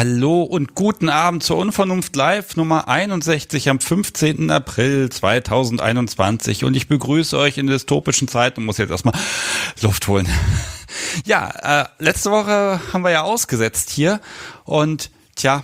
Hallo und guten Abend zur Unvernunft Live Nummer 61 am 15. April 2021 und ich begrüße euch in dystopischen Zeiten und muss jetzt erstmal Luft holen. Ja, letzte Woche haben wir ja ausgesetzt hier und ihr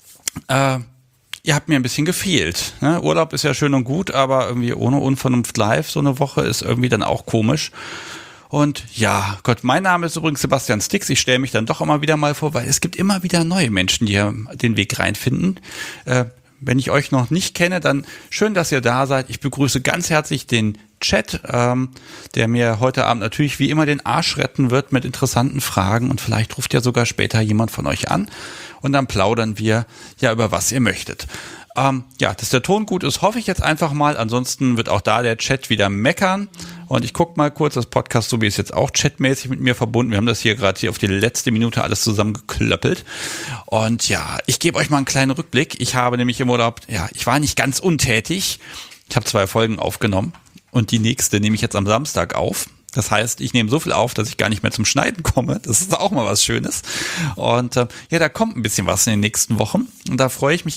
habt mir ein bisschen gefehlt. Ne? Urlaub ist ja schön und gut, aber irgendwie ohne Unvernunft Live so eine Woche ist irgendwie dann auch komisch. Und ja, Gott, mein Name ist übrigens Sebastian Stix. Ich stelle mich dann doch immer wieder mal vor, weil es gibt immer wieder neue Menschen, die hier den Weg reinfinden. Wenn ich euch noch nicht kenne, dann schön, dass ihr da seid. Ich begrüße ganz herzlich den Chat, der mir heute Abend natürlich wie immer den Arsch retten wird mit interessanten Fragen und vielleicht ruft ja sogar später jemand von euch an und dann plaudern wir ja über was ihr möchtet. Dass der Ton gut ist, hoffe ich jetzt einfach mal. Ansonsten wird auch da der Chat wieder meckern. Und ich gucke mal kurz, das Podcast Sobi ist jetzt auch chatmäßig mit mir verbunden. Wir haben das hier gerade hier auf die letzte Minute alles zusammengeklöppelt. Und ja, ich gebe euch mal einen kleinen Rückblick. Ich habe nämlich im Urlaub, ich war nicht ganz untätig. Ich habe 2 Folgen aufgenommen und die nächste nehme ich jetzt am Samstag auf. Das heißt, ich nehme so viel auf, dass ich gar nicht mehr zum Schneiden komme. Das ist auch mal was Schönes. Und da kommt ein bisschen was in den nächsten Wochen. Und da freue ich mich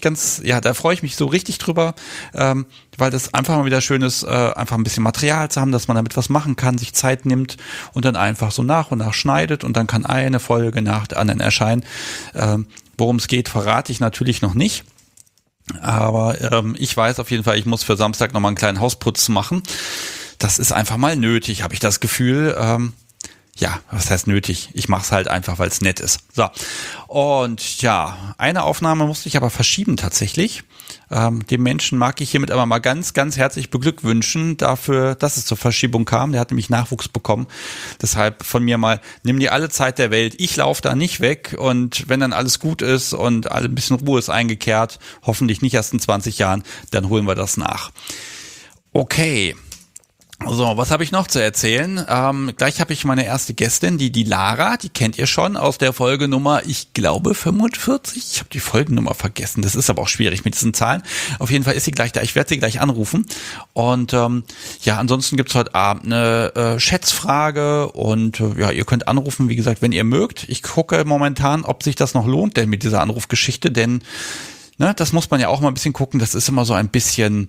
so richtig drüber, weil das einfach mal wieder schön ist, einfach ein bisschen Material zu haben, dass man damit was machen kann, sich Zeit nimmt und dann einfach so nach und nach schneidet und dann kann eine Folge nach der anderen erscheinen. Worum es geht, verrate ich natürlich noch nicht. Aber ich weiß auf jeden Fall, ich muss für Samstag nochmal einen kleinen Hausputz machen. Das ist einfach mal nötig, habe ich das Gefühl. Was heißt nötig? Ich mache es halt einfach, weil es nett ist. So, und ja, eine Aufnahme musste ich aber verschieben tatsächlich. Dem Menschen mag ich hiermit aber mal ganz, ganz herzlich beglückwünschen dafür, dass es zur Verschiebung kam. Der hat nämlich Nachwuchs bekommen. Deshalb von mir mal, nimm dir alle Zeit der Welt. Ich laufe da nicht weg und wenn dann alles gut ist und ein bisschen Ruhe ist eingekehrt, hoffentlich nicht erst in 20 Jahren, dann holen wir das nach. Okay. So, was habe ich noch zu erzählen? Gleich habe ich meine erste Gästin, die Lara, die kennt ihr schon aus der Folgenummer, ich glaube 45. Ich habe die Folgennummer vergessen, das ist aber auch schwierig mit diesen Zahlen. Auf jeden Fall ist sie gleich da, ich werde sie gleich anrufen. Und ansonsten gibt's heute Abend eine Schätzfrage und ihr könnt anrufen, wie gesagt, wenn ihr mögt. Ich gucke momentan, ob sich das noch lohnt, denn mit dieser Anrufgeschichte, denn das muss man ja auch mal ein bisschen gucken, das ist immer so ein bisschen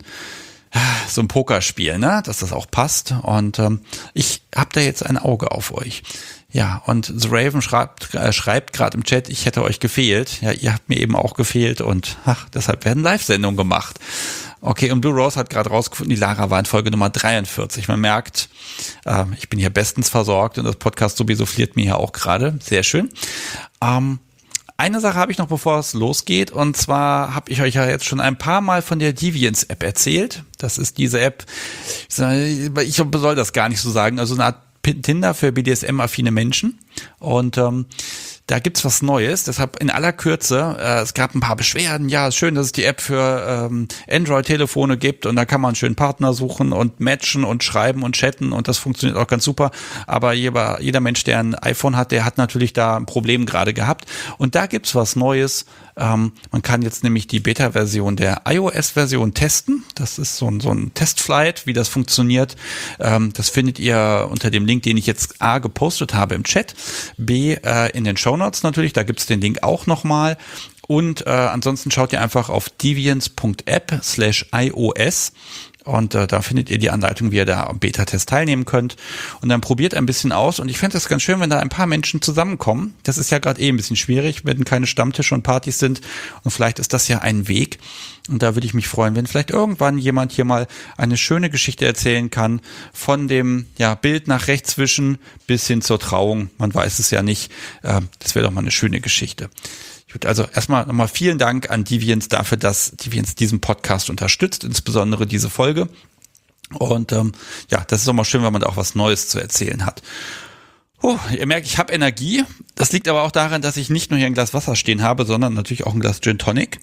so ein Pokerspiel, dass das auch passt und ich habe da jetzt ein Auge auf euch. Ja, und The Raven schreibt gerade im Chat, ich hätte euch gefehlt. Ja, ihr habt mir eben auch gefehlt und deshalb werden Live-Sendungen gemacht. Okay, und Blue Rose hat gerade rausgefunden, die Lara war in Folge Nummer 43. Man merkt, ich bin hier bestens versorgt und das Podcast sowieso fliert mir hier auch gerade. Sehr schön. Eine Sache habe ich noch, bevor es losgeht, und zwar habe ich euch ja jetzt schon ein paar Mal von der Deviants-App erzählt. Das ist diese App, ich soll das gar nicht so sagen, also eine Art Tinder für BDSM-affine Menschen. Und da gibt's was Neues, deshalb in aller Kürze, es gab ein paar Beschwerden, ja, ist schön, dass es die App für Android-Telefone gibt und da kann man einen schönen Partner suchen und matchen und schreiben und chatten und das funktioniert auch ganz super, aber jeder Mensch, der ein iPhone hat, der hat natürlich da ein Problem gerade gehabt und da gibt's was Neues. Man kann jetzt nämlich die Beta-Version der iOS-Version testen. Das ist so ein Testflight, wie das funktioniert. Das findet ihr unter dem Link, den ich jetzt A gepostet habe im Chat, B in den Shownotes natürlich, da gibt's den Link auch nochmal. Und ansonsten schaut ihr einfach auf deviants.app/iOS und da findet ihr die Anleitung, wie ihr da am Beta-Test teilnehmen könnt. Und dann probiert ein bisschen aus. Und ich fände das ganz schön, wenn da ein paar Menschen zusammenkommen. Das ist ja gerade ein bisschen schwierig, wenn keine Stammtische und Partys sind. Und vielleicht ist das ja ein Weg. Und da würde ich mich freuen, wenn vielleicht irgendwann jemand hier mal eine schöne Geschichte erzählen kann. Von dem Bild nach rechts wischen bis hin zur Trauung. Man weiß es ja nicht. Das wäre doch mal eine schöne Geschichte. Gut, also erstmal nochmal vielen Dank an Deviants dafür, dass Deviants diesen Podcast unterstützt, insbesondere diese Folge. Und das ist auch mal schön, wenn man da auch was Neues zu erzählen hat. Ihr merkt, ich habe Energie. Das liegt aber auch daran, dass ich nicht nur hier ein Glas Wasser stehen habe, sondern natürlich auch ein Glas Gin Tonic.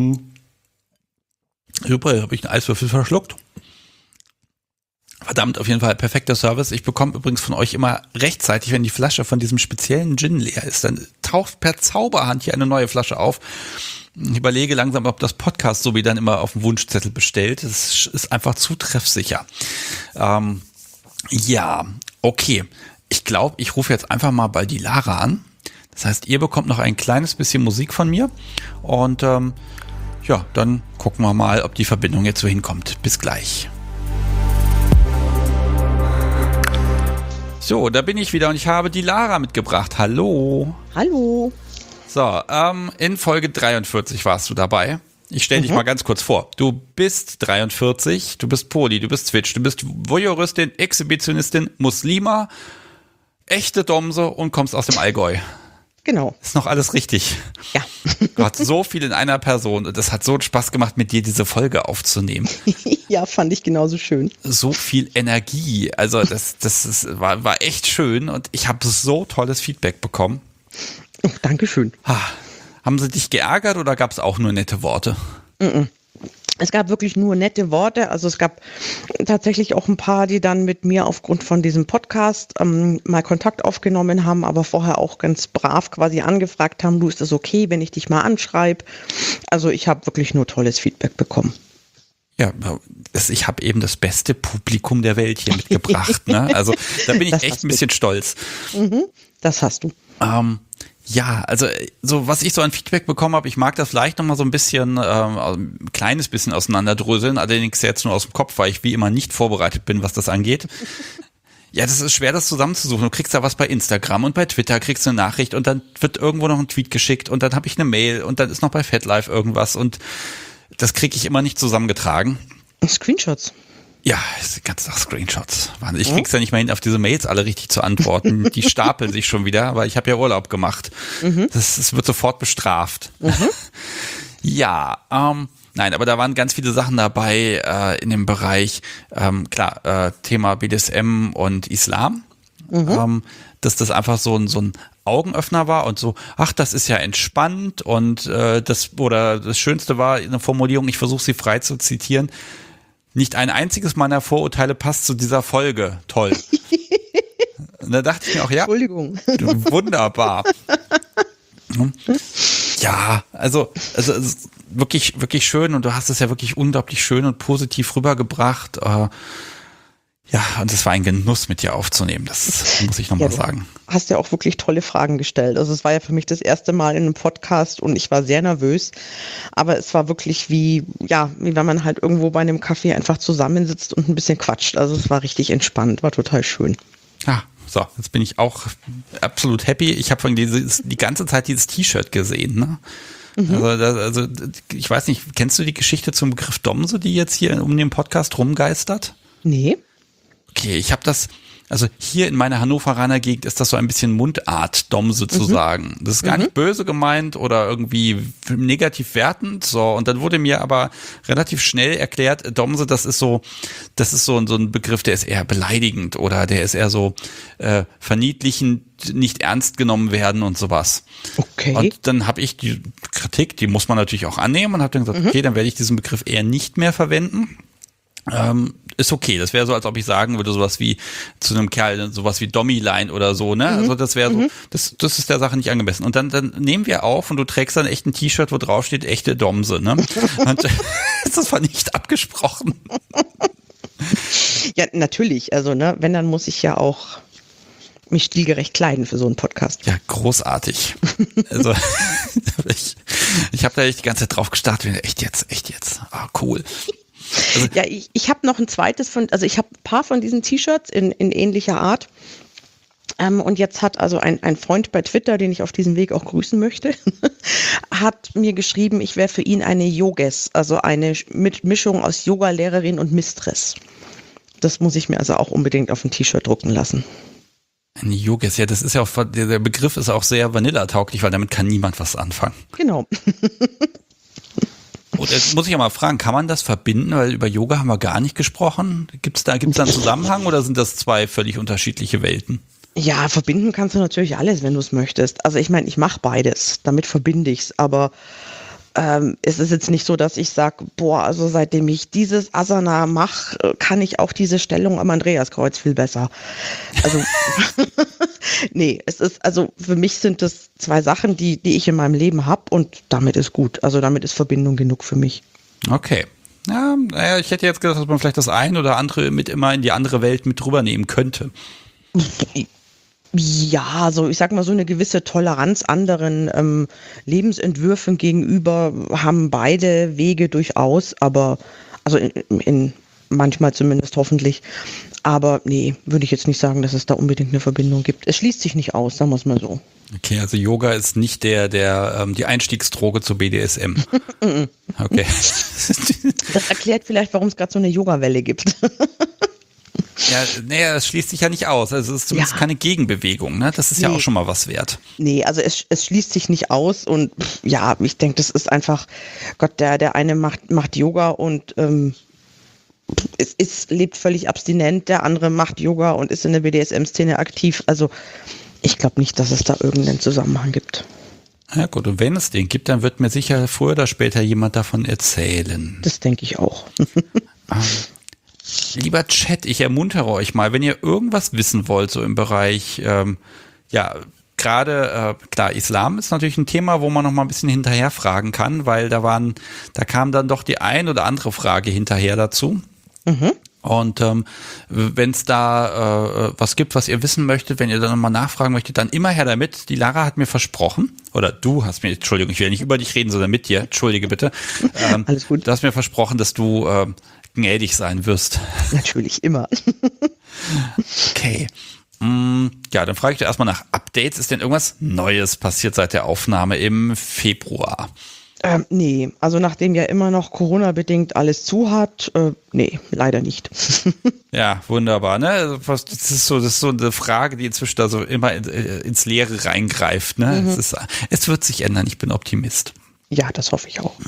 Super, habe ich einen Eiswürfel verschluckt. Verdammt, auf jeden Fall perfekter Service. Ich bekomme übrigens von euch immer rechtzeitig, wenn die Flasche von diesem speziellen Gin leer ist, dann taucht per Zauberhand hier eine neue Flasche auf. Ich überlege langsam, ob das Podcast so wie dann immer auf dem Wunschzettel bestellt. Das ist einfach zu treffsicher. Okay. Ich glaube, ich rufe jetzt einfach mal bei die Lara an. Das heißt, ihr bekommt noch ein kleines bisschen Musik von mir und ja, dann gucken wir mal, ob die Verbindung jetzt so hinkommt. Bis gleich. So, da bin ich wieder und ich habe die Lara mitgebracht. Hallo. Hallo. So, in Folge 43 warst du dabei. Ich stelle dich mal ganz kurz vor. Du bist 43, du bist Poli, du bist Twitch, du bist Voyeuristin, Exhibitionistin, Muslima, echte Domse und kommst aus dem Allgäu. Genau. Ist noch alles richtig? Ja. Gott, so viel in einer Person. Das hat so Spaß gemacht, mit dir diese Folge aufzunehmen. Ja, fand ich genauso schön. So viel Energie. Also war echt schön und ich habe so tolles Feedback bekommen. Oh, Dankeschön. Haben sie dich geärgert oder gab es auch nur nette Worte? Es gab wirklich nur nette Worte. Also es gab tatsächlich auch ein paar, die dann mit mir aufgrund von diesem Podcast mal Kontakt aufgenommen haben, aber vorher auch ganz brav quasi angefragt haben, du, ist das okay, wenn ich dich mal anschreibe? Also ich habe wirklich nur tolles Feedback bekommen. Ja, ich habe eben das beste Publikum der Welt hier mitgebracht. Ne? Also da bin ich echt ein bisschen stolz. Das hast du. Ja, also so was ich so an Feedback bekommen habe, ich mag das vielleicht nochmal so ein bisschen, ein kleines bisschen auseinanderdröseln, allerdings jetzt nur aus dem Kopf, weil ich wie immer nicht vorbereitet bin, was das angeht. Ja, das ist schwer, das zusammenzusuchen. Du kriegst da was bei Instagram und bei Twitter kriegst du eine Nachricht und dann wird irgendwo noch ein Tweet geschickt und dann habe ich eine Mail und dann ist noch bei FatLife irgendwas und das kriege ich immer nicht zusammengetragen. Screenshots. Ja, ganz nach Screenshots. Ich krieg's ja nicht mehr hin, auf diese Mails alle richtig zu antworten. Die stapeln sich schon wieder, weil ich habe ja Urlaub gemacht. Das wird sofort bestraft. Ja, nein, aber da waren ganz viele Sachen dabei in dem Bereich, Thema BDSM und Islam. Dass das einfach so ein Augenöffner war und so, ach, das ist ja entspannt und das Schönste war eine Formulierung, ich versuche sie frei zu zitieren, nicht ein einziges meiner Vorurteile passt zu dieser Folge. Toll. Und da dachte ich mir auch, ja, Entschuldigung. Wunderbar. Ja, also wirklich, wirklich schön und du hast es ja wirklich unglaublich schön und positiv rübergebracht. Ja, und es war ein Genuss, mit dir aufzunehmen, das muss ich nochmal sagen. Hast ja auch wirklich tolle Fragen gestellt. Also es war ja für mich das erste Mal in einem Podcast und ich war sehr nervös, aber es war wirklich wie wenn man halt irgendwo bei einem Café einfach zusammensitzt und ein bisschen quatscht. Also es war richtig entspannt, war total schön. Ja, so, jetzt bin ich auch absolut happy. Ich habe die ganze Zeit dieses T-Shirt gesehen, ne? Also ich weiß nicht, kennst du die Geschichte zum Begriff Domse, die jetzt hier um den Podcast rumgeistert? Nee. Okay, ich habe das, also hier in meiner Hannoveraner Gegend ist das so ein bisschen Mundart, Domse zu sagen. Das ist gar nicht böse gemeint oder irgendwie negativ wertend, so. Und dann wurde mir aber relativ schnell erklärt, Domse, das ist so ein Begriff, der ist eher beleidigend oder der ist eher so verniedlichend, nicht ernst genommen werden und sowas. Okay. Und dann habe ich die Kritik, die muss man natürlich auch annehmen und habe dann gesagt, okay, dann werde ich diesen Begriff eher nicht mehr verwenden. Ist okay. Das wäre so, als ob ich sagen würde, sowas wie zu einem Kerl, sowas wie Dommilein oder so, ne? Also das wäre so, das ist der Sache nicht angemessen. Und dann nehmen wir auf und du trägst dann echt ein T-Shirt, wo drauf steht, echte Domse, ne? Und das war nicht abgesprochen. Ja, natürlich. Also, ne, wenn, dann muss ich ja auch mich stilgerecht kleiden für so einen Podcast. Ja, großartig. Also ich habe da echt die ganze Zeit drauf gestartet. Echt jetzt. Ah, cool. Also, ja, ich habe noch ein zweites ich habe ein paar von diesen T-Shirts in ähnlicher Art. Und jetzt hat also ein Freund bei Twitter, den ich auf diesem Weg auch grüßen möchte, hat mir geschrieben, ich wäre für ihn eine Yogess, also eine Mischung aus Yogalehrerin und Mistress. Das muss ich mir also auch unbedingt auf ein T-Shirt drucken lassen. Eine Yogess, ja, das ist ja auch, der Begriff ist auch sehr vanillatauglich, weil damit kann niemand was anfangen. Genau. Und jetzt muss ich ja mal fragen, kann man das verbinden? Weil über Yoga haben wir gar nicht gesprochen. Gibt's da einen Zusammenhang oder sind das zwei völlig unterschiedliche Welten? Ja, verbinden kannst du natürlich alles, wenn du es möchtest. Also ich meine, ich mache beides, damit verbinde ich es. Aber es ist jetzt nicht so, dass ich sage, also seitdem ich dieses Asana mache, kann ich auch diese Stellung am Andreaskreuz viel besser. Also nee, für mich sind das zwei Sachen, die ich in meinem Leben habe und damit ist gut. Also damit ist Verbindung genug für mich. Okay. Ja, naja, ich hätte jetzt gedacht, dass man vielleicht das eine oder andere mit immer in die andere Welt mit drüber nehmen könnte. Ja, so ich sag mal, so eine gewisse Toleranz anderen Lebensentwürfen gegenüber haben beide Wege durchaus, aber also in manchmal zumindest hoffentlich. Aber nee, würde ich jetzt nicht sagen, dass es da unbedingt eine Verbindung gibt. Es schließt sich nicht aus, sagen wir es mal so. Okay, also Yoga ist nicht die Einstiegsdroge zu BDSM. Okay. Das erklärt vielleicht, warum es gerade so eine Yoga-Welle gibt. Ja, naja, es schließt sich ja nicht aus. Also es ist zumindest keine Gegenbewegung, ne? Das ist ja auch schon mal was wert. Nee, also es schließt sich nicht aus und ja, ich denke, das ist einfach, Gott, der eine macht Yoga und lebt völlig abstinent, der andere macht Yoga und ist in der BDSM-Szene aktiv. Also ich glaube nicht, dass es da irgendeinen Zusammenhang gibt. Ja gut, und wenn es den gibt, dann wird mir sicher früher oder später jemand davon erzählen. Das denke ich auch. Lieber Chat, ich ermuntere euch mal, wenn ihr irgendwas wissen wollt, so im Bereich, gerade, klar, Islam ist natürlich ein Thema, wo man noch mal ein bisschen hinterher fragen kann, weil da kam dann doch die ein oder andere Frage hinterher dazu. Mhm. Und wenn es da was gibt, was ihr wissen möchtet, wenn ihr dann nochmal nachfragen möchtet, dann immer her damit. Die Lara hat mir versprochen, oder du hast mir, Entschuldigung, ich will nicht über dich reden, sondern mit dir, entschuldige bitte. Alles gut. Du hast mir versprochen, dass du gnädig sein wirst. Natürlich, immer. Okay. Ja, dann frage ich dir erstmal nach Updates. Ist denn irgendwas Neues passiert seit der Aufnahme im Februar? Nee, also nachdem ja immer noch Corona-bedingt alles zu hat, nee, leider nicht. Ja, wunderbar, ne? Das ist so eine Frage, die inzwischen da so immer ins Leere reingreift, ne? Mhm. Es wird sich ändern, ich bin Optimist. Ja, das hoffe ich auch.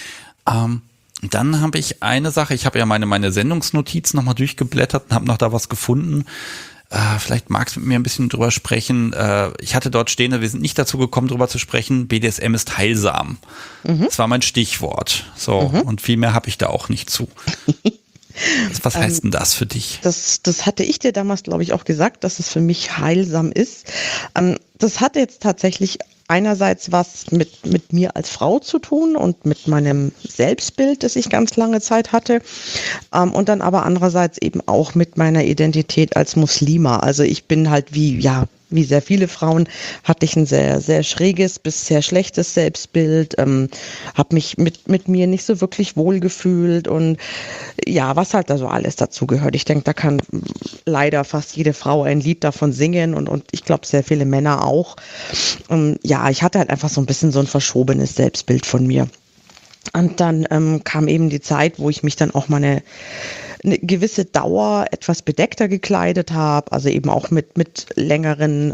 Dann habe ich eine Sache, ich habe ja meine Sendungsnotizen nochmal durchgeblättert und habe noch da was gefunden. Vielleicht magst du mit mir ein bisschen drüber sprechen. Ich hatte dort stehen, wir sind nicht dazu gekommen, drüber zu sprechen. BDSM ist heilsam. Mhm. Das war mein Stichwort. So, und viel mehr habe ich da auch nicht zu. Was heißt denn das für dich? Das hatte ich dir damals, glaube ich, auch gesagt, dass es für mich heilsam ist. Das hatte jetzt tatsächlich einerseits was mit mir als Frau zu tun und mit meinem Selbstbild, das ich ganz lange Zeit hatte. Und dann aber andererseits eben auch mit meiner Identität als Muslima. Also ich bin halt wie sehr viele Frauen, hatte ich ein sehr, sehr schräges bis sehr schlechtes Selbstbild, habe mich mit mir nicht so wirklich wohl gefühlt und ja, was halt da so alles dazu gehört. Ich denke, da kann leider fast jede Frau ein Lied davon singen und ich glaube, sehr viele Männer auch. Ja, ich hatte halt einfach so ein bisschen so ein verschobenes Selbstbild von mir. Und dann kam eben die Zeit, wo ich mich dann auch mal eine gewisse Dauer etwas bedeckter gekleidet habe, also eben auch mit längeren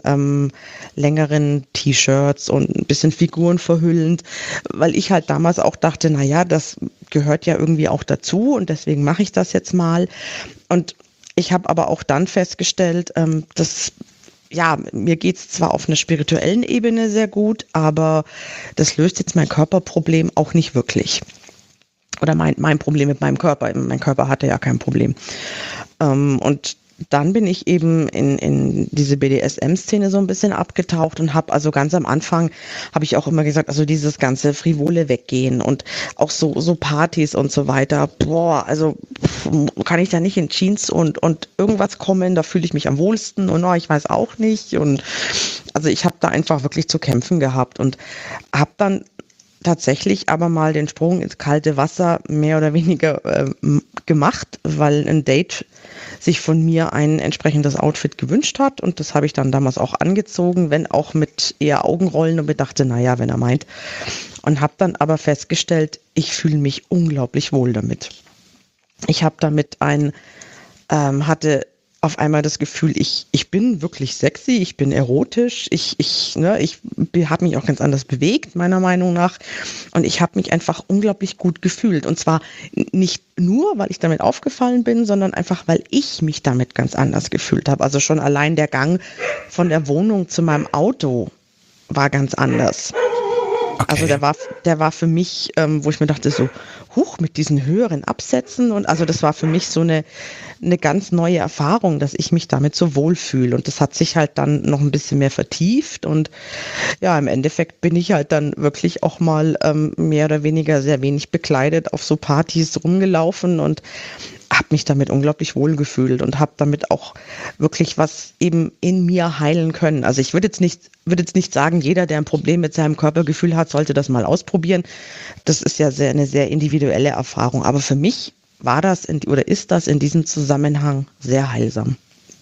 T-Shirts und ein bisschen Figuren verhüllend, weil ich halt damals auch dachte, naja, das gehört ja irgendwie auch dazu und deswegen mache ich das jetzt mal. Und ich habe aber auch dann festgestellt, dass mir geht's zwar auf einer spirituellen Ebene sehr gut, aber das löst jetzt mein Körperproblem auch nicht wirklich. Oder mein Problem mit meinem Körper. Mein Körper hatte ja kein Problem. Und dann bin ich eben in diese BDSM-Szene so ein bisschen abgetaucht und habe also ganz am Anfang, habe ich auch immer gesagt, also dieses ganze frivole Weggehen und auch so Partys und so weiter, also kann ich da nicht in Jeans und irgendwas kommen, da fühle ich mich am wohlsten und ich weiß auch nicht und also ich habe da einfach wirklich zu kämpfen gehabt und habe dann tatsächlich aber mal den Sprung ins kalte Wasser mehr oder weniger gemacht, weil ein Date sich von mir ein entsprechendes Outfit gewünscht hat und das habe ich dann damals auch angezogen, wenn auch mit eher Augenrollen und bedachte, naja, wenn er meint. Und habe dann aber festgestellt, ich fühle mich unglaublich wohl damit. Ich habe damit hatte auf einmal das Gefühl, ich bin wirklich sexy, ich bin erotisch, ich habe mich auch ganz anders bewegt, meiner Meinung nach. Und ich habe mich einfach unglaublich gut gefühlt. Und zwar nicht nur, weil ich damit aufgefallen bin, sondern einfach, weil ich mich damit ganz anders gefühlt habe. Also schon allein der Gang von der Wohnung zu meinem Auto war ganz anders. Okay. Also der war für mich, wo ich mir dachte, so, mit diesen höheren Absätzen und also das war für mich so eine ganz neue Erfahrung, dass ich mich damit so wohlfühle und das hat sich halt dann noch ein bisschen mehr vertieft und ja, im Endeffekt bin ich halt dann wirklich auch mal mehr oder weniger sehr wenig bekleidet auf so Partys rumgelaufen und habe mich damit unglaublich wohl gefühlt und habe damit auch wirklich was eben in mir heilen können. Also ich würde jetzt nicht sagen, jeder, der ein Problem mit seinem Körpergefühl hat, sollte das mal ausprobieren. Das ist ja eine sehr individuelle Erfahrung. Aber für mich war das oder ist das in diesem Zusammenhang sehr heilsam.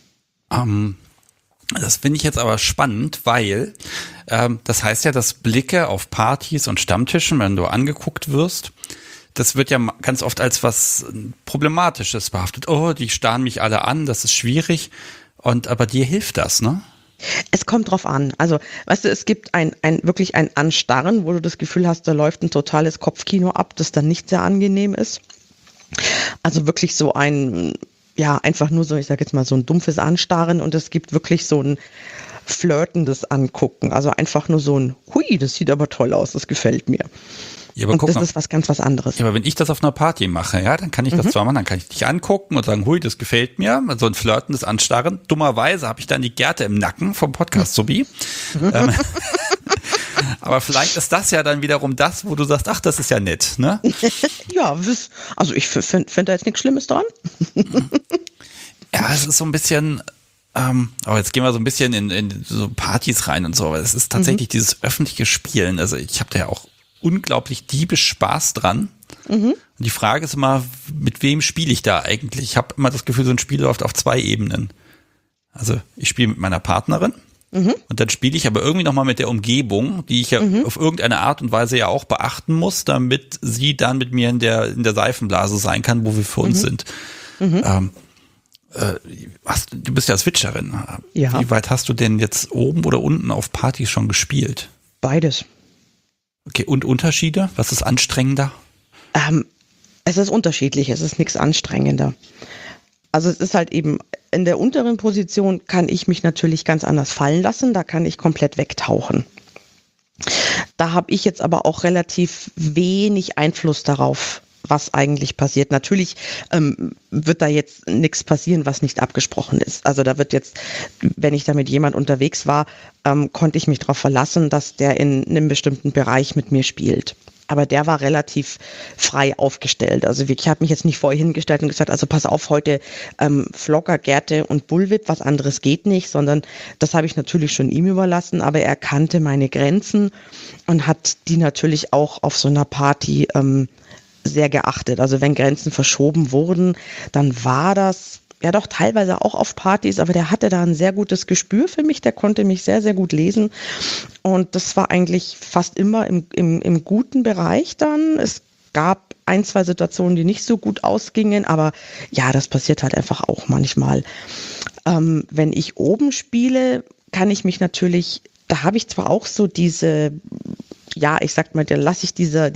Das finde ich jetzt aber spannend, weil das heißt ja, dass Blicke auf Partys und Stammtischen, wenn du angeguckt wirst, das wird ja ganz oft als was Problematisches behaftet. Oh, die starren mich alle an, das ist schwierig. Aber dir hilft das, ne? Es kommt drauf an. Also, weißt du, es gibt wirklich ein Anstarren, wo du das Gefühl hast, da läuft ein totales Kopfkino ab, das dann nicht sehr angenehm ist. Also wirklich so einfach nur so, ich sage jetzt mal so ein dumpfes Anstarren, und es gibt wirklich so ein flirtendes Angucken. Also einfach nur so ein, hui, das sieht aber toll aus, das gefällt mir. Ja, aber und das ist was anderes. Ja, aber wenn ich das auf einer Party mache, ja, dann kann ich das zwar machen, dann kann ich dich angucken und sagen, hui, das gefällt mir, so ein flirtendes Anstarren. Dummerweise habe ich dann die Gerte im Nacken vom Podcast Subi. Aber vielleicht ist das ja dann wiederum das, wo du sagst, ach, das ist ja nett, ne? Ja, also ich finde da jetzt nichts Schlimmes dran. Ja, es ist so ein bisschen, aber jetzt gehen wir so ein bisschen in so Partys rein und so, aber es ist tatsächlich dieses öffentliche Spielen. Also ich habe da ja auch unglaublich diebisch Spaß dran. Und die Frage ist immer, mit wem spiele ich da eigentlich? Ich habe immer das Gefühl, so ein Spiel läuft auf 2 Ebenen. Also ich spiele mit meiner Partnerin und dann spiele ich aber irgendwie nochmal mit der Umgebung, die ich ja auf irgendeine Art und Weise ja auch beachten muss, damit sie dann mit mir in der Seifenblase sein kann, wo wir für uns sind. Du bist ja Switcherin. Ja. Wie weit hast du denn jetzt oben oder unten auf Partys schon gespielt? Beides. Okay, und Unterschiede? Was ist anstrengender? Es ist unterschiedlich, es ist nichts anstrengender. Also es ist halt eben, in der unteren Position kann ich mich natürlich ganz anders fallen lassen, da kann ich komplett wegtauchen. Da habe ich jetzt aber auch relativ wenig Einfluss darauf, was eigentlich passiert. Natürlich wird da jetzt nichts passieren, was nicht abgesprochen ist. Also da wird jetzt, wenn ich da mit jemand unterwegs war, konnte ich mich darauf verlassen, dass der in einem bestimmten Bereich mit mir spielt. Aber der war relativ frei aufgestellt. Also ich habe mich jetzt nicht vorher hingestellt und gesagt, also pass auf, heute Flogger, Gerte und Bullwhip, was anderes geht nicht, sondern das habe ich natürlich schon ihm überlassen, aber er kannte meine Grenzen und hat die natürlich auch auf so einer Party sehr geachtet. Also wenn Grenzen verschoben wurden, dann war das ja doch teilweise auch auf Partys, aber der hatte da ein sehr gutes Gespür für mich, der konnte mich sehr, sehr gut lesen, und das war eigentlich fast immer im guten Bereich dann. Es gab 1, 2 Situationen, die nicht so gut ausgingen, aber ja, das passiert halt einfach auch manchmal. Wenn ich oben spiele, kann ich mich natürlich, da habe ich zwar auch so diese, ja, ich sag mal, da lasse ich dieser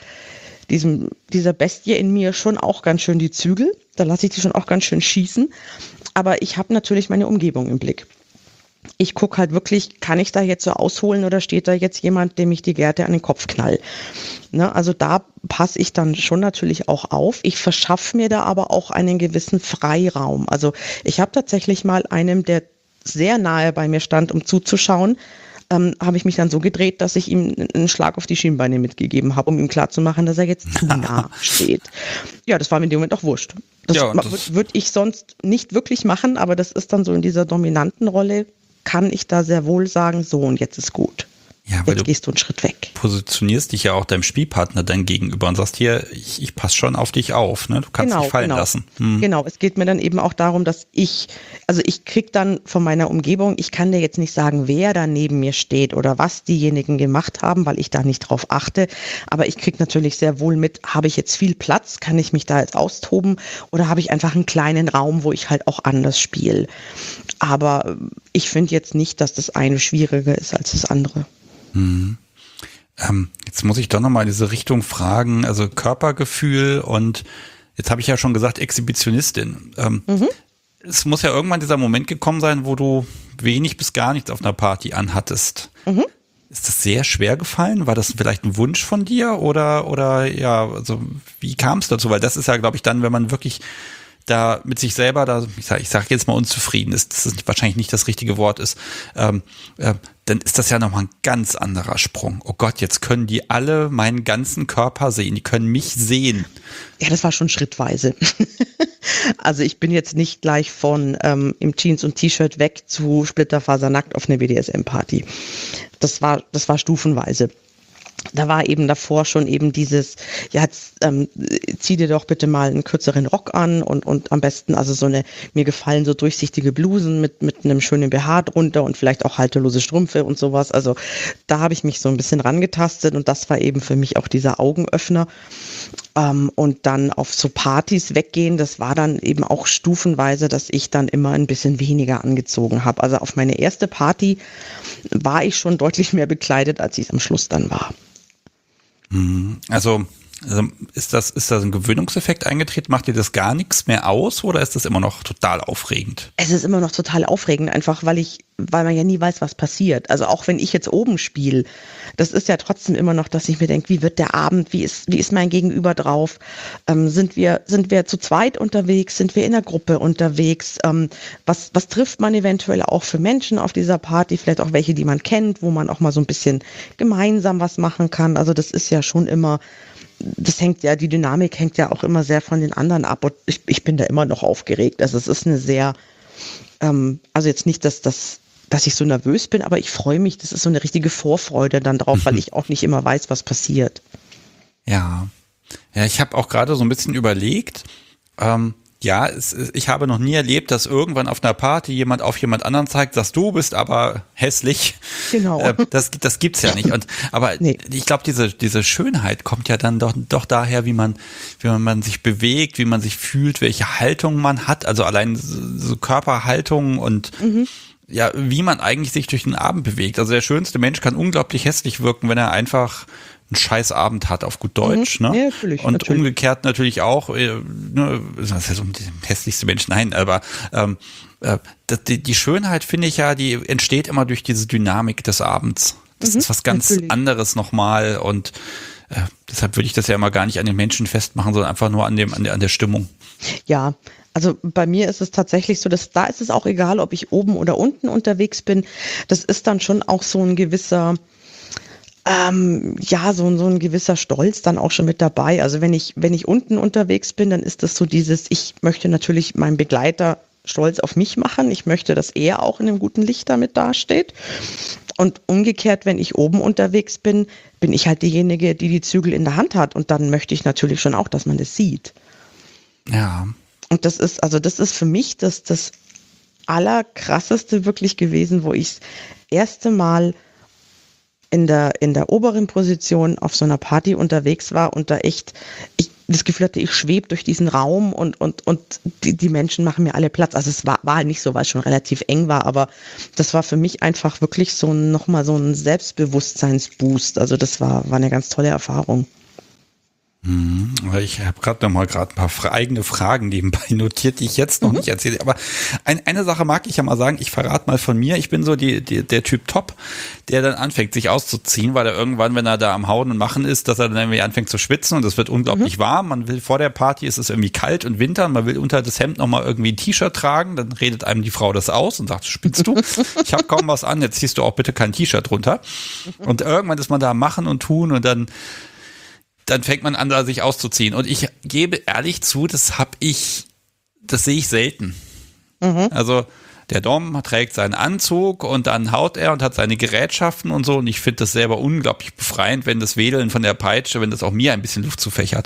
Bestie in mir schon auch ganz schön die Zügel. Da lasse ich die schon auch ganz schön schießen. Aber ich habe natürlich meine Umgebung im Blick. Ich gucke halt wirklich, kann ich da jetzt so ausholen oder steht da jetzt jemand, dem ich die Gerte an den Kopf knall? Ne, also da passe ich dann schon natürlich auch auf. Ich verschaffe mir da aber auch einen gewissen Freiraum. Also ich habe tatsächlich mal einem, der sehr nahe bei mir stand, um zuzuschauen, habe ich mich dann so gedreht, dass ich ihm einen Schlag auf die Schienbeine mitgegeben habe, um ihm klarzumachen, dass er jetzt zu nah steht. Ja, das war mir in dem Moment auch wurscht. Das würde ich sonst nicht wirklich machen, aber das ist dann so in dieser dominanten Rolle, kann ich da sehr wohl sagen, so, und jetzt ist gut. Ja, weil jetzt gehst du einen Schritt weg. Positionierst dich ja auch deinem Spielpartner dann gegenüber und sagst hier, ich passe schon auf dich auf, ne? Du kannst dich fallen lassen. Genau, es geht mir dann eben auch darum, dass ich krieg dann von meiner Umgebung, ich kann dir jetzt nicht sagen, wer da neben mir steht oder was diejenigen gemacht haben, weil ich da nicht drauf achte, aber ich krieg natürlich sehr wohl mit, habe ich jetzt viel Platz, kann ich mich da jetzt austoben, oder habe ich einfach einen kleinen Raum, wo ich halt auch anders spiele. Aber ich finde jetzt nicht, dass das eine schwieriger ist als das andere. Jetzt muss ich doch nochmal in diese Richtung fragen, also Körpergefühl, und jetzt habe ich ja schon gesagt, Exhibitionistin. Es muss ja irgendwann dieser Moment gekommen sein, wo du wenig bis gar nichts auf einer Party anhattest. Ist das sehr schwer gefallen? War das vielleicht ein Wunsch von dir oder ja, also wie kam es dazu? Weil das ist ja, glaube ich, dann, wenn man wirklich da mit sich selber, ich sag jetzt mal unzufrieden ist, dass es wahrscheinlich nicht das richtige Wort ist, dann ist das ja nochmal ein ganz anderer Sprung. Oh Gott, jetzt können die alle meinen ganzen Körper sehen, die können mich sehen. Ja, das war schon schrittweise. Also ich bin jetzt nicht gleich von im Jeans und T-Shirt weg zu splitterfasernackt auf eine BDSM-Party. Das war stufenweise. Da war eben davor schon eben dieses, ja, zieh dir doch bitte mal einen kürzeren Rock an und am besten also mir gefallen so durchsichtige Blusen mit einem schönen BH drunter und vielleicht auch halterlose Strümpfe und sowas. Also da habe ich mich so ein bisschen rangetastet und das war eben für mich auch dieser Augenöffner. Und dann auf so Partys weggehen, das war dann eben auch stufenweise, dass ich dann immer ein bisschen weniger angezogen habe. Also auf meine erste Party war ich schon deutlich mehr bekleidet, als ich es am Schluss dann war. Also ist das ein Gewöhnungseffekt eingetreten? Macht dir das gar nichts mehr aus oder ist das immer noch total aufregend? Es ist immer noch total aufregend, einfach weil man ja nie weiß, was passiert. Also auch wenn ich jetzt oben spiele, das ist ja trotzdem immer noch, dass ich mir denke, wie wird der Abend, wie ist mein Gegenüber drauf? Sind wir zu zweit unterwegs? Sind wir in der Gruppe unterwegs? Was trifft man eventuell auch für Menschen auf dieser Party? Vielleicht auch welche, die man kennt, wo man auch mal so ein bisschen gemeinsam was machen kann. Also das ist ja schon immer, die Dynamik hängt ja auch immer sehr von den anderen ab und ich bin da immer noch aufgeregt. Also es ist eine sehr, also jetzt nicht, dass ich so nervös bin, aber ich freue mich, das ist so eine richtige Vorfreude dann drauf, weil ich auch nicht immer weiß, was passiert. Ja, ich habe auch gerade so ein bisschen überlegt, ich habe noch nie erlebt, dass irgendwann auf einer Party jemand auf jemand anderen zeigt, dass du bist aber hässlich. Genau. Das gibt's ja nicht. Aber nee. Ich glaube, diese Schönheit kommt ja dann doch daher, wie man sich bewegt, wie man sich fühlt, welche Haltung man hat. Also allein so Körperhaltung und ja, wie man eigentlich sich durch den Abend bewegt. Also der schönste Mensch kann unglaublich hässlich wirken, wenn er einfach einen scheiß Abend hat, auf gut Deutsch. Ne? Ja, natürlich, und natürlich. Umgekehrt natürlich auch, das ist ja so der hässlichste Mensch, nein, aber die Schönheit, finde ich ja, die entsteht immer durch diese Dynamik des Abends. Das ist was ganz anderes nochmal und deshalb würde ich das ja immer gar nicht an den Menschen festmachen, sondern einfach nur an der Stimmung. Ja, also bei mir ist es tatsächlich so, dass da ist es auch egal, ob ich oben oder unten unterwegs bin. Das ist dann schon auch so ein gewisser so ein gewisser Stolz dann auch schon mit dabei. Also wenn ich unten unterwegs bin, dann ist das so dieses, ich möchte natürlich meinen Begleiter stolz auf mich machen. Ich möchte, dass er auch in einem guten Licht damit dasteht. Und umgekehrt, wenn ich oben unterwegs bin, bin ich halt diejenige, die Zügel in der Hand hat. Und dann möchte ich natürlich schon auch, dass man das sieht. Ja. Und das ist für mich das Allerkrasseste wirklich gewesen, wo ich das erste Mal in der oberen Position auf so einer Party unterwegs war und da echt ich das Gefühl hatte, ich schwebe durch diesen Raum und die Menschen machen mir alle Platz. Also es war halt nicht so, weil es schon relativ eng war, aber das war für mich einfach wirklich nochmal so ein Selbstbewusstseinsboost. Also das war eine ganz tolle Erfahrung. Ich habe gerade ein paar eigene Fragen nebenbei notiert, die ich jetzt noch nicht erzähle. Aber eine Sache mag ich ja mal sagen, ich verrate mal von mir. Ich bin so der Typ Top, der dann anfängt, sich auszuziehen, weil er irgendwann, wenn er da am Hauen und Machen ist, dass er dann irgendwie anfängt zu schwitzen und es wird unglaublich warm. Man will vor der Party, ist es irgendwie kalt und Winter und man will unter das Hemd nochmal irgendwie ein T-Shirt tragen. Dann redet einem die Frau das aus und sagt, spinnst du? Ich habe kaum was an, jetzt ziehst du auch bitte kein T-Shirt runter. Und irgendwann ist man da am Machen und Tun und dann fängt man an, da sich auszuziehen. Und ich gebe ehrlich zu, das sehe ich selten. Also der Dom trägt seinen Anzug und dann haut er und hat seine Gerätschaften und so. Und ich finde das selber unglaublich befreiend, wenn das Wedeln von der Peitsche, wenn das auch mir ein bisschen Luft zufächert.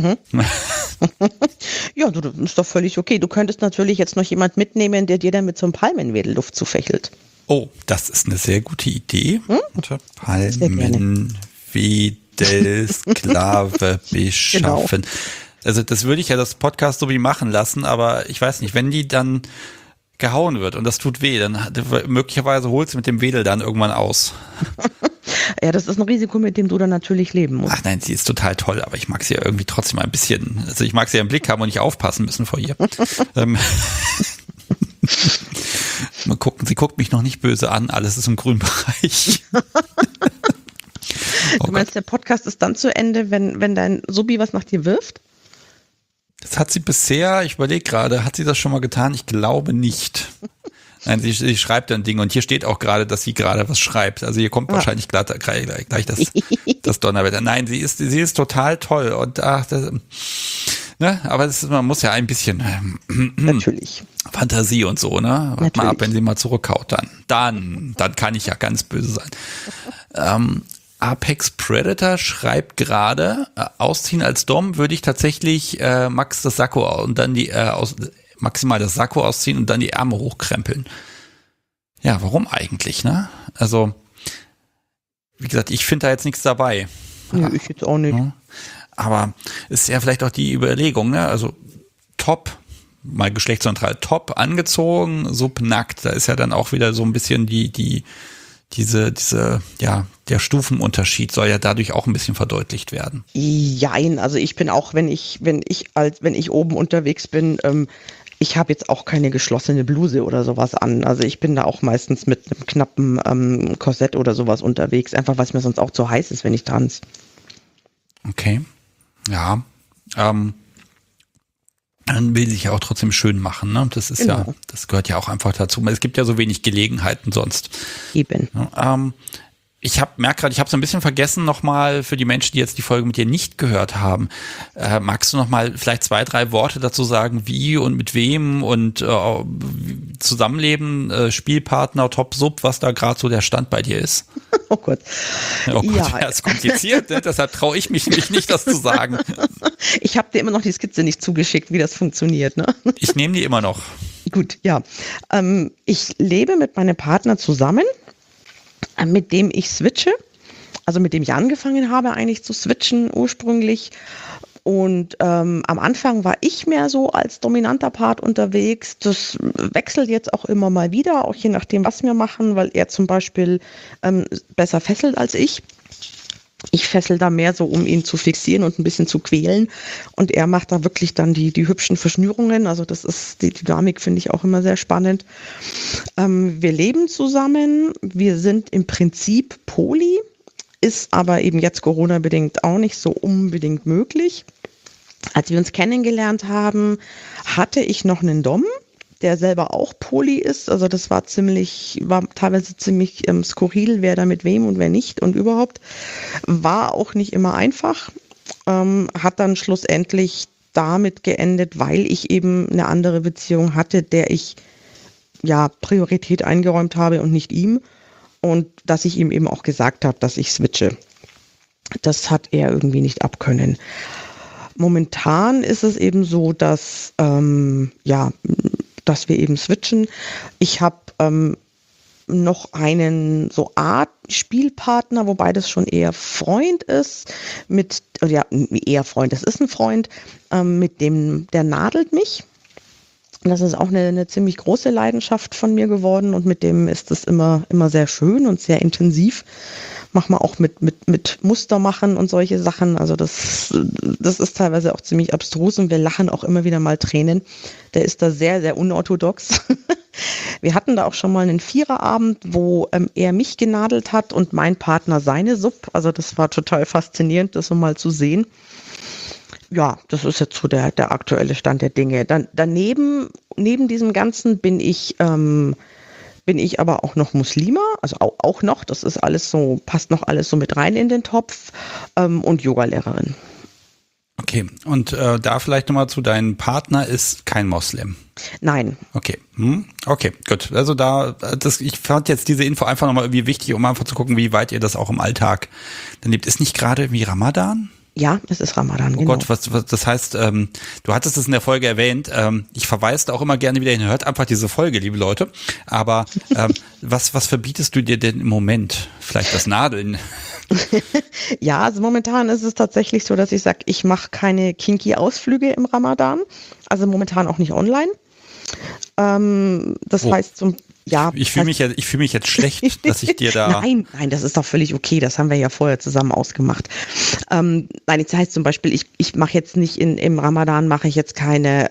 Ja, das ist doch völlig okay. Du könntest natürlich jetzt noch jemand mitnehmen, der dir dann mit so einem Palmenwedel Luft zufächelt. Oh, das ist eine sehr gute Idee. Palmenwedel. Sklave beschaffen. Genau. Also das würde ich ja das Podcast so wie machen lassen, aber ich weiß nicht, wenn die dann gehauen wird und das tut weh, dann möglicherweise holt sie mit dem Wedel dann irgendwann aus. Ja, das ist ein Risiko, mit dem du dann natürlich leben musst. Ach nein, sie ist total toll, aber ich mag sie ja irgendwie trotzdem ein bisschen, also ich mag sie ja im Blick haben und nicht aufpassen müssen vor ihr. Mal gucken, sie guckt mich noch nicht böse an, alles ist im grünen Bereich. Du meinst, der Podcast ist dann zu Ende, wenn dein Subi was nach dir wirft? Das hat sie bisher, ich überlege gerade, hat sie das schon mal getan? Ich glaube nicht. Nein, sie schreibt ein Ding und hier steht auch gerade, dass sie gerade was schreibt. Also hier kommt wahrscheinlich gleich das Donnerwetter. Nein, sie ist total toll und ne, aber man muss ja ein bisschen Natürlich. Fantasie und so, ne? Wart mal ab, wenn sie mal zurückhaut, dann kann ich ja ganz böse sein. Apex Predator schreibt gerade, ausziehen als Dom würde ich tatsächlich Max das Sakko und dann maximal das Sakko ausziehen und dann die Ärmel hochkrempeln. Ja, warum eigentlich, ne? Also, wie gesagt, ich finde da jetzt nichts dabei. Ja, ich jetzt auch nicht. Aber ist ja vielleicht auch die Überlegung, ne? Also, top, mal geschlechtsneutral, top angezogen, subnackt. Da ist ja dann auch wieder so ein bisschen diese, der Stufenunterschied soll ja dadurch auch ein bisschen verdeutlicht werden. Jein, also ich bin auch, wenn ich oben unterwegs bin, ich habe jetzt auch keine geschlossene Bluse oder sowas an. Also ich bin da auch meistens mit einem knappen Korsett oder sowas unterwegs, einfach weil es mir sonst auch zu heiß ist, wenn ich tanze. Okay. Ja. Man will sich ja auch trotzdem schön machen, ne? Das ist genau. Das gehört ja auch einfach dazu. Es gibt ja so wenig Gelegenheiten sonst. Eben. Ich merke gerade, ich habe so ein bisschen vergessen nochmal für die Menschen, die jetzt die Folge mit dir nicht gehört haben. Magst du nochmal vielleicht 2, 3 Worte dazu sagen, wie und mit wem und Zusammenleben, Spielpartner, Top-Sub, was da gerade so der Stand bei dir ist? Oh Gott. Oh Gott, ja, ist kompliziert, ne? Deshalb traue ich mich nicht, das zu sagen. Ich habe dir immer noch die Skizze nicht zugeschickt, wie das funktioniert, ne? Ich nehme die immer noch. Gut, ja. Ich lebe mit meinem Partner zusammen, mit dem ich switche, also mit dem ich angefangen habe eigentlich zu switchen ursprünglich. Und am Anfang war ich mehr so als dominanter Part unterwegs. Das wechselt jetzt auch immer mal wieder, auch je nachdem, was wir machen, weil er zum Beispiel besser fesselt als ich. Ich fessel da mehr so, um ihn zu fixieren und ein bisschen zu quälen. Und er macht da wirklich dann die hübschen Verschnürungen. Also das ist, die Dynamik finde ich auch immer sehr spannend. Wir leben zusammen. Wir sind im Prinzip poly, ist aber eben jetzt Corona-bedingt auch nicht so unbedingt möglich. Als wir uns kennengelernt haben, hatte ich noch einen Dom, der selber auch poly ist. Also das war teilweise ziemlich skurril, wer da mit wem und wer nicht und überhaupt. War auch nicht immer einfach. Hat dann schlussendlich damit geendet, weil ich eben eine andere Beziehung hatte, der ich ja Priorität eingeräumt habe und nicht ihm. Und dass ich ihm eben auch gesagt habe, dass ich switche. Das hat er irgendwie nicht abkönnen. Momentan ist es eben so, dass wir eben switchen. Ich habe noch einen so Art Spielpartner, wobei das schon eher Freund ist, eher Freund, das ist ein Freund, mit dem, der nadelt mich. Das ist auch eine ziemlich große Leidenschaft von mir geworden und mit dem ist es immer sehr schön und sehr intensiv. Machen wir auch mit Muster machen und solche Sachen. Also das ist teilweise auch ziemlich abstrus und wir lachen auch immer wieder mal Tränen. Der ist da sehr, sehr unorthodox. Wir hatten da auch schon mal einen Viererabend, wo er mich genadelt hat und mein Partner seine Sub. Also das war total faszinierend, das so mal zu sehen. Ja, das ist jetzt so der aktuelle Stand der Dinge. Neben diesem Ganzen bin ich aber auch noch Muslima, also auch noch, das ist alles so, passt noch alles so mit rein in den Topf, und Yogalehrerin. Okay, und da vielleicht nochmal zu, deinem Partner ist kein Moslem. Nein. Okay, okay, gut. Also ich fand jetzt diese Info einfach nochmal irgendwie wichtig, um einfach zu gucken, wie weit ihr das auch im Alltag dann lebt. Ist nicht gerade irgendwie Ramadan? Ja, es ist Ramadan, genau. Oh Gott, was das heißt, du hattest es in der Folge erwähnt, ich verweise da auch immer gerne wieder hin, hört einfach diese Folge, liebe Leute, aber was verbietest du dir denn im Moment? Vielleicht das Nadeln? Ja, also momentan ist es tatsächlich so, dass ich sage, ich mache keine kinky Ausflüge im Ramadan, also momentan auch nicht online. Das heißt, ich fühle mich jetzt schlecht, dass ich dir da... Nein, das ist doch völlig okay, das haben wir ja vorher zusammen ausgemacht. Nein, das heißt zum Beispiel, ich mache jetzt nicht im Ramadan, mache ich jetzt keine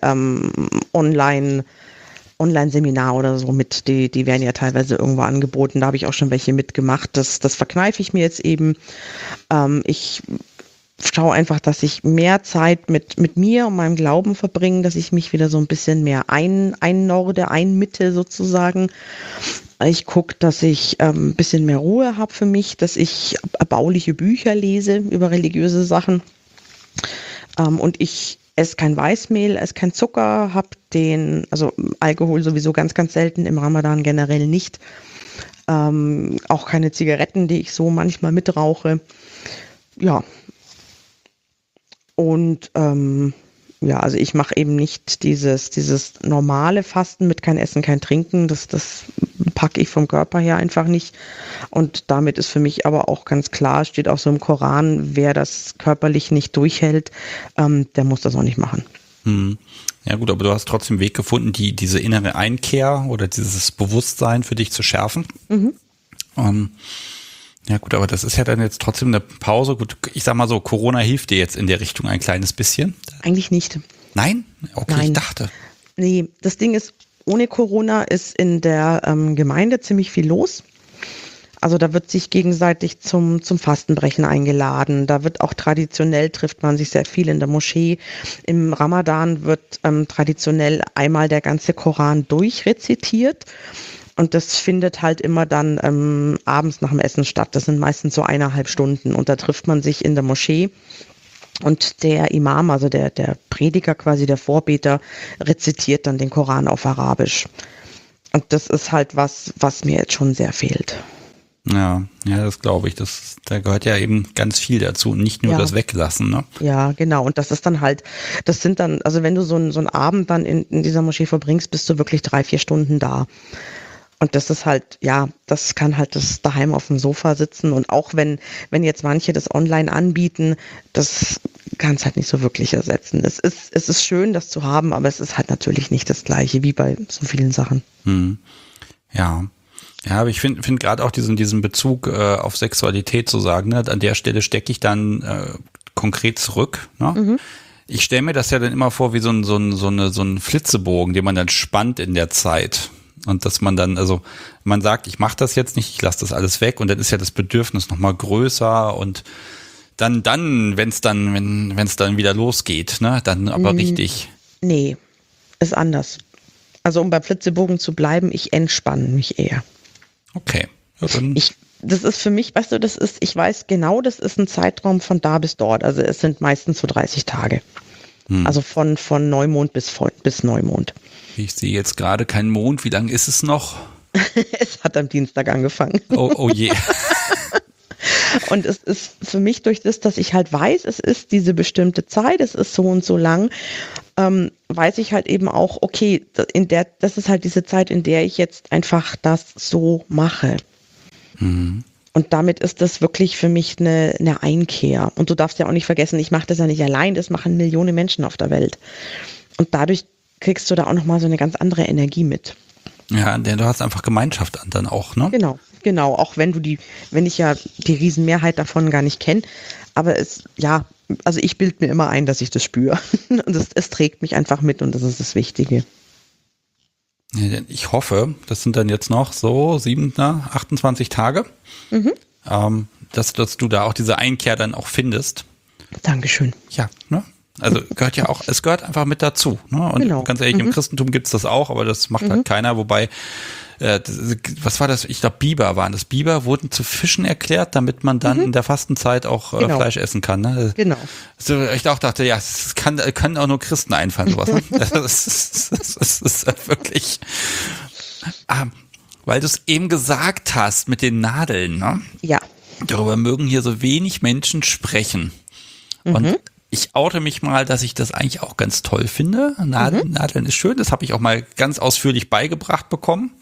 Online-Seminar oder so mit, die werden ja teilweise irgendwo angeboten, da habe ich auch schon welche mitgemacht, das verkneife ich mir jetzt eben. Ich schaue einfach, dass ich mehr Zeit mit mir und meinem Glauben verbringe, dass ich mich wieder so ein bisschen mehr einnorde, einmitte sozusagen. Ich gucke, dass ich ein bisschen mehr Ruhe habe für mich, dass ich erbauliche Bücher lese über religiöse Sachen. Und ich esse kein Weißmehl, esse kein Zucker, also Alkohol sowieso ganz, ganz selten, im Ramadan generell nicht. Auch keine Zigaretten, die ich so manchmal mitrauche. Ja. Und also ich mache eben nicht dieses normale Fasten mit kein Essen, kein Trinken. Das packe ich vom Körper her einfach nicht. Und damit ist für mich aber auch ganz klar, steht auch so im Koran, wer das körperlich nicht durchhält, der muss das auch nicht machen. Ja gut, aber du hast trotzdem einen Weg gefunden, diese innere Einkehr oder dieses Bewusstsein für dich zu schärfen. Ja gut, aber das ist ja dann jetzt trotzdem eine Pause. Gut, ich sag mal so, Corona hilft dir jetzt in der Richtung ein kleines bisschen. Eigentlich nicht. Nein? Okay, Nein. Ich dachte. Nee, das Ding ist, ohne Corona ist in der Gemeinde ziemlich viel los. Also da wird sich gegenseitig zum Fastenbrechen eingeladen. Da wird auch traditionell, trifft man sich sehr viel in der Moschee. Im Ramadan wird traditionell einmal der ganze Koran durchrezitiert. Und das findet halt immer dann abends nach dem Essen statt. Das sind meistens so 1,5 Stunden. Und da trifft man sich in der Moschee. Und der Imam, also der Prediger quasi, der Vorbeter, rezitiert dann den Koran auf Arabisch. Und das ist halt was mir jetzt schon sehr fehlt. Ja, das glaube ich. Da gehört ja eben ganz viel dazu. Nicht nur das Weglassen, ne? Ja, genau. Und das ist dann halt, also wenn du so einen Abend dann in dieser Moschee verbringst, bist du wirklich 3-4 Stunden da. Und das ist halt, das kann halt das daheim auf dem Sofa sitzen. Und auch wenn jetzt manche das online anbieten, das kann es halt nicht so wirklich ersetzen. Es ist schön, das zu haben, aber es ist halt natürlich nicht das Gleiche wie bei so vielen Sachen. Ja, aber ich finde gerade auch diesen Bezug auf Sexualität zu sagen, ne, an der Stelle stecke ich dann konkret zurück. Ne? Ich stelle mir das ja dann immer vor wie so ein Flitzebogen, den man dann spannt in der Zeit. Und dass man dann, also man sagt, ich mache das jetzt nicht, ich lasse das alles weg und dann ist ja das Bedürfnis nochmal größer und dann, wenn es dann wieder losgeht, ne, dann aber richtig. Nee, ist anders. Also um bei Flitzebogen zu bleiben, ich entspanne mich eher. Okay. Ja, dann das ist für mich, weißt du, ich weiß genau, das ist ein Zeitraum von da bis dort. Also es sind meistens so 30 Tage. Also von Neumond bis Neumond. Ich sehe jetzt gerade keinen Mond. Wie lange ist es noch? Es hat am Dienstag angefangen. Oh je. Und es ist für mich durch das, dass ich halt weiß, es ist diese bestimmte Zeit, es ist so und so lang, weiß ich halt eben auch, okay, das ist halt diese Zeit, in der ich jetzt einfach das so mache. Und damit ist das wirklich für mich eine Einkehr. Und du darfst ja auch nicht vergessen, ich mache das ja nicht allein, das machen Millionen Menschen auf der Welt. Und dadurch kriegst du da auch nochmal so eine ganz andere Energie mit. Ja, denn du hast einfach Gemeinschaft dann auch, ne? Genau, auch wenn ich ja die Riesenmehrheit davon gar nicht kenne, aber also ich bilde mir immer ein, dass ich das spüre. Und es trägt mich einfach mit und das ist das Wichtige. Ja, ich hoffe, das sind dann jetzt noch so 28 Tage, dass du da auch diese Einkehr dann auch findest. Dankeschön. Ja, ne? Also es gehört einfach mit dazu. Ne? Und ganz ehrlich, im Christentum gibt's das auch, aber das macht halt keiner. Wobei, was war das? Ich glaube, Biber waren das. Biber wurden zu Fischen erklärt, damit man dann in der Fastenzeit auch Fleisch essen kann. Ne? Genau. So, ich auch dachte, ja, es können auch nur Christen einfallen, sowas. Ne? Das ist wirklich, weil du es eben gesagt hast mit den Nadeln. Ne? Ja. Darüber mögen hier so wenig Menschen sprechen. Und ich oute mich mal, dass ich das eigentlich auch ganz toll finde. Nadeln ist schön, das habe ich auch mal ganz ausführlich beigebracht bekommen.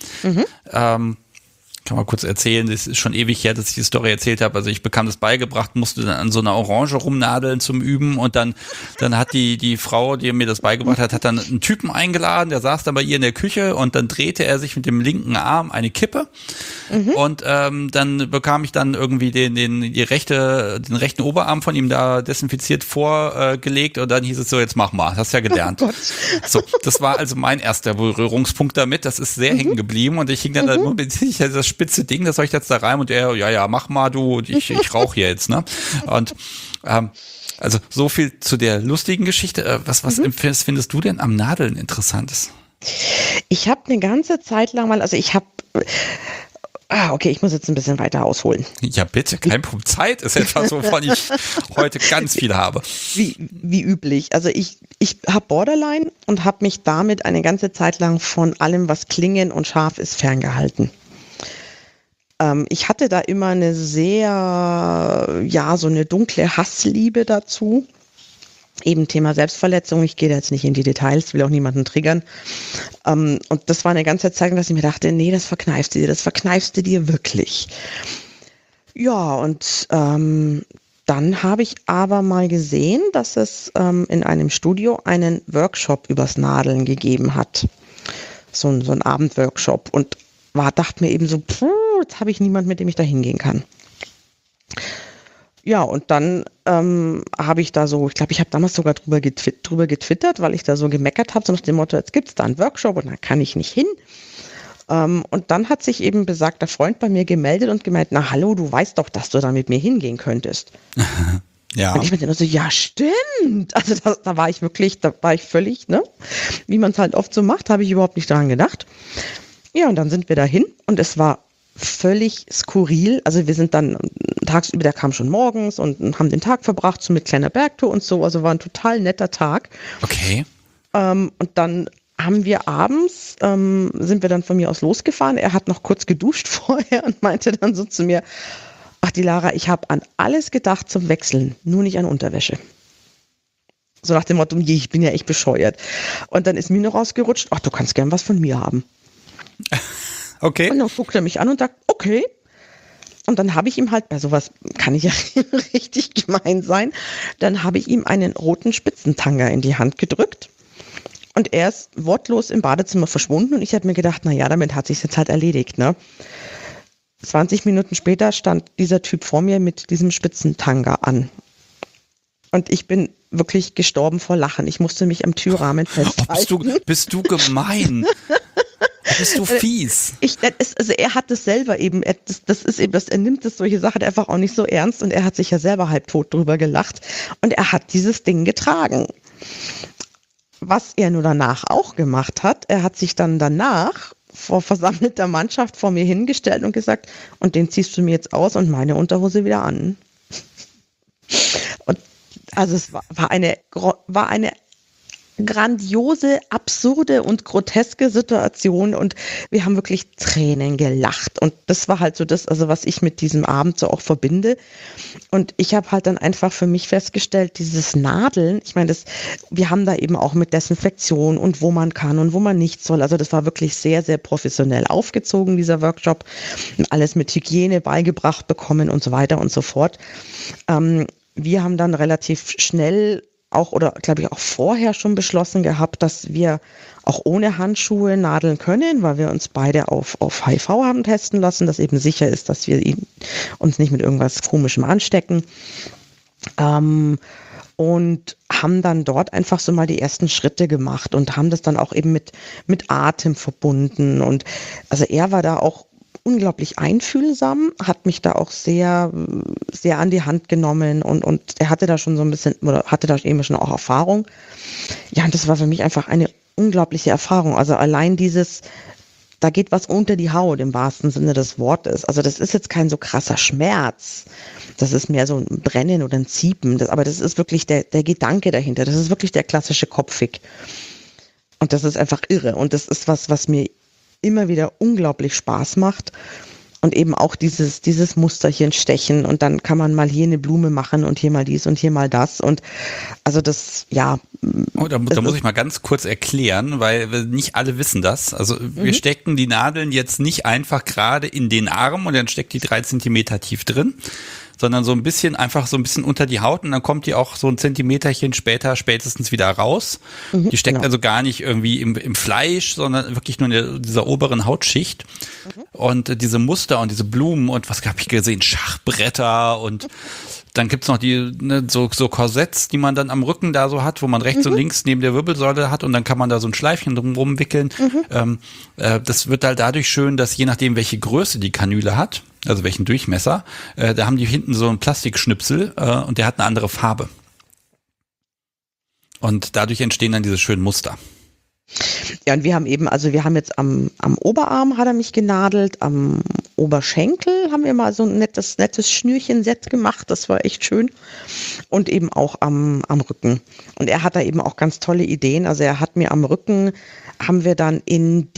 Kann mal kurz erzählen, das ist schon ewig her, dass ich die Story erzählt habe. Also ich bekam das beigebracht, musste dann an so einer Orange rumnadeln zum Üben und dann hat die Frau, die mir das beigebracht hat dann einen Typen eingeladen, der saß dann bei ihr in der Küche und dann drehte er sich mit dem linken Arm eine Kippe und dann bekam ich dann irgendwie den rechten Oberarm von ihm da desinfiziert vorgelegt und dann hieß es so, jetzt mach mal, hast ja gelernt. Oh so, das war also mein erster Berührungspunkt damit, das ist sehr hängen geblieben und ich hing dann da nur mit das spitze Ding, das soll ich jetzt da rein und er, ja, mach mal du, ich rauche jetzt, ne? Und Also so viel zu der lustigen Geschichte. Was findest du denn am Nadeln Interessantes? Ich habe eine ganze Zeit lang mal, also ich habe, okay, ich muss jetzt ein bisschen weiter ausholen. Ja, bitte, kein Problem. Zeit ist etwas, wovon ich heute ganz viel habe. Wie üblich. Also ich habe Borderline und habe mich damit eine ganze Zeit lang von allem, was klingen und scharf ist, ferngehalten. Ich hatte da immer eine sehr, so eine dunkle Hassliebe dazu. Eben Thema Selbstverletzung. Ich gehe da jetzt nicht in die Details, will auch niemanden triggern. Und das war eine ganze Zeit, dass ich mir dachte, nee, das verkneifst du dir wirklich. Ja, und dann habe ich aber mal gesehen, dass es in einem Studio einen Workshop übers Nadeln gegeben hat. So ein Abendworkshop. Und dachte mir eben so, jetzt habe ich niemanden, mit dem ich da hingehen kann. Ja, und dann habe ich da so, ich glaube, ich habe damals sogar drüber getwittert, weil ich da so gemeckert habe, so nach dem Motto, jetzt gibt es da einen Workshop und dann kann ich nicht hin. Und dann hat sich eben besagter Freund bei mir gemeldet und gemeint, na hallo, du weißt doch, dass du da mit mir hingehen könntest. Ja. Und ich mit denen so, ja stimmt. Also da war ich völlig, ne, wie man es halt oft so macht, habe ich überhaupt nicht daran gedacht. Ja, und dann sind wir da hin und es war völlig skurril. Also wir sind dann tagsüber, der kam schon morgens und haben den Tag verbracht, so mit kleiner Bergtour und so. Also war ein total netter Tag. Okay. Und dann haben wir abends, sind wir dann von mir aus losgefahren. Er hat noch kurz geduscht vorher und meinte dann so zu mir, ach die Lara, ich habe an alles gedacht zum Wechseln, nur nicht an Unterwäsche. So nach dem Motto, ich bin ja echt bescheuert. Und dann ist mir noch rausgerutscht, ach du kannst gern was von mir haben. Okay. Und dann guckt er mich an und sagt, okay. Und dann habe ich ihm halt, bei sowas kann ich ja richtig gemein sein, dann habe ich ihm einen roten Spitzentanga in die Hand gedrückt und er ist wortlos im Badezimmer verschwunden und ich habe mir gedacht, naja, damit hat sich's jetzt halt erledigt, ne? 20 Minuten später stand dieser Typ vor mir mit diesem Spitzentanga an. Und ich bin wirklich gestorben vor Lachen. Ich musste mich am Türrahmen festhalten. Bist du gemein? Bist du fies? Er hat das selber eben, er nimmt solche Sachen einfach auch nicht so ernst und er hat sich ja selber halbtot drüber gelacht und er hat dieses Ding getragen. Was er nur danach auch gemacht hat, er hat sich dann danach vor versammelter Mannschaft vor mir hingestellt und gesagt, und den ziehst du mir jetzt aus und meine Unterhose wieder an. Und also es war eine grandiose, absurde und groteske Situation und wir haben wirklich Tränen gelacht und das war halt so das, also was ich mit diesem Abend so auch verbinde und ich habe halt dann einfach für mich festgestellt, dieses Nadeln, ich meine, wir haben da eben auch mit Desinfektion und wo man kann und wo man nicht soll, also das war wirklich sehr, sehr professionell aufgezogen, dieser Workshop, alles mit Hygiene beigebracht bekommen und so weiter und so fort. Wir haben dann relativ schnell auch oder glaube ich auch vorher schon beschlossen gehabt, dass wir auch ohne Handschuhe nadeln können, weil wir uns beide auf HIV haben testen lassen, dass eben sicher ist, dass wir uns nicht mit irgendwas Komischem anstecken. Und haben dann dort einfach so mal die ersten Schritte gemacht und haben das dann auch eben mit Atem verbunden. Und also er war da auch unglaublich einfühlsam, hat mich da auch sehr, sehr an die Hand genommen und er hatte da schon so ein bisschen, oder hatte da eben schon auch Erfahrung. Ja, und das war für mich einfach eine unglaubliche Erfahrung. Also allein da geht was unter die Haut im wahrsten Sinne des Wortes. Also das ist jetzt kein so krasser Schmerz. Das ist mehr so ein Brennen oder ein Ziepen. Aber das ist wirklich der Gedanke dahinter. Das ist wirklich der klassische Kopffick. Und das ist einfach irre. Und das ist was mir immer wieder unglaublich Spaß macht und eben auch dieses Musterchen stechen und dann kann man mal hier eine Blume machen und hier mal dies und hier mal das und also das, ja. Oh, da muss ich mal ganz kurz erklären, weil nicht alle wissen das. Also wir stecken die Nadeln jetzt nicht einfach gerade in den Arm und dann steckt die 3 Zentimeter tief drin, sondern so ein bisschen unter die Haut und dann kommt die auch so ein Zentimeterchen später spätestens wieder raus. Die steckt also gar nicht irgendwie im Fleisch, sondern wirklich nur in dieser oberen Hautschicht. Und diese Muster und diese Blumen und was habe ich gesehen, Schachbretter und dann gibt's noch so Korsetts, die man dann am Rücken da so hat, wo man rechts und links neben der Wirbelsäule hat und dann kann man da so ein Schleifchen drumherum wickeln. Das wird halt dadurch schön, dass je nachdem, welche Größe die Kanüle hat, also welchen Durchmesser, da haben die hinten so einen Plastikschnipsel und der hat eine andere Farbe. Und dadurch entstehen dann diese schönen Muster. Ja, und wir haben jetzt am Oberarm hat er mich genadelt, am Oberschenkel haben wir mal so ein nettes Schnürchen-Set gemacht, das war echt schön. Und eben auch am Rücken. Und er hat da eben auch ganz tolle Ideen. Also er hat mir am Rücken, haben wir dann in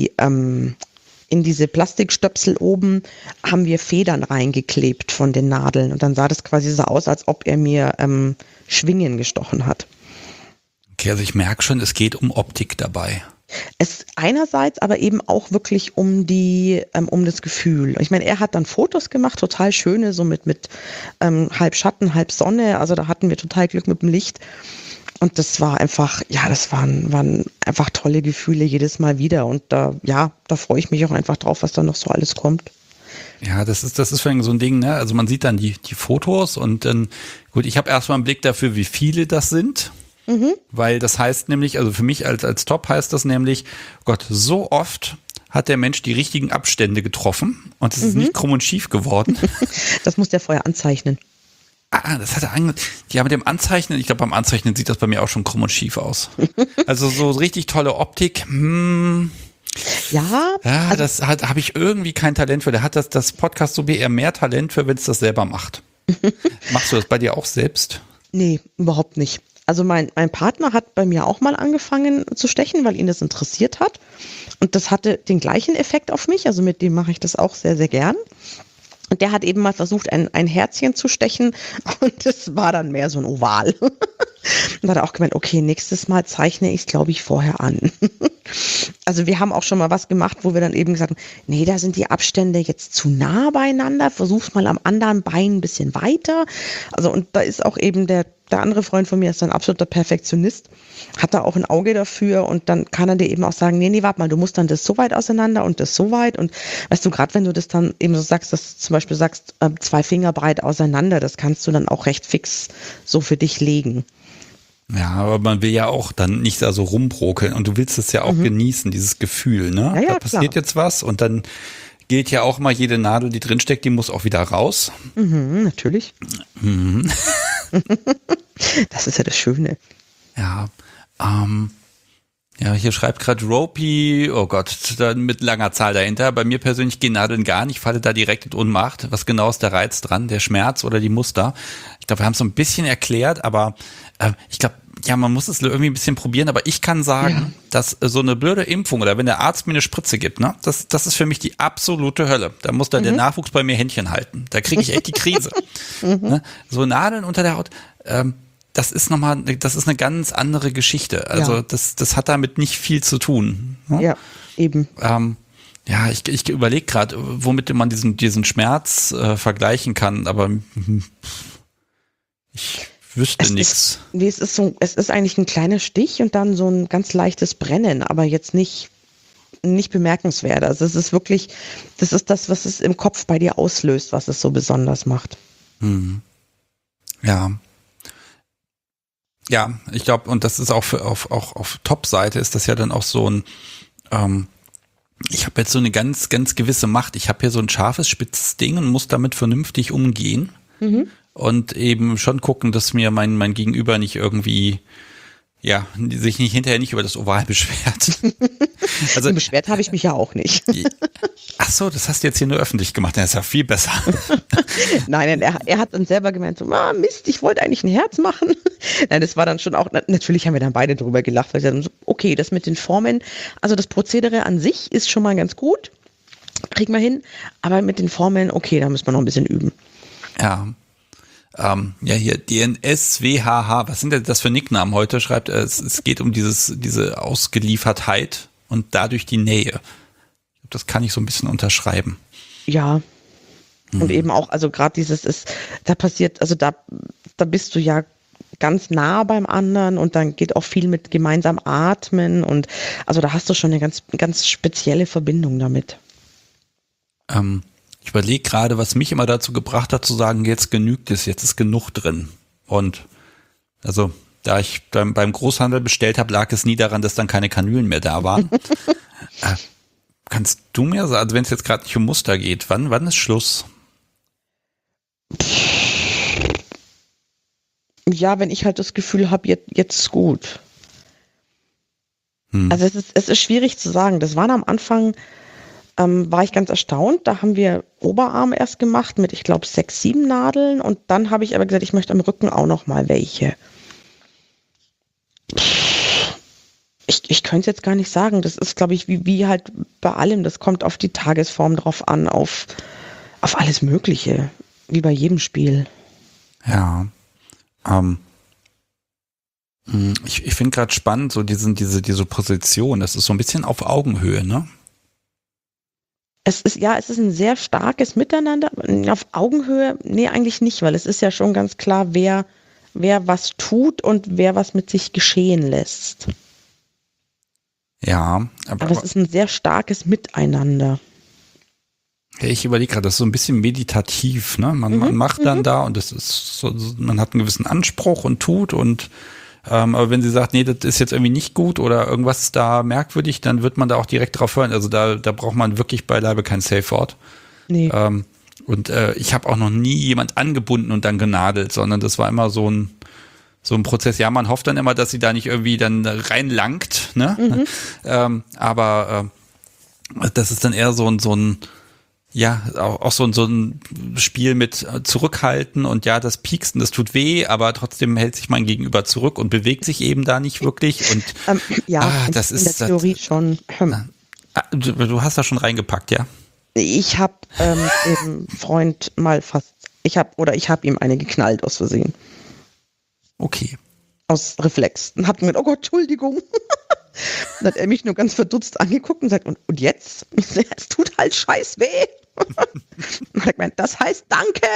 diese Plastikstöpsel oben, haben wir Federn reingeklebt von den Nadeln. Und dann sah das quasi so aus, als ob er mir Schwingen gestochen hat. Okay, also ich merke schon, es geht um Optik dabei. Es einerseits aber eben auch wirklich um das Gefühl. Ich meine, er hat dann Fotos gemacht, total schöne, so mit halb Schatten, halb Sonne. Also da hatten wir total Glück mit dem Licht. Und das war einfach, ja, das waren einfach tolle Gefühle jedes Mal wieder. Und da freue ich mich auch einfach drauf, was da noch so alles kommt. Ja, das ist vor allem so ein Ding, ne? Also man sieht dann die Fotos und dann, gut, ich habe erstmal einen Blick dafür, wie viele das sind. Weil das heißt nämlich, also für mich als Top heißt das nämlich, Gott, so oft hat der Mensch die richtigen Abstände getroffen und es ist nicht krumm und schief geworden. Das muss der vorher anzeichnen. Das hat er ja, mit dem Anzeichnen, ich glaube, beim Anzeichnen sieht das bei mir auch schon krumm und schief aus. Also so richtig tolle Optik, Ja, also, das habe ich irgendwie kein Talent für. Der hat das Podcast so eher mehr Talent für, wenn es das selber macht. Machst du das bei dir auch selbst? Nee, überhaupt nicht. Also mein Partner hat bei mir auch mal angefangen zu stechen, weil ihn das interessiert hat. Und das hatte den gleichen Effekt auf mich. Also mit dem mache ich das auch sehr, sehr gern. Und der hat eben mal versucht, ein Herzchen zu stechen. Und das war dann mehr so ein Oval. Und hat er auch gemeint, okay, nächstes Mal zeichne ich es, glaube ich, vorher an. Also wir haben auch schon mal was gemacht, wo wir dann eben gesagt haben, nee, da sind die Abstände jetzt zu nah beieinander. Versuch's mal am anderen Bein ein bisschen weiter. Also und da ist auch eben der andere Freund von mir ist ein absoluter Perfektionist, hat da auch ein Auge dafür und dann kann er dir eben auch sagen, nee, warte mal, du musst dann das so weit auseinander und das so weit und weißt du, gerade wenn du das dann eben so sagst, dass du zum Beispiel sagst, 2 Finger breit auseinander, das kannst du dann auch recht fix so für dich legen. Ja, aber man will ja auch dann nicht da so rumbrokeln und du willst es ja auch genießen, dieses Gefühl, ne? Ja, da passiert jetzt was und dann gilt ja auch mal, jede Nadel, die drinsteckt, die muss auch wieder raus. Natürlich. Das ist ja das Schöne. Ja, ja, hier schreibt gerade Ropey, oh Gott, dann mit langer Zahl dahinter. Bei mir persönlich gehen Nadeln gar nicht, falle da direkt in Ohnmacht. Was genau ist der Reiz dran? Der Schmerz oder die Muster? Ich glaube, wir haben es so ein bisschen erklärt, aber ich glaube, ja, man muss es irgendwie ein bisschen probieren, aber ich kann sagen, dass so eine blöde Impfung oder wenn der Arzt mir eine Spritze gibt, ne, das ist für mich die absolute Hölle. Da muss dann der Nachwuchs bei mir Händchen halten. Da kriege ich echt die Krise. Ne? So Nadeln unter der Haut, das ist eine ganz andere Geschichte. Also das hat damit nicht viel zu tun. Ne? Ja, eben. Ja, ich überlege gerade, womit man diesen Schmerz vergleichen kann, aber ich wüsste nichts. Nee, es ist eigentlich ein kleiner Stich und dann so ein ganz leichtes Brennen, aber jetzt nicht bemerkenswert. Also es ist wirklich, das ist das, was es im Kopf bei dir auslöst, was es so besonders macht. Ja. Ja, ich glaube, und das ist auch auf Top-Seite ist das ja dann auch so ein, ich habe jetzt so eine ganz, ganz gewisse Macht. Ich habe hier so ein scharfes, spitzes Ding und muss damit vernünftig umgehen. Und eben schon gucken, dass mir mein Gegenüber nicht irgendwie, ja, sich hinterher nicht über das Oval beschwert. Also, beschwert habe ich mich ja auch nicht. Ach so, das hast du jetzt hier nur öffentlich gemacht. Das ist ja viel besser. Nein, er hat dann selber gemeint, so, Mist, ich wollte eigentlich ein Herz machen. Nein, das war dann schon auch, natürlich haben wir dann beide drüber gelacht, weil sie dann so, okay, das mit den Formen, also das Prozedere an sich ist schon mal ganz gut, kriegen wir hin, aber mit den Formen, okay, da müssen wir noch ein bisschen üben. Ja. Ja, hier DNSWHH, was sind denn das für Nicknamen heute? Schreibt, es geht um diese Ausgeliefertheit und dadurch die Nähe. Das kann ich so ein bisschen unterschreiben. Ja. Und eben auch, also gerade da passiert, also da bist du ja ganz nah beim anderen und dann geht auch viel mit gemeinsam atmen und also da hast du schon eine ganz, ganz spezielle Verbindung damit. Ich überlege gerade, was mich immer dazu gebracht hat, zu sagen, jetzt genügt es, jetzt ist genug drin. Und also, da ich beim Großhandel bestellt habe, lag es nie daran, dass dann keine Kanülen mehr da waren. Kannst du mir sagen, also wenn es jetzt gerade nicht um Muster geht, wann ist Schluss? Ja, wenn ich halt das Gefühl habe, jetzt ist gut. Also es ist schwierig zu sagen. Das waren am Anfang, war ich ganz erstaunt. Da haben wir Oberarm erst gemacht mit, ich glaube, 6, 7 Nadeln. Und dann habe ich aber gesagt, ich möchte am Rücken auch noch mal welche. Ich könnte es jetzt gar nicht sagen. Das ist, glaube ich, wie halt bei allem. Das kommt auf die Tagesform drauf an, auf alles Mögliche. Wie bei jedem Spiel. Ja. Ich finde gerade spannend, so diese Position. Das ist so ein bisschen auf Augenhöhe, ne? Es ist ein sehr starkes Miteinander. Auf Augenhöhe, nee, eigentlich nicht, weil es ist ja schon ganz klar, wer was tut und wer was mit sich geschehen lässt. Ja, aber es ist ein sehr starkes Miteinander. Ich überlege gerade, das ist so ein bisschen meditativ, ne? Man macht dann da und es ist so, man hat einen gewissen Anspruch und tut und aber wenn sie sagt, nee, das ist jetzt irgendwie nicht gut oder irgendwas ist da merkwürdig, dann wird man da auch direkt drauf hören. Also da braucht man wirklich beileibe kein Safe-Wort. Nee. Und ich habe auch noch nie jemand angebunden und dann genadelt, sondern das war immer so ein Prozess. Ja, man hofft dann immer, dass sie da nicht irgendwie dann reinlangt, ne? Aber das ist dann eher so ein ja, auch so ein Spiel mit Zurückhalten und ja, das Pieksen, das tut weh, aber trotzdem hält sich mein Gegenüber zurück und bewegt sich eben da nicht wirklich. Und das in der Theorie schon. Du hast da schon reingepackt, ja? Ich habe dem Freund mal ich habe ihm eine geknallt aus Versehen. Okay. Aus Reflex. Und hab mir gedacht, oh Gott, Entschuldigung. Dann hat er mich nur ganz verdutzt angeguckt und sagt, und jetzt? Es tut halt scheiß weh. Und ich meine, das heißt Danke.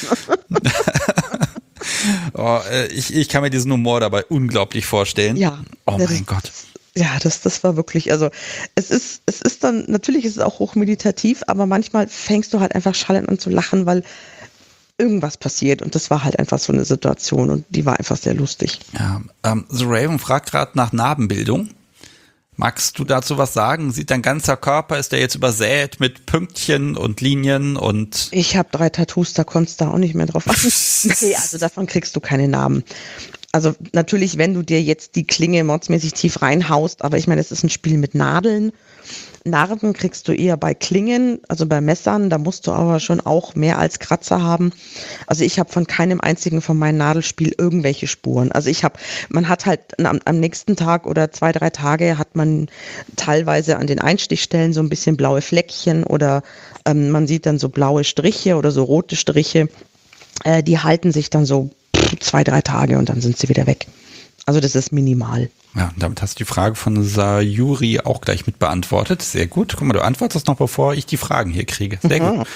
Ich kann mir diesen Humor dabei unglaublich vorstellen. Ja. Oh mein Gott. Ja, das war wirklich, also es ist dann, natürlich ist es auch hochmeditativ, aber manchmal fängst du halt einfach schallend an zu lachen, weil irgendwas passiert und das war halt einfach so eine Situation und die war einfach sehr lustig. Ja, The Raven fragt gerade nach Narbenbildung. Magst du dazu was sagen? Sieht dein ganzer Körper, ist der jetzt übersät mit Pünktchen und Linien und... Ich habe 3 Tattoos, da konntest du auch nicht mehr drauf achten. Nee, also davon kriegst du keine Narben. Also natürlich, wenn du dir jetzt die Klinge mordsmäßig tief reinhaust, aber ich meine, es ist ein Spiel mit Nadeln. Narben kriegst du eher bei Klingen, also bei Messern, da musst du aber schon auch mehr als Kratzer haben. Also ich habe von keinem einzigen von meinem Nadelspiel irgendwelche Spuren. Also man hat halt am nächsten Tag oder 2, 3 Tage hat man teilweise an den Einstichstellen so ein bisschen blaue Fleckchen oder man sieht dann so blaue Striche oder so rote Striche. Die halten sich dann so 2, 3 Tage und dann sind sie wieder weg. Also das ist minimal. Ja, damit hast du die Frage von Sayuri auch gleich mit beantwortet. Sehr gut. Guck mal, du antwortest noch, bevor ich die Fragen hier kriege. Sehr gut.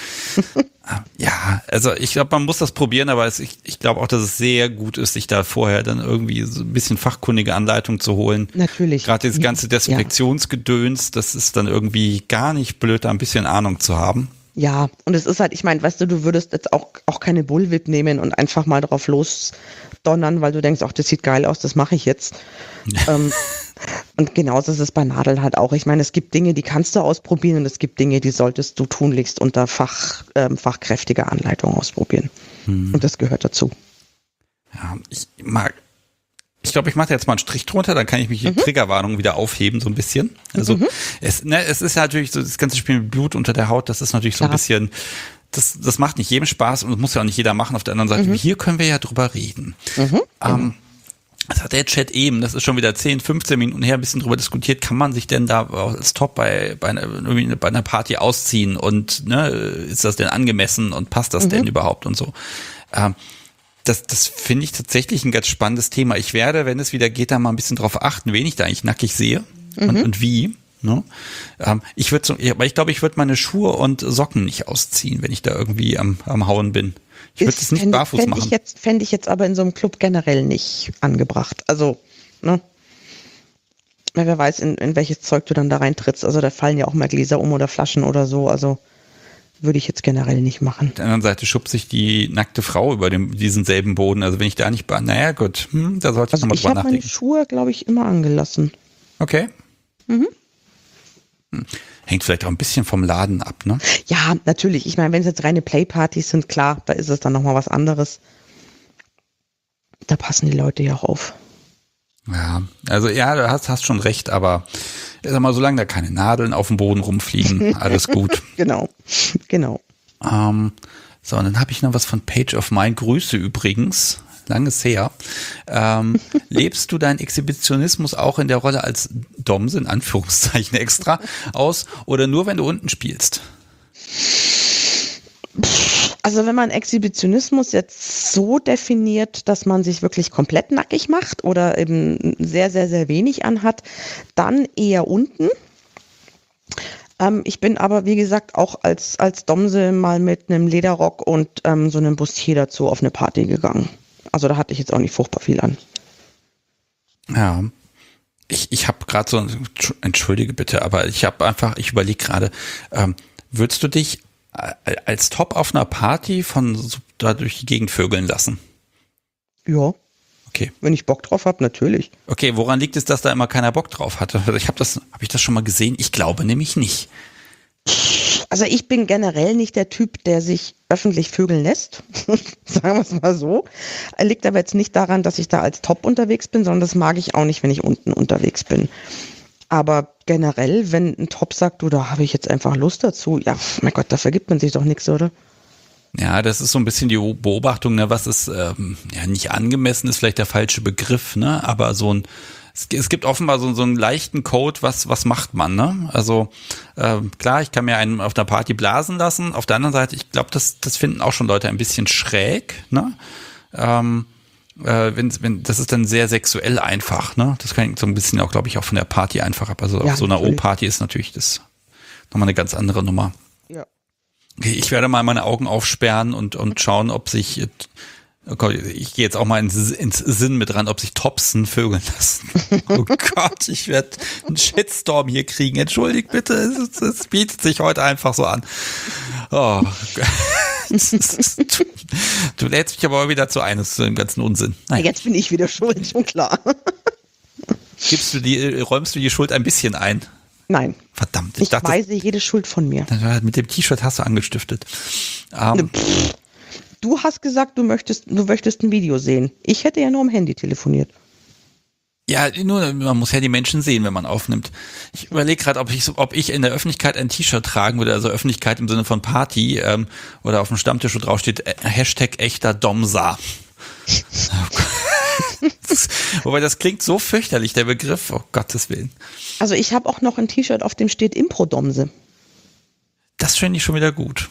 Ja, also ich glaube, man muss das probieren, aber ich glaube auch, dass es sehr gut ist, sich da vorher dann irgendwie so ein bisschen fachkundige Anleitung zu holen. Natürlich. Gerade dieses ganze Desinfektionsgedöns, das ist dann irgendwie gar nicht blöd, da ein bisschen Ahnung zu haben. Ja, und es ist halt, ich meine, weißt du würdest jetzt auch keine Bullwhip nehmen und einfach mal drauf losdonnern, weil du denkst, ach, das sieht geil aus, das mache ich jetzt. Und genauso ist es bei Nadeln halt auch. Ich meine, es gibt Dinge, die kannst du ausprobieren und es gibt Dinge, die solltest du tunlichst unter fachkräftiger Anleitung ausprobieren. Und das gehört dazu. Ja, ich glaube, ich mache jetzt mal einen Strich drunter, dann kann ich mich die Triggerwarnung wieder aufheben, so ein bisschen. Also es ist ja natürlich so, das ganze Spiel mit Blut unter der Haut, das ist natürlich so ein bisschen, das macht nicht jedem Spaß und das muss ja auch nicht jeder machen. Auf der anderen Seite, hier können wir ja drüber reden. Das hat der Chat eben, das ist schon wieder 10, 15 Minuten her, ein bisschen drüber diskutiert, kann man sich denn da als Top bei einer Party ausziehen und ne, ist das denn angemessen und passt das denn überhaupt und so. Das finde ich tatsächlich ein ganz spannendes Thema. Ich werde, wenn es wieder geht, da mal ein bisschen drauf achten, wen ich da eigentlich nackig sehe und wie. Ne? Aber ich glaube, ich würde meine Schuhe und Socken nicht ausziehen, wenn ich da irgendwie am Hauen bin. Ich würde es nicht barfuß machen. Fände ich jetzt aber in so einem Club generell nicht angebracht. Also, ne? Weil wer weiß, in welches Zeug du dann da reintrittst. Also da fallen ja auch mal Gläser um oder Flaschen oder so. Also würde ich jetzt generell nicht machen. Auf der anderen Seite schubst sich die nackte Frau über diesen selben Boden. Also wenn ich da nicht, naja gut, da sollte ich nochmal drüber nachdenken. Ich habe meine Schuhe, glaube ich, immer angelassen. Okay. Hängt vielleicht auch ein bisschen vom Laden ab, ne? Ja, natürlich. Ich meine, wenn es jetzt reine Playpartys sind, klar, da ist es dann nochmal was anderes. Da passen die Leute ja auch auf. Ja, also ja, du hast schon recht, aber sag mal, solange da keine Nadeln auf dem Boden rumfliegen, alles gut. Genau. So, und dann habe ich noch was von Page of Mind. Grüße übrigens, langes her. Lebst du deinen Exhibitionismus auch in der Rolle als Domse, in Anführungszeichen extra, aus oder nur, wenn du unten spielst? Also wenn man Exhibitionismus jetzt so definiert, dass man sich wirklich komplett nackig macht oder eben sehr, sehr, sehr wenig anhat, dann eher unten. Ich bin aber, wie gesagt, auch als Domse mal mit einem Lederrock und so einem Bustier dazu auf eine Party gegangen. Also da hatte ich jetzt auch nicht furchtbar viel an. Ja, ich habe gerade so, entschuldige bitte, aber ich überlege gerade, würdest du dich als Top auf einer Party da durch die Gegend vögeln lassen? Ja. Okay. Wenn ich Bock drauf habe, natürlich. Okay, woran liegt es, dass da immer keiner Bock drauf hatte? Habe ich das schon mal gesehen? Ich glaube nämlich nicht. Also ich bin generell nicht der Typ, der sich öffentlich vögeln lässt. Sagen wir es mal so. Liegt aber jetzt nicht daran, dass ich da als Top unterwegs bin, sondern das mag ich auch nicht, wenn ich unten unterwegs bin. Aber generell, wenn ein Top sagt, du, da habe ich jetzt einfach Lust dazu, ja, mein Gott, da vergibt man sich doch nichts, oder? Ja, das ist so ein bisschen die Beobachtung, ne, was ist, nicht angemessen ist vielleicht der falsche Begriff, ne, aber es gibt offenbar so einen leichten Code, was macht man, ne? Also klar, ich kann mir einen auf der Party blasen lassen, auf der anderen Seite, ich glaube, das finden auch schon Leute ein bisschen schräg, ne? Wenn das ist dann sehr sexuell einfach, ne? Das kann so ein bisschen auch, glaube ich, auch von der Party einfach ab. Also ja, auf so einer natürlich. O-Party ist natürlich das nochmal eine ganz andere Nummer. Ja. Okay, ich werde mal meine Augen aufsperren und schauen, ob sich, ich gehe jetzt auch mal ins Sinn mit ran, ob sich Topsen vögeln lassen. Oh Gott, ich werde einen Shitstorm hier kriegen. Entschuldigt bitte, es bietet sich heute einfach so an. Oh Du lädst mich aber wieder zu dem ganzen Unsinn. Nein. Jetzt bin ich wieder schuld, schon klar. Räumst du die Schuld ein bisschen ein? Nein. Verdammt. Ich weise jede Schuld von mir. Mit dem T-Shirt hast du angestiftet. Du hast gesagt, du möchtest ein Video sehen. Ich hätte ja nur am Handy telefoniert. Ja, nur man muss ja die Menschen sehen, wenn man aufnimmt. Ich überlege gerade, ob ich in der Öffentlichkeit ein T-Shirt tragen würde, also Öffentlichkeit im Sinne von Party, oder auf dem Stammtisch, wo drauf steht Hashtag echter Domsa. Wobei das klingt so fürchterlich, der Begriff, oh Gottes Willen. Also ich habe auch noch ein T-Shirt, auf dem steht Impro-Domse. Das finde ich schon wieder gut.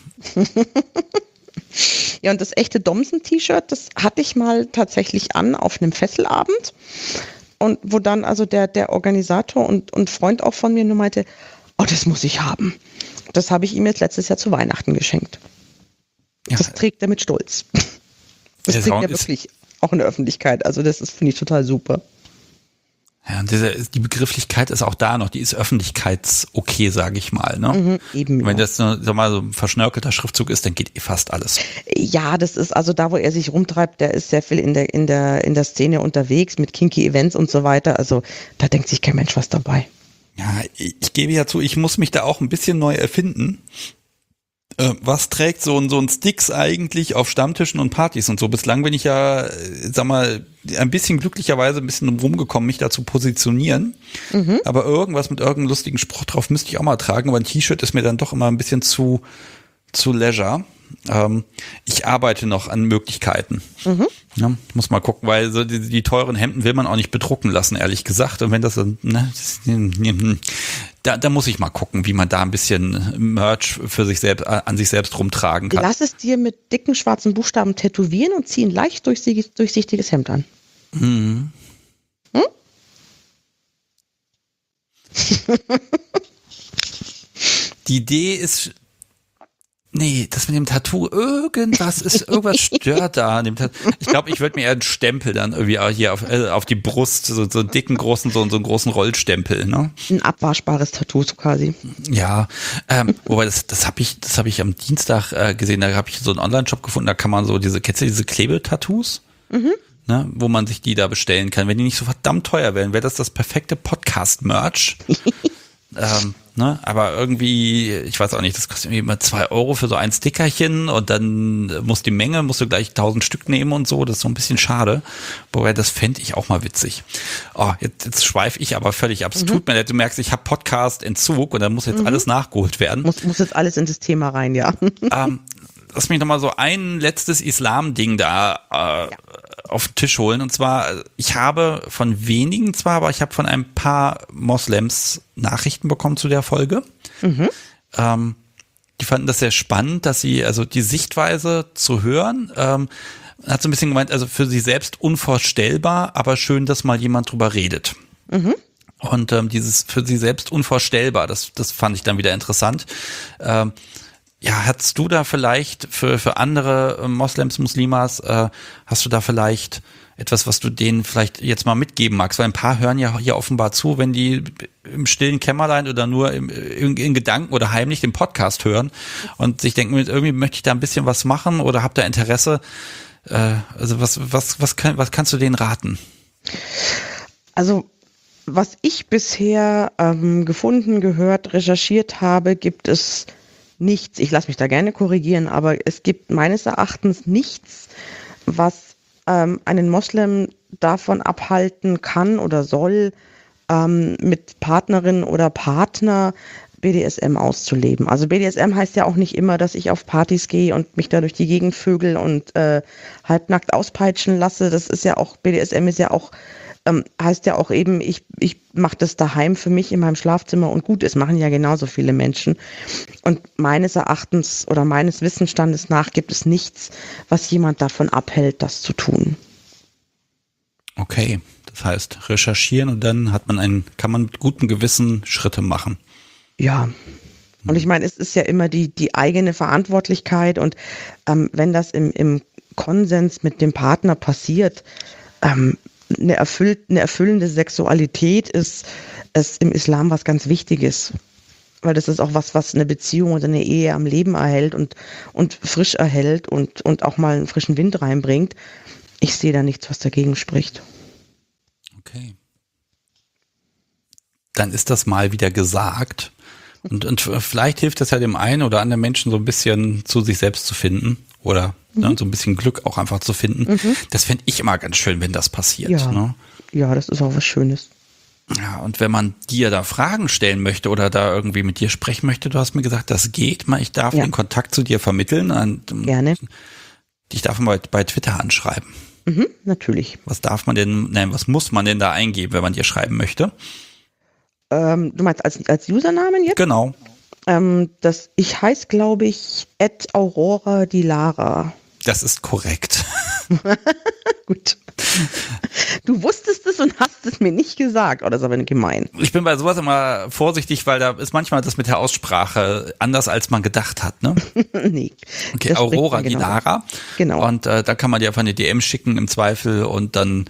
Ja, und das echte Domsen-T-Shirt, das hatte ich mal tatsächlich an auf einem Fesselabend. Und wo dann also der Organisator und Freund auch von mir nur meinte, oh, das muss ich haben. Das habe ich ihm jetzt letztes Jahr zu Weihnachten geschenkt. Ja. Das trägt er mit Stolz. Das trägt er wirklich auch in der Öffentlichkeit. Also das finde ich total super. Ja, und die Begrifflichkeit ist auch da noch, die ist öffentlichkeits-okay, sage ich mal. Ne? Eben, wenn das so ein verschnörkelter Schriftzug ist, dann geht fast alles. Ja, das ist also da, wo er sich rumtreibt, der ist sehr viel in der Szene unterwegs mit kinky Events und so weiter. Also da denkt sich kein Mensch was dabei. Ja, ich gebe ja zu, ich muss mich da auch ein bisschen neu erfinden. Was trägt so ein Sticks eigentlich auf Stammtischen und Partys und so? Bislang bin ich ja, sag mal, ein bisschen glücklicherweise ein bisschen rumgekommen, mich da zu positionieren. Aber irgendwas mit irgendeinem lustigen Spruch drauf müsste ich auch mal tragen. Aber ein T-Shirt ist mir dann doch immer ein bisschen zu leisure. Ich arbeite noch an Möglichkeiten. Ja, muss mal gucken, weil so die teuren Hemden will man auch nicht bedrucken lassen, ehrlich gesagt. Und wenn das dann, da muss ich mal gucken, wie man da ein bisschen Merch für sich selbst, an sich selbst rumtragen kann. Lass es dir mit dicken schwarzen Buchstaben tätowieren und zieh ein leicht durchsichtiges Hemd an. Mhm. Die Idee ist, nee, das mit dem Tattoo, irgendwas stört da an dem Tattoo. Ich glaube, ich würde mir eher einen Stempel dann irgendwie hier auf die Brust, so einen dicken, großen, so einen großen Rollstempel, ne? Ein abwaschbares Tattoo so quasi. Ja, wobei das habe ich am Dienstag gesehen, da habe ich so einen Online-Shop gefunden, da kann man so kennst du diese Klebetattoos? Ne, wo man sich die da bestellen kann. Wenn die nicht so verdammt teuer wären, wäre das perfekte Podcast-Merch. Ne? Aber irgendwie, ich weiß auch nicht, das kostet irgendwie immer 2 € für so ein Stickerchen und dann musst du gleich 1000 Stück nehmen und so. Das ist so ein bisschen schade. Wobei, das fände ich auch mal witzig. Oh, jetzt schweife ich aber völlig ab. Es tut mir leid, du merkst, ich habe Podcast-Entzug und dann muss jetzt alles nachgeholt werden. Muss jetzt alles in das Thema rein, ja. Lass mich nochmal so ein letztes Islam-Ding da auf den Tisch holen. Und zwar, ich habe von wenigen zwar, aber ich habe von ein paar Moslems Nachrichten bekommen zu der Folge. Die fanden das sehr spannend, dass sie, also die Sichtweise zu hören, hat so ein bisschen gemeint, also für sie selbst unvorstellbar, aber schön, dass mal jemand drüber redet. Und dieses für sie selbst unvorstellbar, das fand ich dann wieder interessant. Ja, hast du da vielleicht für andere Moslems, Muslimas, hast du da vielleicht etwas, was du denen vielleicht jetzt mal mitgeben magst? Weil ein paar hören ja hier offenbar zu, wenn die im stillen Kämmerlein oder nur in Gedanken oder heimlich den Podcast hören und sich denken, irgendwie möchte ich da ein bisschen was machen oder hab da Interesse. Also was kannst du denen raten? Also was ich bisher gefunden, gehört, recherchiert habe, gibt es nichts, ich lasse mich da gerne korrigieren, aber es gibt meines Erachtens nichts, was einen Moslem davon abhalten kann oder soll, mit Partnerin oder Partner BDSM auszuleben. Also BDSM heißt ja auch nicht immer, dass ich auf Partys gehe und mich da durch die Gegend vögel und halbnackt auspeitschen lasse. Das ist ja auch, BDSM ist ja auch heißt ja auch eben, ich mache das daheim für mich in meinem Schlafzimmer und gut, es machen ja genauso viele Menschen. Und meines Erachtens oder meines Wissensstandes nach gibt es nichts, was jemand davon abhält, das zu tun. Okay, das heißt recherchieren und dann kann man mit gutem Gewissen Schritte machen. Ja, und ich meine, es ist ja immer die eigene Verantwortlichkeit und wenn das im Konsens mit dem Partner passiert, eine erfüllende Sexualität ist im Islam was ganz Wichtiges. Weil das ist auch was eine Beziehung oder eine Ehe am Leben erhält und frisch erhält und auch mal einen frischen Wind reinbringt. Ich sehe da nichts, was dagegen spricht. Okay. Dann ist das mal wieder gesagt. Und vielleicht hilft das ja dem einen oder anderen Menschen so ein bisschen zu sich selbst zu finden oder so ein bisschen Glück auch einfach zu finden. Das fände ich immer ganz schön, wenn das passiert. Ja. Ne? Ja, das ist auch was Schönes. Ja, und wenn man dir da Fragen stellen möchte oder da irgendwie mit dir sprechen möchte, du hast mir gesagt, das geht. Ich darf den Kontakt zu dir vermitteln. Gerne. Ich darf mal bei Twitter anschreiben. Natürlich. Was was muss man denn da eingeben, wenn man dir schreiben möchte? Du meinst als Usernamen jetzt? Genau. Ich heiße, glaube ich, @Aurora-Dilara. Das ist korrekt. Gut. Du wusstest es und hast es mir nicht gesagt. Oh, das ist aber gemein. Ich bin bei sowas immer vorsichtig, weil da ist manchmal das mit der Aussprache anders, als man gedacht hat, ne? Nee. Okay, Aurora-Dilara. Genau. Und da kann man dir einfach eine DM schicken im Zweifel und dann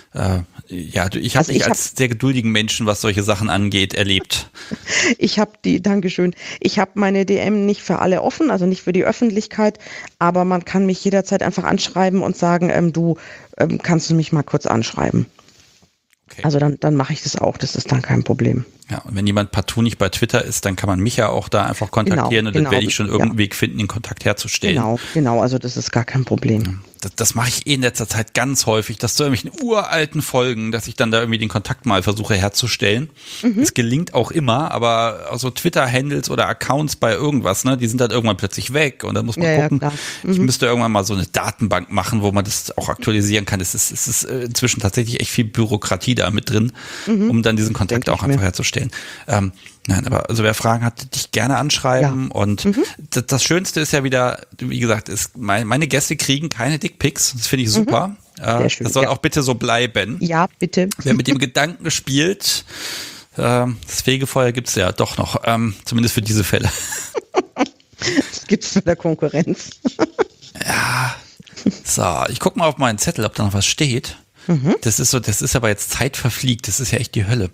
ich habe dich als sehr geduldigen Menschen, was solche Sachen angeht, erlebt. Dankeschön. Ich habe meine DM nicht für alle offen, also nicht für die Öffentlichkeit, aber man kann mich jederzeit einfach anschreiben und sagen, du kannst du mich mal kurz anschreiben. Okay. Also dann mache ich das auch, das ist dann kein Problem. Ja, und wenn jemand partout nicht bei Twitter ist, dann kann man mich ja auch da einfach kontaktieren und dann werde ich schon irgendeinen Weg finden, den Kontakt herzustellen. Genau, also das ist gar kein Problem. Das mache ich in letzter Zeit ganz häufig, dass zu irgendwelchen uralten Folgen, dass ich dann da irgendwie den Kontakt mal versuche herzustellen. Es gelingt auch immer, aber auch so Twitter-Handles oder Accounts bei irgendwas, ne, die sind dann irgendwann plötzlich weg und dann muss man gucken. Ja, ich müsste irgendwann mal so eine Datenbank machen, wo man das auch aktualisieren kann. Es ist inzwischen tatsächlich echt viel Bürokratie da mit drin, um dann diesen Kontakt auch einfach herzustellen. Nein, aber also wer Fragen hat, dich gerne anschreiben und das Schönste ist ja wieder, wie gesagt, meine Gäste kriegen keine Dickpics, das finde ich super. Sehr schön, das soll auch bitte so bleiben. Ja, bitte. Wer mit dem Gedanken spielt, das Fegefeuer gibt's ja doch noch, zumindest für diese Fälle. Das gibt's für der Konkurrenz. Ja, so, ich gucke mal auf meinen Zettel, ob da noch was steht. Das ist aber jetzt Zeit verfliegt, das ist ja echt die Hölle.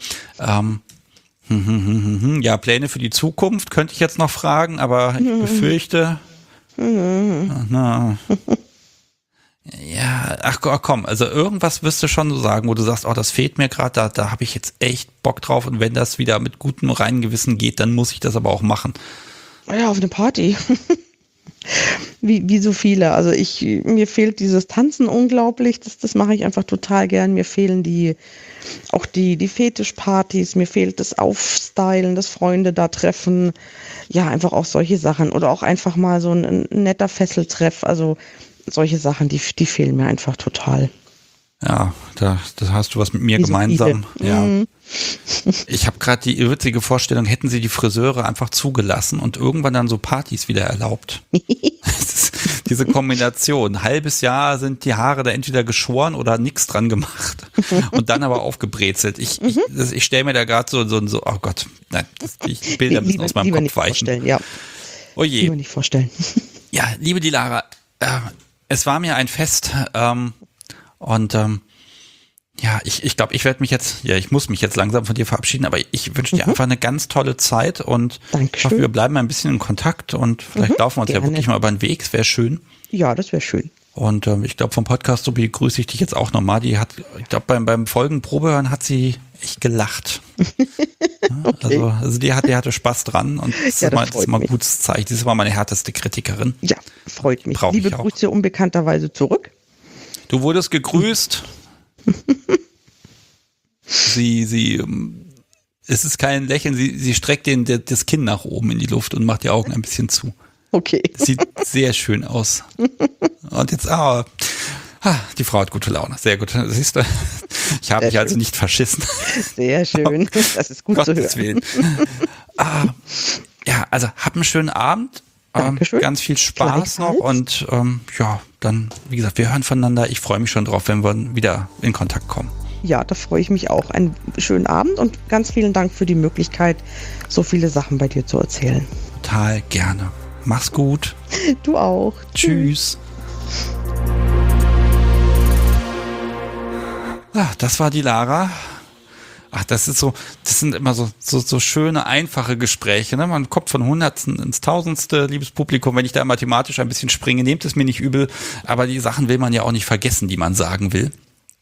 Ja, Pläne für die Zukunft könnte ich jetzt noch fragen, aber ich befürchte, Ja, ach komm, also irgendwas wirst du schon so sagen, wo du sagst, oh, das fehlt mir gerade, da habe ich jetzt echt Bock drauf und wenn das wieder mit gutem, reinen Gewissen geht, dann muss ich das aber auch machen. Ja, auf eine Party. Wie so viele. Also mir fehlt dieses Tanzen unglaublich, das mache ich einfach total gern. Mir fehlen die Fetischpartys, mir fehlt das Aufstylen, das Freunde da treffen. Ja, einfach auch solche Sachen. Oder auch einfach mal so ein netter Fesseltreff. Also solche Sachen, die fehlen mir einfach total. Ja, da hast du was mit mir Wie so gemeinsam. viele. Ja. Mhm. Ich habe gerade die witzige Vorstellung, hätten sie die Friseure einfach zugelassen und irgendwann dann so Partys wieder erlaubt. Diese Kombination. Ein halbes Jahr sind die Haare da entweder geschoren oder nichts dran gemacht und dann aber aufgebrezelt. Ich stelle mir da gerade so, oh Gott, nein, die Bilder müssen aus meinem Kopf weichen. Ja. Oh je. Lieber nicht vorstellen. Ja, liebe Dilara, es war mir ein Fest ja, ich glaube, ich muss mich jetzt langsam von dir verabschieden, aber ich wünsche dir einfach eine ganz tolle Zeit und ich hoffe, wir bleiben ein bisschen in Kontakt und vielleicht laufen wir uns ja wirklich mal über den Weg, es wäre schön. Ja, das wäre schön. Und ich glaube, vom Podcast so begrüße ich dich jetzt auch nochmal. Ich glaube, beim Folgenprobehören hat sie echt gelacht. Okay. Also die hatte Spaß dran und das ist mal ein gutes Zeichen. Sie ist immer meine härteste Kritikerin. Ja, freut mich. Liebe Grüße unbekannterweise zurück. Du wurdest gegrüßt. Es ist kein Lächeln, sie streckt das Kinn nach oben in die Luft und macht die Augen ein bisschen zu. Okay. Das sieht sehr schön aus. Und jetzt, die Frau hat gute Laune. Sehr gut. Siehst du, ich habe mich also nicht verschissen. Sehr schön. Das ist gut zu hören. Willen. Ja, also hab einen schönen Abend. Ganz viel Spaß noch und dann, wie gesagt, wir hören voneinander. Ich freue mich schon drauf, wenn wir wieder in Kontakt kommen. Ja, da freue ich mich auch. Einen schönen Abend und ganz vielen Dank für die Möglichkeit, so viele Sachen bei dir zu erzählen. Total gerne. Mach's gut. Du auch. Tschüss. Das war die Lara. Ach, das sind immer so schöne, einfache Gespräche, ne? Man kommt von Hundertsten ins Tausendste, liebes Publikum. Wenn ich da mathematisch ein bisschen springe, nehmt es mir nicht übel. Aber die Sachen will man ja auch nicht vergessen, die man sagen will.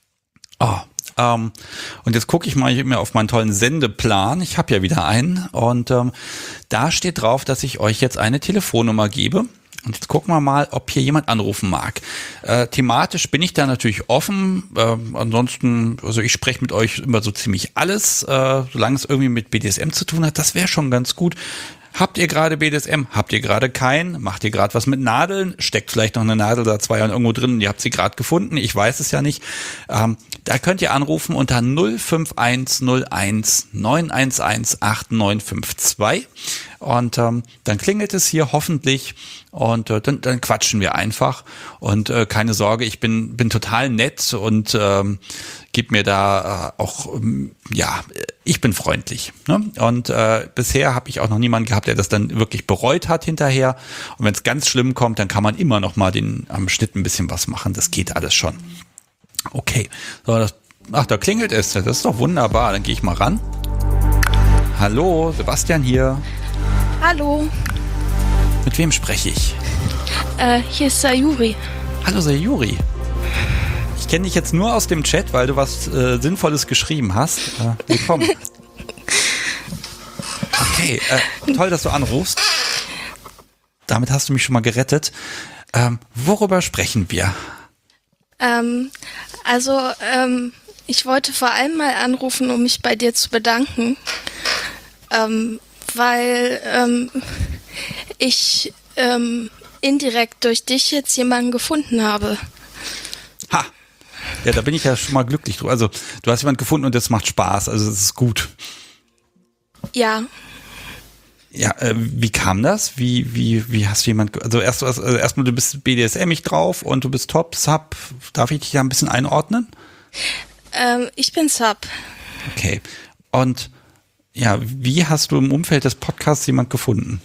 Und jetzt gucke ich mal auf meinen tollen Sendeplan. Ich habe ja wieder einen. Und da steht drauf, dass ich euch jetzt eine Telefonnummer gebe. Und jetzt gucken wir mal, ob hier jemand anrufen mag. Thematisch bin ich da natürlich offen. Ansonsten, also ich spreche mit euch über so ziemlich alles, solange es irgendwie mit BDSM zu tun hat. Das wäre schon ganz gut. Habt ihr gerade BDSM? Habt ihr gerade keinen? Macht ihr gerade was mit Nadeln? Steckt vielleicht noch eine Nadel da 2 Jahren irgendwo drin und ihr habt sie gerade gefunden? Ich weiß es ja nicht. Da könnt ihr anrufen unter 05101 911 8952 und dann klingelt es hier hoffentlich und dann quatschen wir einfach und keine Sorge, ich bin total nett und gib mir da ich bin freundlich, ne? Und bisher habe ich auch noch niemanden gehabt, der das dann wirklich bereut hat hinterher und wenn es ganz schlimm kommt, dann kann man immer noch mal am Schnitt ein bisschen was machen, das geht alles schon. Okay, so, da klingelt es, das ist doch wunderbar, dann gehe ich mal ran. Hallo, Sebastian hier. Hallo. Mit wem spreche ich? Hier ist Sayuri. Hallo Sayuri. Ich kenne dich jetzt nur aus dem Chat, weil du was Sinnvolles geschrieben hast. Willkommen. Okay, toll, dass du anrufst. Damit hast du mich schon mal gerettet. Worüber sprechen wir? Ich wollte vor allem mal anrufen, um mich bei dir zu bedanken, weil ich indirekt durch dich jetzt jemanden gefunden habe. Ha! Ja, da bin ich ja schon mal glücklich drüber. Also, du hast jemanden gefunden und das macht Spaß, also das ist gut. Ja. Ja, wie kam das? Wie hast du jemanden, also erstmal du bist BDSM-ig drauf und du bist Top, Sub. Darf ich dich da ein bisschen einordnen? Ich bin Sub. Okay. Und ja, wie hast du im Umfeld des Podcasts jemand gefunden?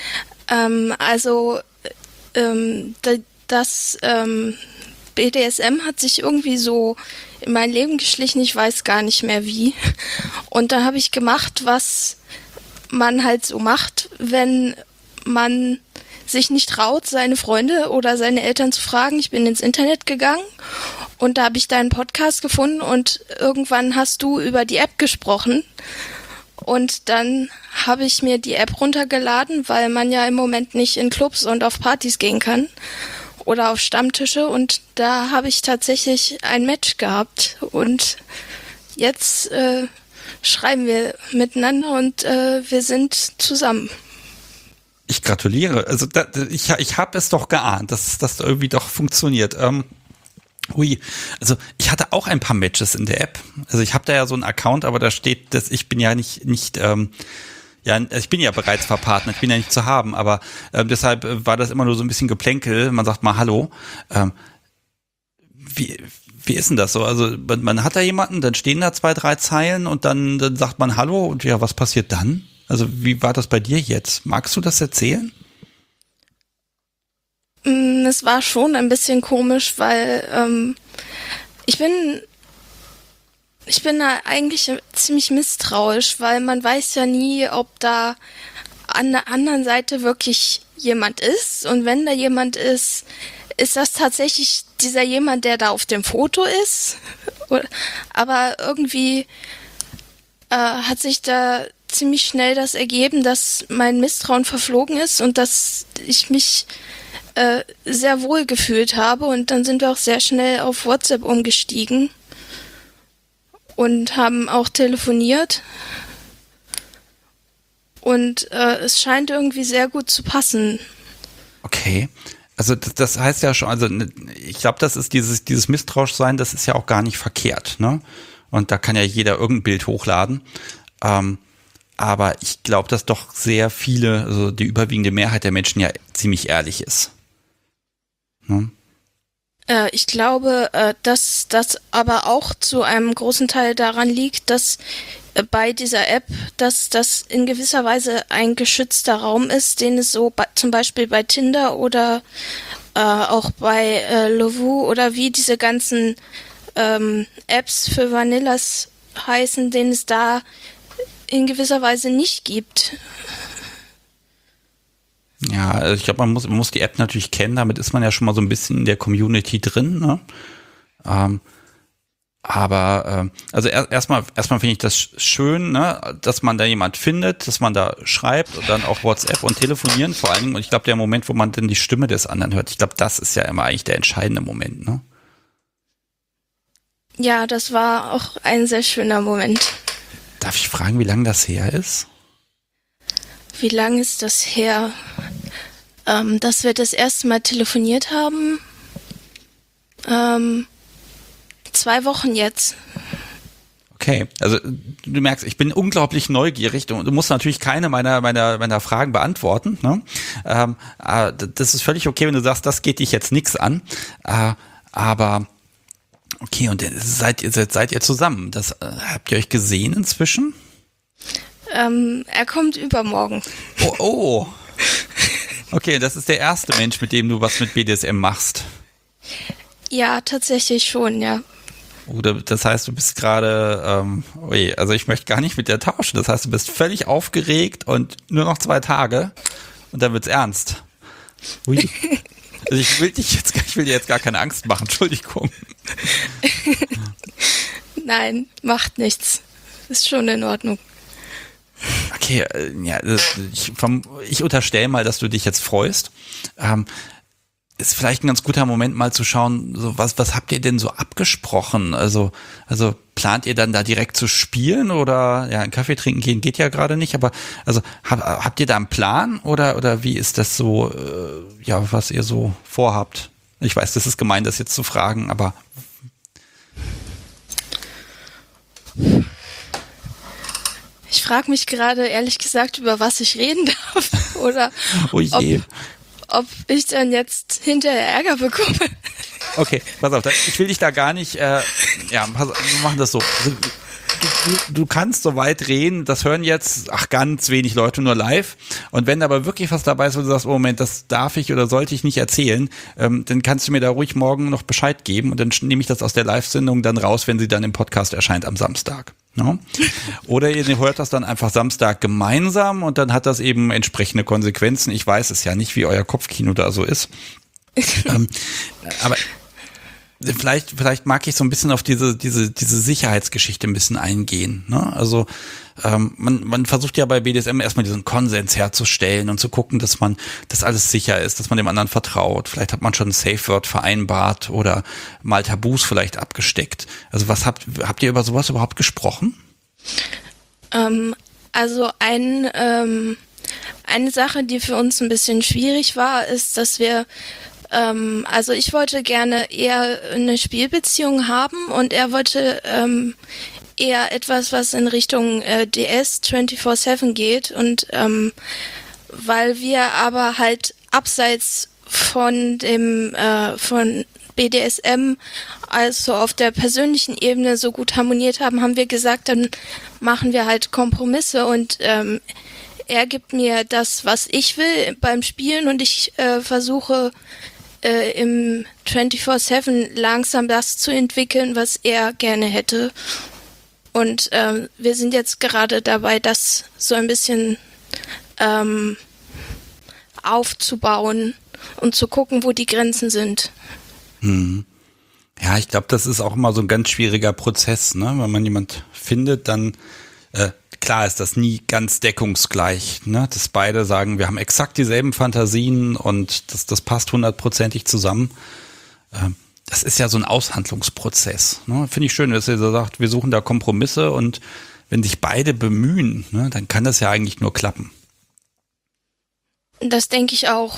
Das BDSM hat sich irgendwie so in mein Leben geschlichen, ich weiß gar nicht mehr wie. Und da habe ich gemacht, was man halt so macht, wenn man sich nicht traut, seine Freunde oder seine Eltern zu fragen. Ich bin ins Internet gegangen und da habe ich deinen Podcast gefunden und irgendwann hast du über die App gesprochen. Und dann habe ich mir die App runtergeladen, weil man ja im Moment nicht in Clubs und auf Partys gehen kann oder auf Stammtische. Und da habe ich tatsächlich ein Match gehabt. Und jetzt schreiben wir miteinander und wir sind zusammen. Ich gratuliere. Also ich habe es doch geahnt, dass das irgendwie doch funktioniert. Also ich hatte auch ein paar Matches in der App. Also ich habe da ja so einen Account, aber da steht, dass ich bin ja nicht ich bin ja bereits verpartnert, ich bin ja nicht zu haben, aber deshalb war das immer nur so ein bisschen Geplänkel. Man sagt mal Hallo. Wie ist denn das so? Also man hat da jemanden, dann stehen da 2, 3 Zeilen und dann sagt man Hallo und ja, was passiert dann? Also wie war das bei dir jetzt? Magst du das erzählen? Es war schon ein bisschen komisch, weil ich bin da eigentlich ziemlich misstrauisch, weil man weiß ja nie, ob da an der anderen Seite wirklich jemand ist. Und wenn da jemand ist, ist das tatsächlich dieser jemand, der da auf dem Foto ist? Aber irgendwie hat sich da ziemlich schnell das ergeben, dass mein Misstrauen verflogen ist und dass ich mich sehr wohl gefühlt habe. Und dann sind wir auch sehr schnell auf WhatsApp umgestiegen und haben auch telefoniert. Und es scheint irgendwie sehr gut zu passen. Okay. Also das heißt ja schon, also ich glaube, das ist dieses Misstrauischsein, das ist ja auch gar nicht verkehrt, ne? Und da kann ja jeder irgendein Bild hochladen. Aber ich glaube, dass doch sehr viele, also die überwiegende Mehrheit der Menschen ja ziemlich ehrlich ist. Ne? Ich glaube, dass das aber auch zu einem großen Teil daran liegt, dass bei dieser App, dass das in gewisser Weise ein geschützter Raum ist, den es so zum Beispiel bei Tinder oder auch bei Lovoo oder wie diese ganzen Apps für Vanillas heißen, den es da in gewisser Weise nicht gibt. Ja, also ich glaube, man muss die App natürlich kennen, damit ist man ja schon mal so ein bisschen in der Community drin, ne? Also erstmal finde ich das schön, ne, dass man da jemand findet, dass man da schreibt und dann auch WhatsApp und telefonieren vor allen Dingen. Und ich glaube, der Moment, wo man dann die Stimme des anderen hört, ich glaube, das ist ja immer eigentlich der entscheidende Moment, ne? Ja, das war auch ein sehr schöner Moment. Darf ich fragen, wie lange das her ist? Wie lange ist das her? Dass wir das erste Mal telefoniert haben? 2 Wochen jetzt. Okay, also du merkst, ich bin unglaublich neugierig. Du musst natürlich keine meiner Fragen beantworten, ne? Das ist völlig okay, wenn du sagst, das geht dich jetzt nichts an. Aber okay, und seid ihr zusammen? Habt ihr euch gesehen inzwischen? Er kommt übermorgen. Oh. Okay, das ist der erste Mensch, mit dem du was mit BDSM machst. Ja, tatsächlich schon, ja. Oder das heißt, du bist gerade, also ich möchte gar nicht mit dir tauschen. Das heißt, du bist völlig aufgeregt und nur noch 2 Tage und dann wird's ernst. Ui. Also ich will dir jetzt gar keine Angst machen, Entschuldigung. Nein, macht nichts. Ist schon in Ordnung. Okay, ja, ich unterstelle mal, dass du dich jetzt freust. Ist vielleicht ein ganz guter Moment, mal zu schauen, so was habt ihr denn so abgesprochen? Also plant ihr dann da direkt zu spielen oder ja, einen Kaffee trinken gehen geht ja gerade nicht, aber also habt ihr da einen Plan oder wie ist das so, was ihr so vorhabt? Ich weiß, das ist gemein, das jetzt zu fragen, aber ich frage mich gerade, ehrlich gesagt, über was ich reden darf oder ob ich dann jetzt hinterher Ärger bekomme. Okay, pass auf, ich will dich da gar nicht, wir machen das so. Du kannst so weit reden, das hören jetzt ganz wenig Leute nur live. Und wenn aber wirklich was dabei ist, wo du sagst, oh Moment, das darf ich oder sollte ich nicht erzählen, dann kannst du mir da ruhig morgen noch Bescheid geben und dann nehme ich das aus der Live-Sendung dann raus, wenn sie dann im Podcast erscheint am Samstag. No? Oder ihr hört das dann einfach Samstag gemeinsam und dann hat das eben entsprechende Konsequenzen. Ich weiß es ja nicht, wie euer Kopfkino da so ist. Aber vielleicht mag ich so ein bisschen auf diese Sicherheitsgeschichte ein bisschen eingehen. Ne? Also man versucht ja bei BDSM erstmal diesen Konsens herzustellen und zu gucken, dass alles sicher ist, dass man dem anderen vertraut. Vielleicht hat man schon ein Safe Word vereinbart oder mal Tabus vielleicht abgesteckt. Also habt ihr über sowas überhaupt gesprochen? Also eine Sache, die für uns ein bisschen schwierig war, ist, dass wir also ich wollte gerne eher eine Spielbeziehung haben und er wollte eher etwas, was in Richtung DS 24/7 geht und weil wir aber halt abseits von von BDSM, also auf der persönlichen Ebene so gut harmoniert haben, haben wir gesagt, dann machen wir halt Kompromisse und er gibt mir das, was ich will beim Spielen und ich versuche im 24/7 langsam das zu entwickeln, was er gerne hätte. Und wir sind jetzt gerade dabei, das so ein bisschen aufzubauen und zu gucken, wo die Grenzen sind. Ja, ich glaube, das ist auch immer so ein ganz schwieriger Prozess, ne? Wenn man jemand findet, dann klar ist das nie ganz deckungsgleich, ne? Dass beide sagen, wir haben exakt dieselben Fantasien und das passt 100%ig zusammen. Das ist ja so ein Aushandlungsprozess, ne? Finde ich schön, dass ihr so sagt, wir suchen da Kompromisse und wenn sich beide bemühen, ne, dann kann das ja eigentlich nur klappen. Das denke ich auch,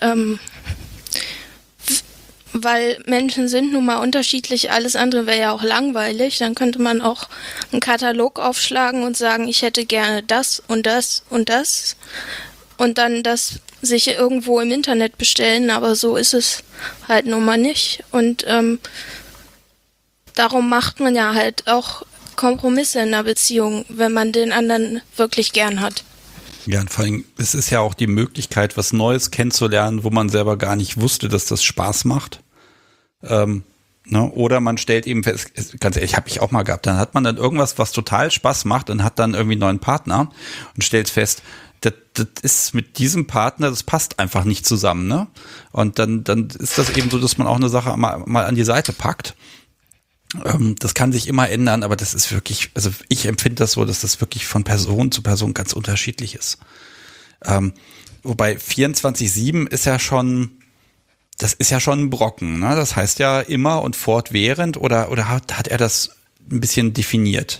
weil Menschen sind nun mal unterschiedlich, alles andere wäre ja auch langweilig, dann könnte man auch einen Katalog aufschlagen und sagen, ich hätte gerne das und das und das und dann das sich irgendwo im Internet bestellen, aber so ist es halt nun mal nicht und darum macht man ja halt auch Kompromisse in einer Beziehung, wenn man den anderen wirklich gern hat. Ja, und vor allem, es ist ja auch die Möglichkeit, was Neues kennenzulernen, wo man selber gar nicht wusste, dass das Spaß macht. Ne? Oder man stellt eben fest, ganz ehrlich, habe ich auch mal gehabt, dann hat man dann irgendwas, was total Spaß macht und hat dann irgendwie einen neuen Partner und stellt fest, das ist mit diesem Partner, das passt einfach nicht zusammen. Ne? Und dann ist das eben so, dass man auch eine Sache mal an die Seite packt. Das kann sich immer ändern, aber das ist wirklich, also ich empfinde das so, dass das wirklich von Person zu Person ganz unterschiedlich ist. Wobei 24/7 ist ja schon, das ist ja schon ein Brocken, ne? Das heißt ja immer und fortwährend oder hat er das ein bisschen definiert?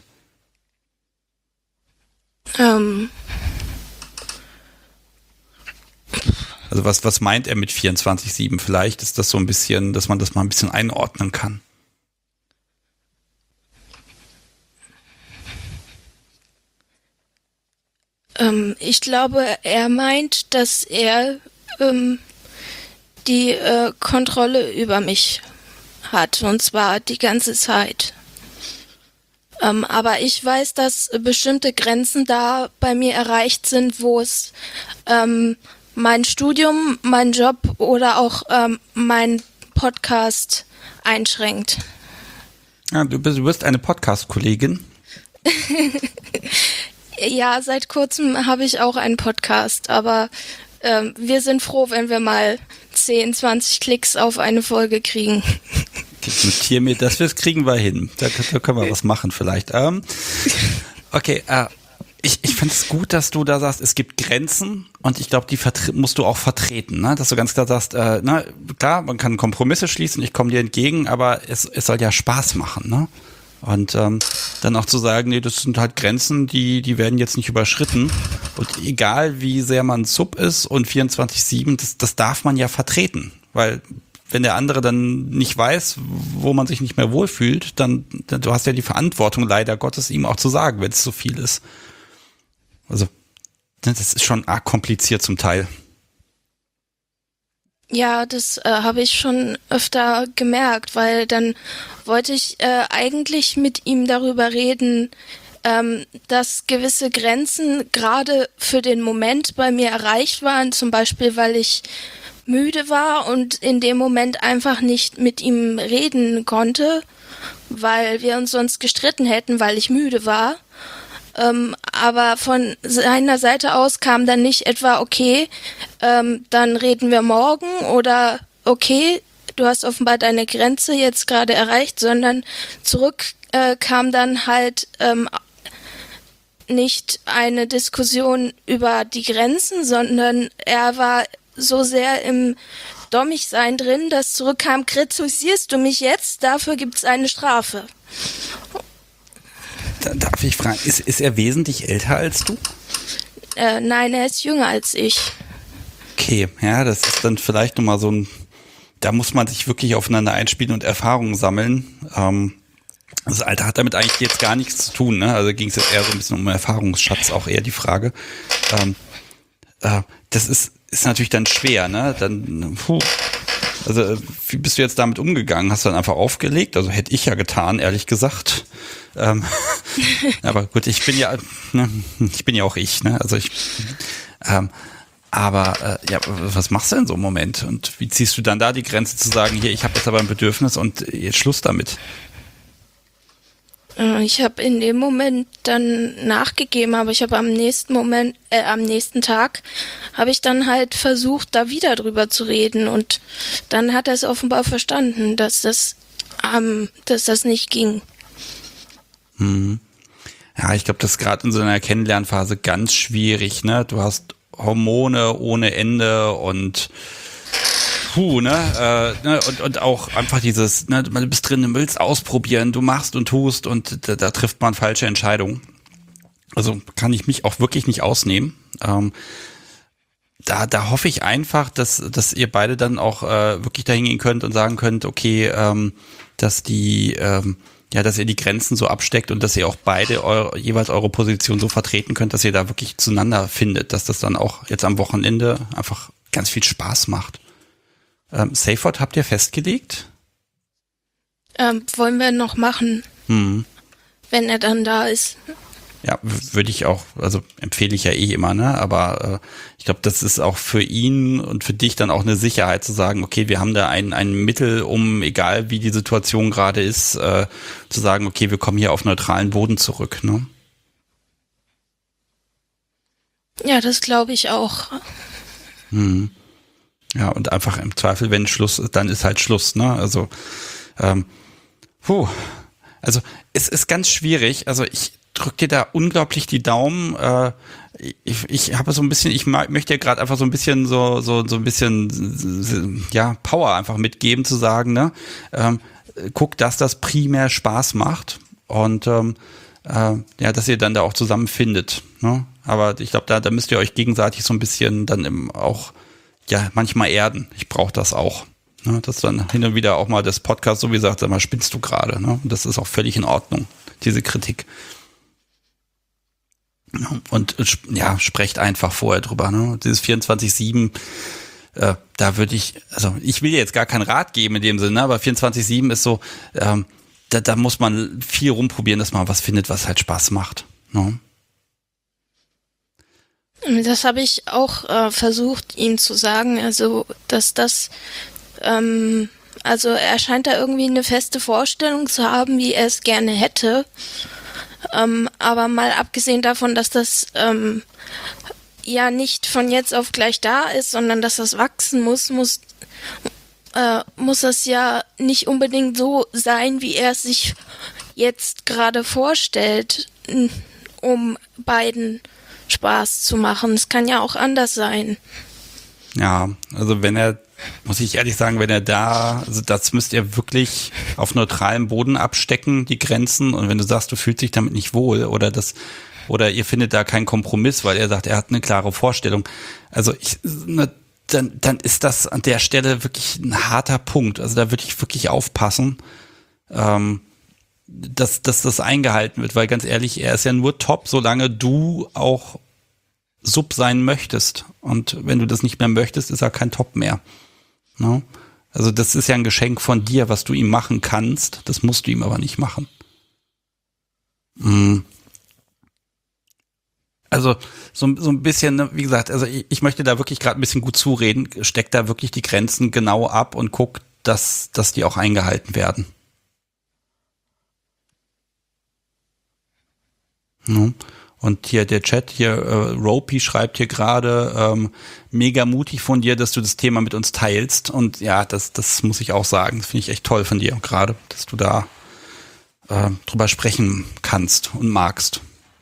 Also was meint er mit 24/7? Vielleicht ist das so ein bisschen, dass man das mal ein bisschen einordnen kann. Ich glaube, er meint, dass er die Kontrolle über mich hat, und zwar die ganze Zeit. Aber ich weiß, dass bestimmte Grenzen da bei mir erreicht sind, wo es mein Studium, mein Job oder auch mein Podcast einschränkt. Ja, du bist eine Podcast-Kollegin. Ja, seit kurzem habe ich auch einen Podcast, aber wir sind froh, wenn wir mal 10, 20 Klicks auf eine Folge kriegen. Ich notiere mir das kriegen wir hin. Da können wir was machen vielleicht. Okay, ich finde es gut, dass du da sagst, es gibt Grenzen und ich glaube, die musst du auch vertreten, ne? Dass du ganz klar sagst, na klar, man kann Kompromisse schließen, ich komme dir entgegen, aber es soll ja Spaß machen, ne? Und dann auch zu sagen, nee, das sind halt Grenzen, die werden jetzt nicht überschritten. Und egal wie sehr man Sub ist und 24/7, das darf man ja vertreten. Weil wenn der andere dann nicht weiß, wo man sich nicht mehr wohlfühlt, dann du hast ja die Verantwortung, leider Gottes, ihm auch zu sagen, wenn es zu viel ist. Also das ist schon arg kompliziert zum Teil. Ja, das habe ich schon öfter gemerkt, weil dann wollte ich eigentlich mit ihm darüber reden, dass gewisse Grenzen gerade für den Moment bei mir erreicht waren, zum Beispiel, weil ich müde war und in dem Moment einfach nicht mit ihm reden konnte, weil wir uns sonst gestritten hätten, weil ich müde war. Aber von seiner Seite aus kam dann nicht etwa, okay, dann reden wir morgen oder okay, du hast offenbar deine Grenze jetzt gerade erreicht, sondern zurück kam dann halt nicht eine Diskussion über die Grenzen, sondern er war so sehr im Dommigsein drin, dass zurückkam, kritisierst du mich jetzt, dafür gibt's eine Strafe. Darf ich fragen, ist er wesentlich älter als du? Nein, er ist jünger als ich. Okay, ja, das ist dann vielleicht nochmal so ein, da muss man sich wirklich aufeinander einspielen und Erfahrungen sammeln. Das Alter hat damit eigentlich jetzt gar nichts zu tun, ne? Also ging es jetzt eher so ein bisschen um Erfahrungsschatz, auch eher die Frage. Das ist natürlich dann schwer, ne? Dann, also wie bist du jetzt damit umgegangen? Hast du dann einfach aufgelegt? Also hätte ich ja getan, ehrlich gesagt. Aber gut, ich bin ja auch ich, ne? Also ja, was machst du denn so im Moment? Und wie ziehst du dann da die Grenze zu sagen, hier, ich habe jetzt aber ein Bedürfnis und jetzt Schluss damit? Ich habe in dem Moment dann nachgegeben, aber ich habe am nächsten Tag habe ich dann halt versucht, da wieder drüber zu reden und dann hat er es offenbar verstanden, dass das nicht ging. Ja, ich glaube, das ist gerade in so einer Kennenlernphase ganz schwierig, ne? Du hast Hormone ohne Ende und und auch einfach dieses, ne, du bist drin, du willst ausprobieren, du machst und tust und da trifft man falsche Entscheidungen. Also kann ich mich auch wirklich nicht ausnehmen. Da hoffe ich einfach, dass ihr beide dann auch wirklich dahin gehen könnt und sagen könnt, okay, dass ihr die Grenzen so absteckt und dass ihr auch beide jeweils eure Position so vertreten könnt, dass ihr da wirklich zueinander findet, dass das dann auch jetzt am Wochenende einfach ganz viel Spaß macht. Safeword habt ihr festgelegt? Wollen wir noch machen, wenn er dann da ist. Ja, würde ich auch, also empfehle ich ja eh immer, ne? Aber ich glaube, das ist auch für ihn und für dich dann auch eine Sicherheit zu sagen, okay, wir haben da ein Mittel, um, egal wie die Situation gerade ist, zu sagen, okay, wir kommen hier auf neutralen Boden zurück, ne? Ja, das glaube ich auch. Ja, und einfach im Zweifel, wenn Schluss ist, dann ist halt Schluss, ne? Also, also es ist ganz schwierig. Also ich drück dir da unglaublich die Daumen. Ich habe so ein bisschen, ich möchte ja gerade einfach so ein bisschen so ein bisschen ja Power einfach mitgeben, zu sagen, ne? Guck, dass das primär Spaß macht und ja, dass ihr dann da auch zusammenfindet, ne? Aber ich glaube, da müsst ihr euch gegenseitig so ein bisschen dann auch ja manchmal erden. Ich brauche das auch. Ne? Dass dann hin und wieder auch mal das Podcast so wie sagt, sag mal, spinnst du gerade, ne? Und das ist auch völlig in Ordnung, diese Kritik. Und ja, sprecht einfach vorher drüber, ne? Dieses 24/7, da würde ich will jetzt gar keinen Rat geben in dem Sinne, aber 24/7 ist so, da muss man viel rumprobieren, dass man was findet, was halt Spaß macht, ne? Das habe ich auch versucht, ihm zu sagen, also dass das, also er scheint da irgendwie eine feste Vorstellung zu haben, wie er es gerne hätte, aber mal abgesehen davon, dass das ja nicht von jetzt auf gleich da ist, sondern dass das wachsen muss das ja nicht unbedingt so sein, wie er es sich jetzt gerade vorstellt, um beiden Spaß zu machen. Es kann ja auch anders sein. Ja, also muss ich ehrlich sagen, also das müsst ihr wirklich auf neutralem Boden abstecken, die Grenzen. Und wenn du sagst, du fühlst dich damit nicht wohl oder ihr findet da keinen Kompromiss, weil er sagt, er hat eine klare Vorstellung. Also dann ist das an der Stelle wirklich ein harter Punkt. Also da würde ich wirklich aufpassen, dass das eingehalten wird, weil ganz ehrlich, er ist ja nur top, solange du auch Sub sein möchtest. Und wenn du das nicht mehr möchtest, ist er kein Top mehr. No? Also das ist ja ein Geschenk von dir, was du ihm machen kannst. Das musst du ihm aber nicht machen. Also so ein bisschen, ne, wie gesagt, also ich möchte da wirklich gerade ein bisschen gut zureden, steckt da wirklich die Grenzen genau ab und guckt, dass die auch eingehalten werden. Ja. Und hier der Chat, hier Ropey schreibt hier gerade, mega mutig von dir, dass du das Thema mit uns teilst. Und ja, das muss ich auch sagen. Das finde ich echt toll von dir gerade, dass du da drüber sprechen kannst und magst.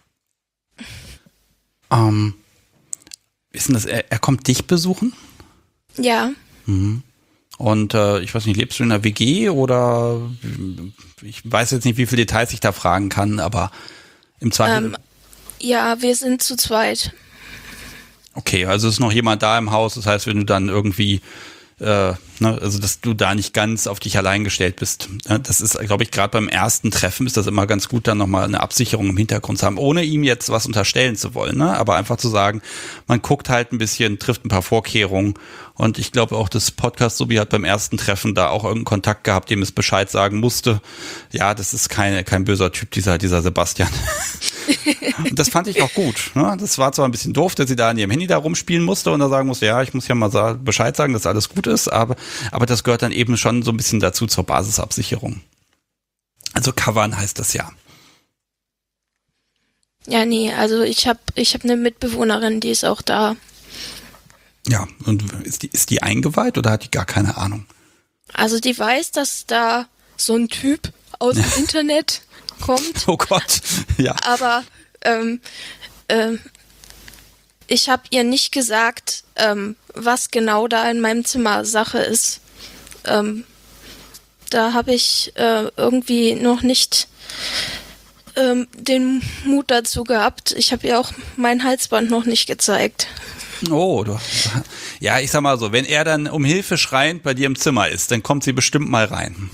Ist denn das, er kommt dich besuchen? Ja. Mhm. Und ich weiß nicht, lebst du in einer WG oder ich weiß jetzt nicht, wie viele Details ich da fragen kann, aber im Zweifel... Ja, wir sind zu zweit. Okay, also ist noch jemand da im Haus, das heißt, wenn du dann irgendwie, also dass du da nicht ganz auf dich allein gestellt bist. Das ist, glaube ich, gerade beim ersten Treffen ist das immer ganz gut, dann nochmal eine Absicherung im Hintergrund zu haben, ohne ihm jetzt was unterstellen zu wollen, ne? Aber einfach zu sagen, man guckt halt ein bisschen, trifft ein paar Vorkehrungen und ich glaube auch, das Podcast-Subi hat beim ersten Treffen da auch irgendeinen Kontakt gehabt, dem es Bescheid sagen musste. Ja, das ist kein böser Typ, dieser Sebastian. Und das fand ich auch gut. Ne? Das war zwar ein bisschen doof, dass sie da an ihrem Handy da rumspielen musste und da sagen musste, ja, ich muss ja mal Bescheid sagen, dass alles gut ist, aber das gehört dann eben schon so ein bisschen dazu zur Basisabsicherung. Also covern heißt das ja. Ja, nee, also ich hab eine Mitbewohnerin, die ist auch da. Ja, und ist die eingeweiht oder hat die gar keine Ahnung? Also die weiß, dass da so ein Typ aus dem Internet kommt. Oh Gott, ja. Aber ich habe ihr nicht gesagt, was genau da in meinem Zimmer Sache ist. Da habe ich irgendwie noch nicht den Mut dazu gehabt. Ich habe ihr auch mein Halsband noch nicht gezeigt. Oh, ja, ich sag mal so, wenn er dann um Hilfe schreiend bei dir im Zimmer ist, dann kommt sie bestimmt mal rein.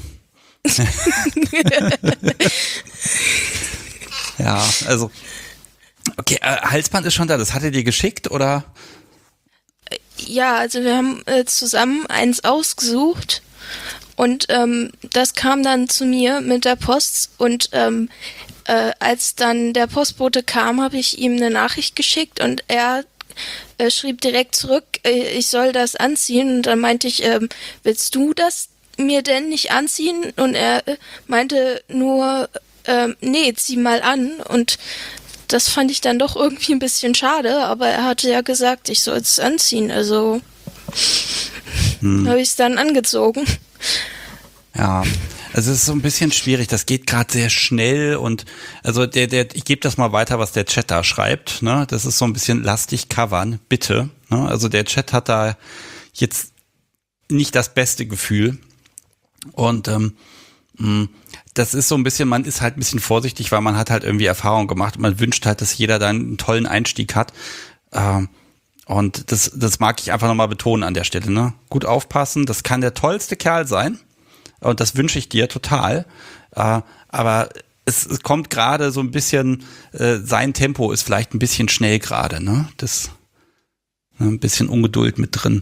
Ja, also okay, Halsband ist schon da, das hat er dir geschickt, oder? Ja, also wir haben zusammen eins ausgesucht und das kam dann zu mir mit der Post und als dann der Postbote kam, habe ich ihm eine Nachricht geschickt und er schrieb direkt zurück, ich soll das anziehen und dann meinte ich, willst du das mir denn nicht anziehen? Und er meinte nur, nee, zieh mal an und das fand ich dann doch irgendwie ein bisschen schade, aber er hatte ja gesagt, ich soll es anziehen, also habe ich es dann angezogen. Ja, also es ist so ein bisschen schwierig, das geht gerade sehr schnell und also ich gebe das mal weiter, was der Chat da schreibt, ne? Das ist so ein bisschen lastig covern, bitte, ne? Also der Chat hat da jetzt nicht das beste Gefühl und das ist so ein bisschen, man ist halt ein bisschen vorsichtig, weil man hat halt irgendwie Erfahrung gemacht und man wünscht halt, dass jeder dann einen tollen Einstieg hat und das mag ich einfach nochmal betonen an der Stelle, ne? Gut aufpassen, das kann der tollste Kerl sein. Und das wünsche ich dir total. Aber es kommt gerade so ein bisschen, sein Tempo ist vielleicht ein bisschen schnell gerade, ne? Das ein bisschen Ungeduld mit drin.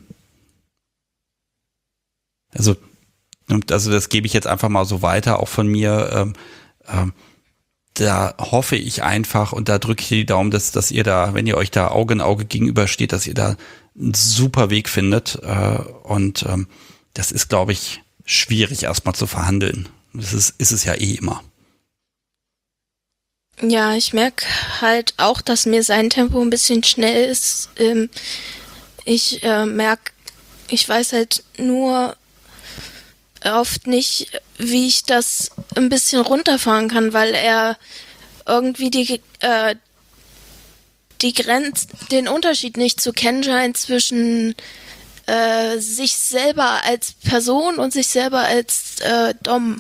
Also das gebe ich jetzt einfach mal so weiter, auch von mir. Da hoffe ich einfach und da drücke ich dir die Daumen, dass ihr da, wenn ihr euch da Auge in Auge gegenübersteht, dass ihr da einen super Weg findet. Und das ist, glaube ich, schwierig erstmal zu verhandeln. Das ist es ja eh immer. Ja, ich merke halt auch, dass mir sein Tempo ein bisschen schnell ist. Ich merke, ich weiß halt nur oft nicht, wie ich das ein bisschen runterfahren kann, weil er irgendwie den Unterschied nicht zu kennen scheint zwischen sich selber als Person und sich selber als Dom.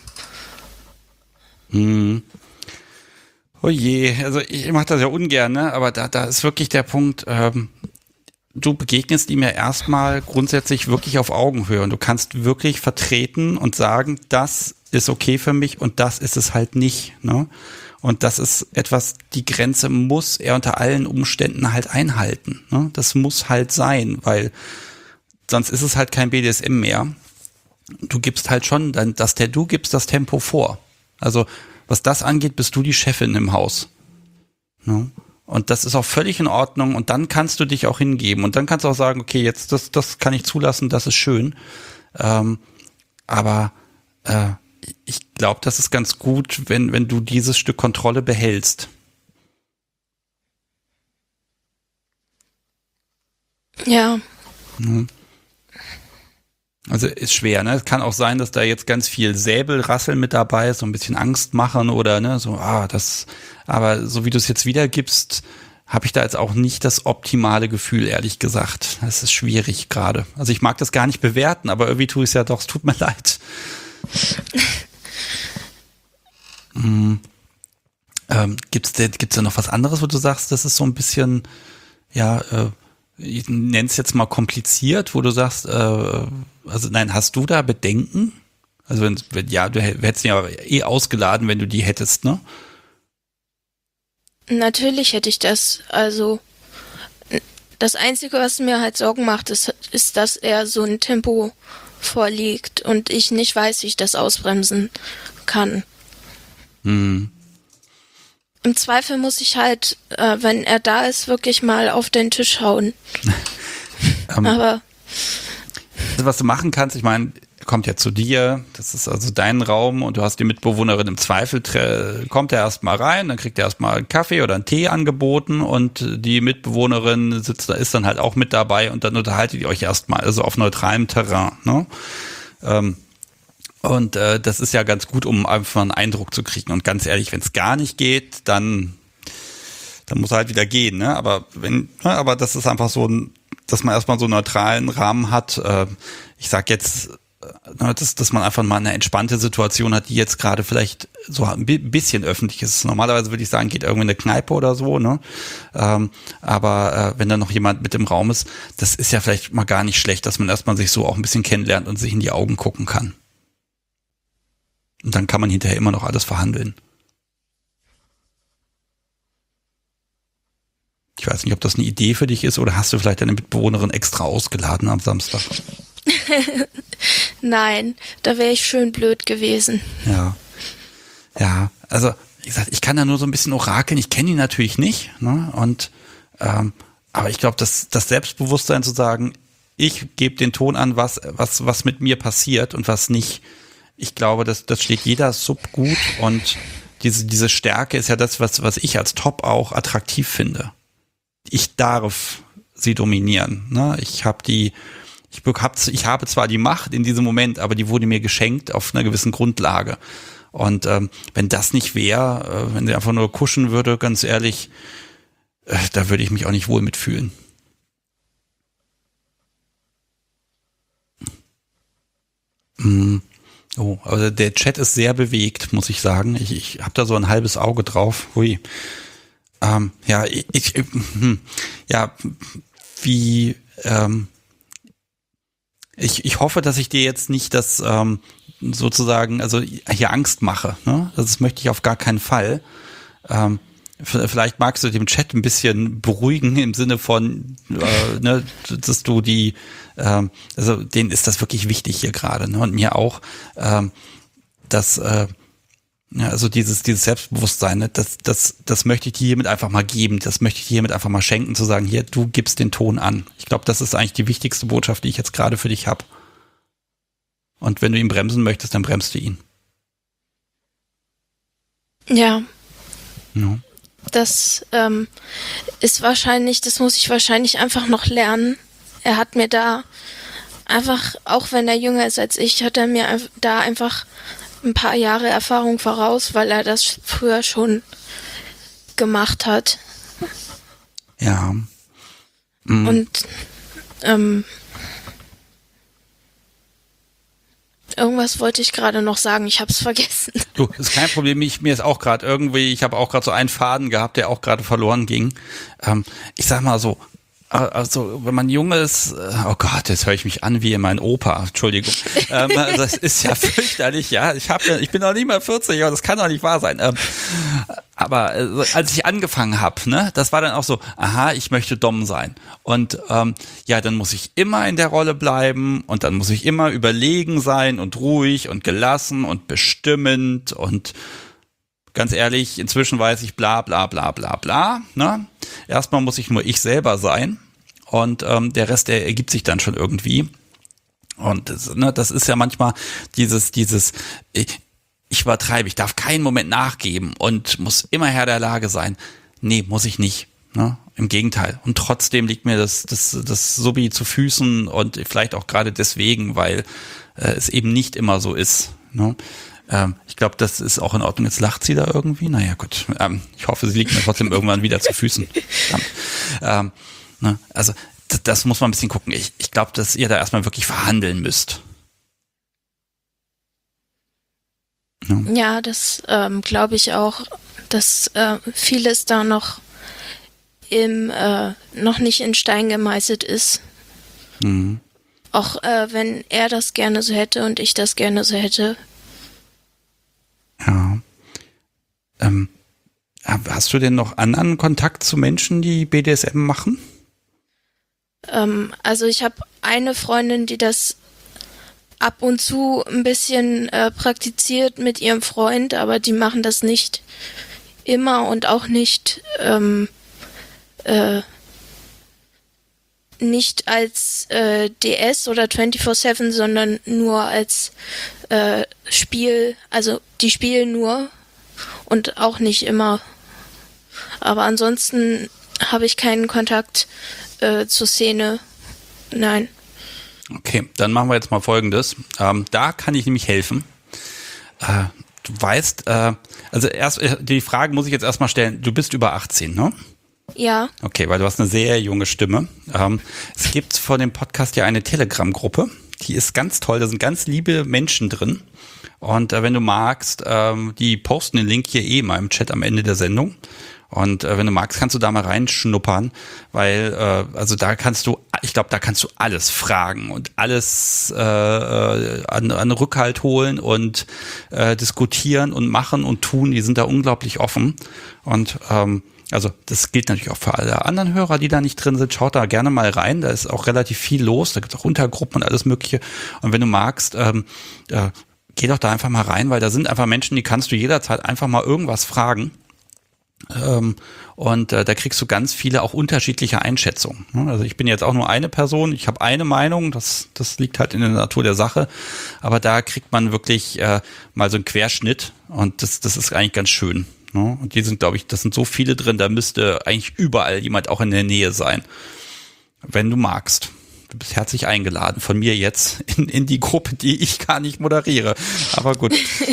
Oh je, also ich mache das ja ungern, ne? Aber da ist wirklich der Punkt, du begegnest ihm ja erstmal grundsätzlich wirklich auf Augenhöhe und du kannst wirklich vertreten und sagen, das ist okay für mich und das ist es halt nicht, ne? Und das ist etwas, die Grenze muss er unter allen Umständen halt einhalten, ne? Das muss halt sein, weil sonst ist es halt kein BDSM mehr. Du gibst halt schon, du gibst das Tempo vor. Also was das angeht, bist du die Chefin im Haus. Ne? Und das ist auch völlig in Ordnung. Und dann kannst du dich auch hingeben. Und dann kannst du auch sagen, okay, jetzt das kann ich zulassen, das ist schön. Aber ich glaube, das ist ganz gut, wenn du dieses Stück Kontrolle behältst. Ja. Also ist schwer, ne? Es kann auch sein, dass da jetzt ganz viel Säbelrasseln mit dabei ist, so ein bisschen Angst machen oder ne, so, aber so wie du es jetzt wiedergibst, habe ich da jetzt auch nicht das optimale Gefühl, ehrlich gesagt. Das ist schwierig gerade. Also ich mag das gar nicht bewerten, aber irgendwie tue ich es ja doch, es tut mir leid. Gibt's da noch was anderes, wo du sagst, das ist so ein bisschen, ich nenne es jetzt mal kompliziert, wo du sagst, also nein, hast du da Bedenken? Also wenn du hättest ihn ja ausgeladen, wenn du die hättest, ne? Natürlich hätte ich das. Also das Einzige, was mir halt Sorgen macht, ist, dass er so ein Tempo vorliegt und ich nicht weiß, wie ich das ausbremsen kann. Im Zweifel muss ich halt, wenn er da ist, wirklich mal auf den Tisch hauen. Aber was du machen kannst, ich meine, er kommt ja zu dir, das ist also dein Raum und du hast die Mitbewohnerin im Zweifel, kommt er erstmal rein, dann kriegt er erstmal einen Kaffee oder einen Tee angeboten und die Mitbewohnerin ist dann halt auch mit dabei und dann unterhaltet ihr euch erstmal, also auf neutralem Terrain, ne? Und das ist ja ganz gut, um einfach einen Eindruck zu kriegen. Und ganz ehrlich, wenn es gar nicht geht, dann muss er halt wieder gehen, ne? Aber das ist einfach so, dass man erstmal so einen neutralen Rahmen hat. Ich sag jetzt, dass man einfach mal eine entspannte Situation hat, die jetzt gerade vielleicht so ein bisschen öffentlich ist. Normalerweise würde ich sagen, geht irgendwie in eine Kneipe oder so, ne? Aber wenn da noch jemand mit im Raum ist, das ist ja vielleicht mal gar nicht schlecht, dass man erstmal sich so auch ein bisschen kennenlernt und sich in die Augen gucken kann. Und dann kann man hinterher immer noch alles verhandeln. Ich weiß nicht, ob das eine Idee für dich ist oder hast du vielleicht deine Mitbewohnerin extra ausgeladen am Samstag? Nein, da wäre ich schön blöd gewesen. Ja, also wie gesagt, ich kann da nur so ein bisschen orakeln. Ich kenne ihn natürlich nicht, ne? Und aber ich glaube, das Selbstbewusstsein zu sagen, ich gebe den Ton an, was mit mir passiert und was nicht. Ich glaube, das schlägt jeder Sub gut und diese Stärke ist ja das, was ich als Top auch attraktiv finde. Ich darf sie dominieren, ne? Ich habe zwar die Macht in diesem Moment, aber die wurde mir geschenkt auf einer gewissen Grundlage. Und wenn das nicht wäre, wenn sie einfach nur kuschen würde, ganz ehrlich, da würde ich mich auch nicht wohl mitfühlen. Oh, also der Chat ist sehr bewegt, muss ich sagen. Ich habe da so ein halbes Auge drauf. Hui. Ich hoffe, dass ich dir jetzt nicht das sozusagen, also hier Angst mache. Ne? Das möchte ich auf gar keinen Fall. Vielleicht magst du den Chat ein bisschen beruhigen im Sinne von, dass du also denen ist das wirklich wichtig hier gerade, ne? Und mir auch, dass also dieses Selbstbewusstsein, ne? Das möchte ich dir hiermit einfach mal geben, das möchte ich dir hiermit einfach mal schenken, zu sagen, hier, du gibst den Ton an. Ich glaube, das ist eigentlich die wichtigste Botschaft, die ich jetzt gerade für dich habe. Und wenn du ihn bremsen möchtest, dann bremst du ihn. Ja. Ja. Das ist wahrscheinlich, das muss ich wahrscheinlich einfach noch lernen. Er hat mir da einfach, auch wenn er jünger ist als ich, hat er mir da einfach ein paar Jahre Erfahrung voraus, weil er das früher schon gemacht hat. Ja. Und irgendwas wollte ich gerade noch sagen, ich habe es vergessen. Du, ist kein Problem, mir ist auch gerade irgendwie, ich habe auch gerade so einen Faden gehabt, der auch gerade verloren ging. Ich sag mal so, also wenn man jung ist, oh Gott, jetzt höre ich mich an wie mein Opa, Entschuldigung. Das ist ja fürchterlich, ja. Ich bin noch nicht mal 40, aber das kann doch nicht wahr sein. Aber als ich angefangen habe, ne, das war dann auch so, aha, ich möchte Dom sein. Und dann muss ich immer in der Rolle bleiben und dann muss ich immer überlegen sein und ruhig und gelassen und bestimmend und ganz ehrlich, inzwischen weiß ich bla bla bla bla bla. Ne? Erstmal muss ich nur ich selber sein und der Rest, der ergibt sich dann schon irgendwie. Und das ist ja manchmal dieses ich übertreibe, ich darf keinen Moment nachgeben und muss immer Herr der Lage sein. Nee, muss ich nicht. Ne? Im Gegenteil. Und trotzdem liegt mir das Subi zu Füßen und vielleicht auch gerade deswegen, weil es eben nicht immer so ist. Ne? Ich glaube, das ist auch in Ordnung. Jetzt lacht sie da irgendwie. Naja, gut. Ich hoffe, sie liegt mir trotzdem irgendwann wieder zu Füßen. Ne? Also das muss man ein bisschen gucken. Ich glaube, dass ihr da erstmal wirklich verhandeln müsst. Ja, das glaube ich auch, dass vieles da noch nicht in Stein gemeißelt ist. Mhm. Auch wenn er das gerne so hätte und ich das gerne so hätte. Ja. Hast du denn noch anderen Kontakt zu Menschen, die BDSM machen? Also ich habe eine Freundin, die das ab und zu ein bisschen praktiziert mit ihrem Freund, aber die machen das nicht immer und auch nicht nicht als DS oder 24/7, sondern nur als Spiel, also die spielen nur und auch nicht immer. Aber ansonsten habe ich keinen Kontakt zur Szene. Nein. Okay, dann machen wir jetzt mal Folgendes. Da kann ich nämlich helfen. Du weißt, also erst die Frage muss ich jetzt erstmal stellen, du bist über 18, ne? Ja. Okay, weil du hast eine sehr junge Stimme. Es gibt vor dem Podcast ja eine Telegram-Gruppe, die ist ganz toll, da sind ganz liebe Menschen drin. Und wenn du magst, die posten den Link hier mal im Chat am Ende der Sendung. Und wenn du magst, kannst du da mal reinschnuppern, weil also da kannst du, ich glaube, da kannst du alles fragen und alles an Rückhalt holen und diskutieren und machen und tun. Die sind da unglaublich offen. Und also das gilt natürlich auch für alle anderen Hörer, die da nicht drin sind. Schaut da gerne mal rein. Da ist auch relativ viel los. Da gibt es auch Untergruppen und alles Mögliche. Und wenn du magst, geh doch da einfach mal rein, weil da sind einfach Menschen, die kannst du jederzeit einfach mal irgendwas fragen. Und da kriegst du ganz viele auch unterschiedliche Einschätzungen. Also ich bin jetzt auch nur eine Person, ich habe eine Meinung, das liegt halt in der Natur der Sache, aber da kriegt man wirklich mal so einen Querschnitt und das ist eigentlich ganz schön. Und die sind, glaube ich, das sind so viele drin, da müsste eigentlich überall jemand auch in der Nähe sein, wenn du magst. Du bist herzlich eingeladen von mir jetzt in die Gruppe, die ich gar nicht moderiere. Aber gut,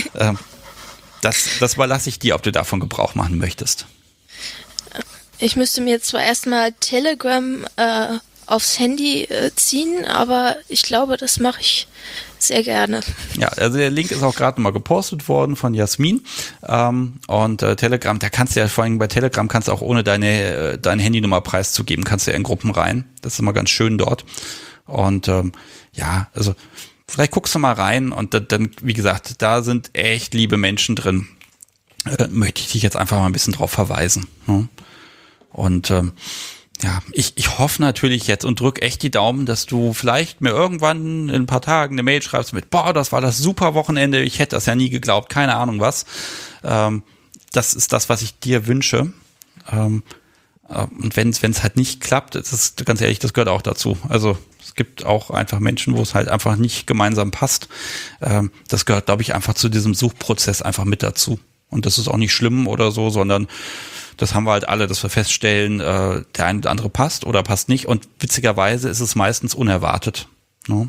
das überlasse ich dir, ob du davon Gebrauch machen möchtest. Ich müsste mir zwar erstmal Telegram aufs Handy ziehen, aber ich glaube, das mache ich sehr gerne. Ja, also der Link ist auch gerade nochmal gepostet worden von Jasmin. Und Telegram, da kannst du ja vor allem bei Telegram kannst du auch ohne deine Handynummer preiszugeben, kannst du ja in Gruppen rein. Das ist immer ganz schön dort. Und ja, also vielleicht guckst du mal rein und dann, wie gesagt, da sind echt liebe Menschen drin. Möchte ich dich jetzt einfach mal ein bisschen drauf verweisen. Ne? Und ja, ich hoffe natürlich jetzt und drück echt die Daumen, dass du vielleicht mir irgendwann in ein paar Tagen eine Mail schreibst mit, boah, das war das super Wochenende, ich hätte das ja nie geglaubt, keine Ahnung was. Das ist das, was ich dir wünsche. Und wenn es halt nicht klappt, das ist ganz ehrlich, das gehört auch dazu. Also es gibt auch einfach Menschen, wo es halt einfach nicht gemeinsam passt. Das gehört, glaube ich, einfach zu diesem Suchprozess einfach mit dazu. Und das ist auch nicht schlimm oder so, sondern das haben wir halt alle, dass wir feststellen, der eine oder andere passt oder passt nicht. Und witzigerweise ist es meistens unerwartet. Ne?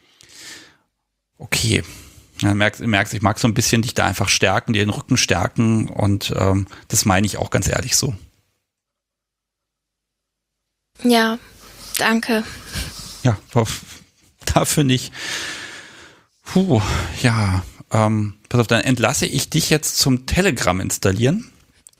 Okay. Ja, merkst, ich mag so ein bisschen dich da einfach stärken, dir den Rücken stärken. Und das meine ich auch ganz ehrlich so. Ja, danke. Ja, dafür nicht. Puh, ja. Pass auf, dann entlasse ich dich jetzt zum Telegram installieren.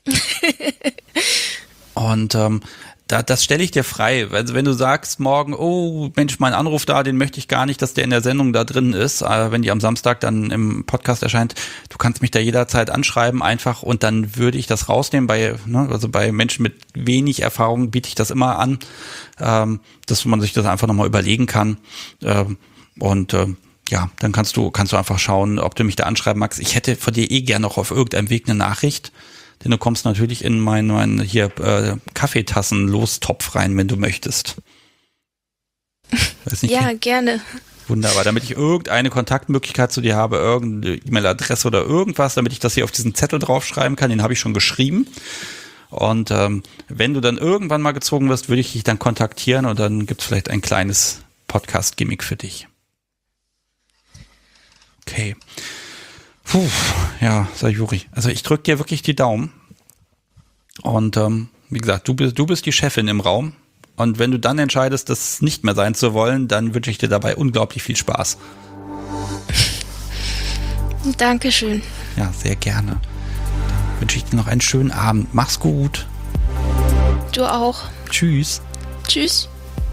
Und das stelle ich dir frei. Also wenn du sagst morgen, oh Mensch, mein Anruf da, den möchte ich gar nicht, dass der in der Sendung da drin ist, wenn die am Samstag dann im Podcast erscheint, du kannst mich da jederzeit anschreiben einfach und dann würde ich das rausnehmen. Also bei Menschen mit wenig Erfahrung biete ich das immer an, dass man sich das einfach nochmal überlegen kann. ja, dann kannst du einfach schauen, ob du mich da anschreiben magst. Ich hätte von dir gerne noch auf irgendeinem Weg eine Nachricht, denn du kommst natürlich in meinen hier Kaffeetassen-Lostopf rein, wenn du möchtest. Weiß nicht, ja, gerne. Wunderbar, damit ich irgendeine Kontaktmöglichkeit zu dir habe, irgendeine E-Mail-Adresse oder irgendwas, damit ich das hier auf diesen Zettel draufschreiben kann, den habe ich schon geschrieben. Und wenn du dann irgendwann mal gezogen wirst, würde ich dich dann kontaktieren und dann gibt es vielleicht ein kleines Podcast-Gimmick für dich. Okay. Puh, ja, Sayuri. Also ich drücke dir wirklich die Daumen. Und wie gesagt, du bist die Chefin im Raum. Und wenn du dann entscheidest, das nicht mehr sein zu wollen, dann wünsche ich dir dabei unglaublich viel Spaß. Dankeschön. Ja, sehr gerne. Dann wünsche ich dir noch einen schönen Abend. Mach's gut. Du auch. Tschüss. Tschüss.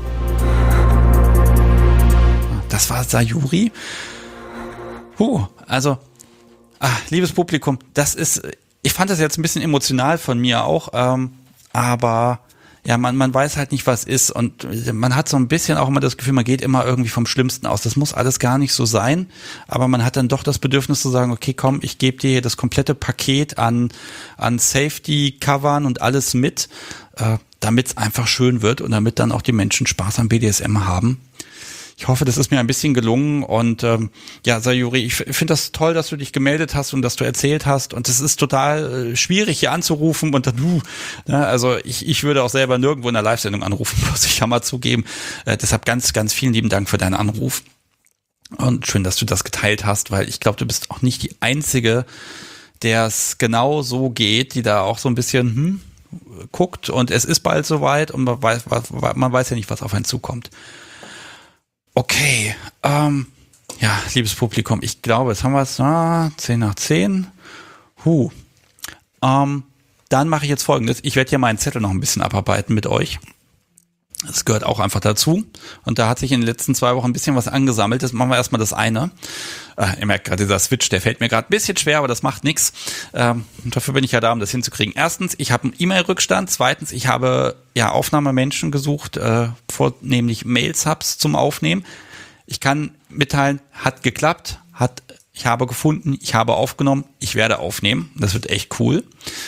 Das war Sayuri. Also, liebes Publikum, ich fand das jetzt ein bisschen emotional von mir auch, aber ja, man weiß halt nicht, was ist und man hat so ein bisschen auch immer das Gefühl, man geht immer irgendwie vom Schlimmsten aus. Das muss alles gar nicht so sein, aber man hat dann doch das Bedürfnis zu sagen, okay, komm, ich gebe dir das komplette Paket an Safety-Covern und alles mit, damit es einfach schön wird und damit dann auch die Menschen Spaß am BDSM haben. Ich hoffe, das ist mir ein bisschen gelungen und ja, Sayuri, ich finde das toll, dass du dich gemeldet hast und dass du erzählt hast und es ist total schwierig, hier anzurufen und dann, also ich würde auch selber nirgendwo in einer Live-Sendung anrufen, muss ich ja mal zugeben. Deshalb ganz, ganz vielen lieben Dank für deinen Anruf und schön, dass du das geteilt hast, weil ich glaube, du bist auch nicht die Einzige, der es genau so geht, die da auch so ein bisschen guckt und es ist bald soweit und man weiß ja nicht, was auf einen zukommt. Okay, ja, liebes Publikum, ich glaube, jetzt haben wir es, 10 nach 10. Dann mache ich jetzt Folgendes. Ich werde hier meinen Zettel noch ein bisschen abarbeiten mit euch. Das gehört auch einfach dazu. Und da hat sich in den letzten 2 Wochen ein bisschen was angesammelt. Das machen wir erstmal das eine. Ihr merkt gerade, dieser Switch, der fällt mir gerade ein bisschen schwer, aber das macht nichts. Und dafür bin ich ja da, um das hinzukriegen. Erstens, ich habe einen E-Mail-Rückstand. Zweitens, ich habe ja Aufnahmemenschen gesucht, vornehmlich Mail-Subs zum Aufnehmen. Ich kann mitteilen, hat geklappt, ich habe gefunden, ich habe aufgenommen, ich werde aufnehmen. Das wird echt cool.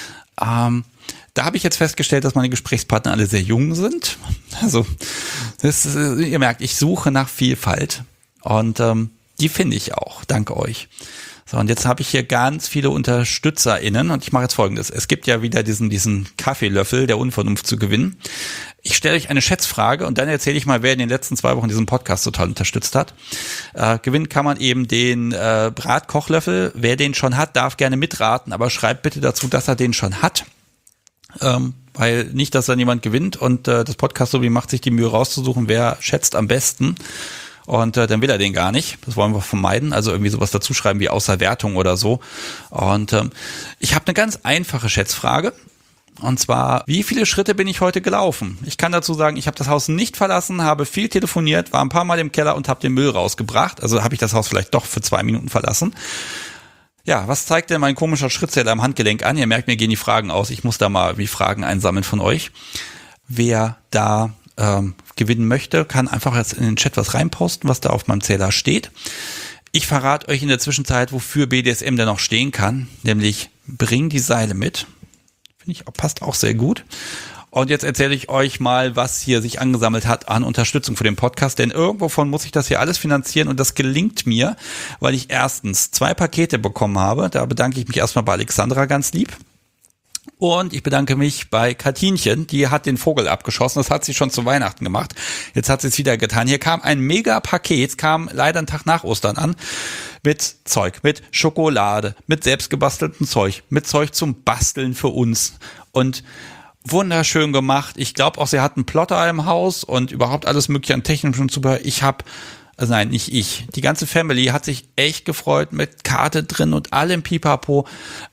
Da habe ich jetzt festgestellt, dass meine Gesprächspartner alle sehr jung sind. Also, ihr merkt, ich suche nach Vielfalt und die finde ich auch, dank euch. So, und jetzt habe ich hier ganz viele UnterstützerInnen und ich mache jetzt Folgendes. Es gibt ja wieder diesen Kaffeelöffel der Unvernunft zu gewinnen. Ich stelle euch eine Schätzfrage und dann erzähle ich mal, wer in den letzten 2 Wochen diesen Podcast total unterstützt hat. Gewinnen kann man eben den Bratkochlöffel. Wer den schon hat, darf gerne mitraten, aber schreibt bitte dazu, dass er den schon hat. Weil nicht, dass dann jemand gewinnt und das Podcast-Lobby macht sich die Mühe rauszusuchen, wer schätzt am besten und dann will er den gar nicht. Das wollen wir vermeiden, also irgendwie sowas dazuschreiben wie außer Wertung oder so. Und ich habe eine ganz einfache Schätzfrage und zwar, wie viele Schritte bin ich heute gelaufen? Ich kann dazu sagen, ich habe das Haus nicht verlassen, habe viel telefoniert, war ein paar Mal im Keller und habe den Müll rausgebracht, also habe ich das Haus vielleicht doch für 2 Minuten verlassen. Ja, was zeigt denn mein komischer Schrittzähler am Handgelenk an? Ihr merkt, mir gehen die Fragen aus. Ich muss da mal wie Fragen einsammeln von euch. Wer da gewinnen möchte, kann einfach jetzt in den Chat was reinposten, was da auf meinem Zähler steht. Ich verrate euch in der Zwischenzeit, wofür BDSM denn noch stehen kann, nämlich bring die Seile mit. Finde ich, passt auch sehr gut. Und jetzt erzähle ich euch mal, was hier sich angesammelt hat an Unterstützung für den Podcast, denn irgendwovon muss ich das hier alles finanzieren und das gelingt mir, weil ich erstens 2 Pakete bekommen habe. Da bedanke ich mich erstmal bei Alexandra ganz lieb. Und ich bedanke mich bei Katinchen, die hat den Vogel abgeschossen, das hat sie schon zu Weihnachten gemacht. Jetzt hat sie es wieder getan. Hier kam ein Mega-Paket, kam leider einen Tag nach Ostern an, mit Zeug, mit Schokolade, mit selbstgebasteltem Zeug, mit Zeug zum Basteln für uns und wunderschön gemacht. Ich glaube auch, sie hat einen Plotter im Haus und überhaupt alles mögliche an technischem Zubehör. Die ganze Family hat sich echt gefreut mit Karte drin und allem Pipapo.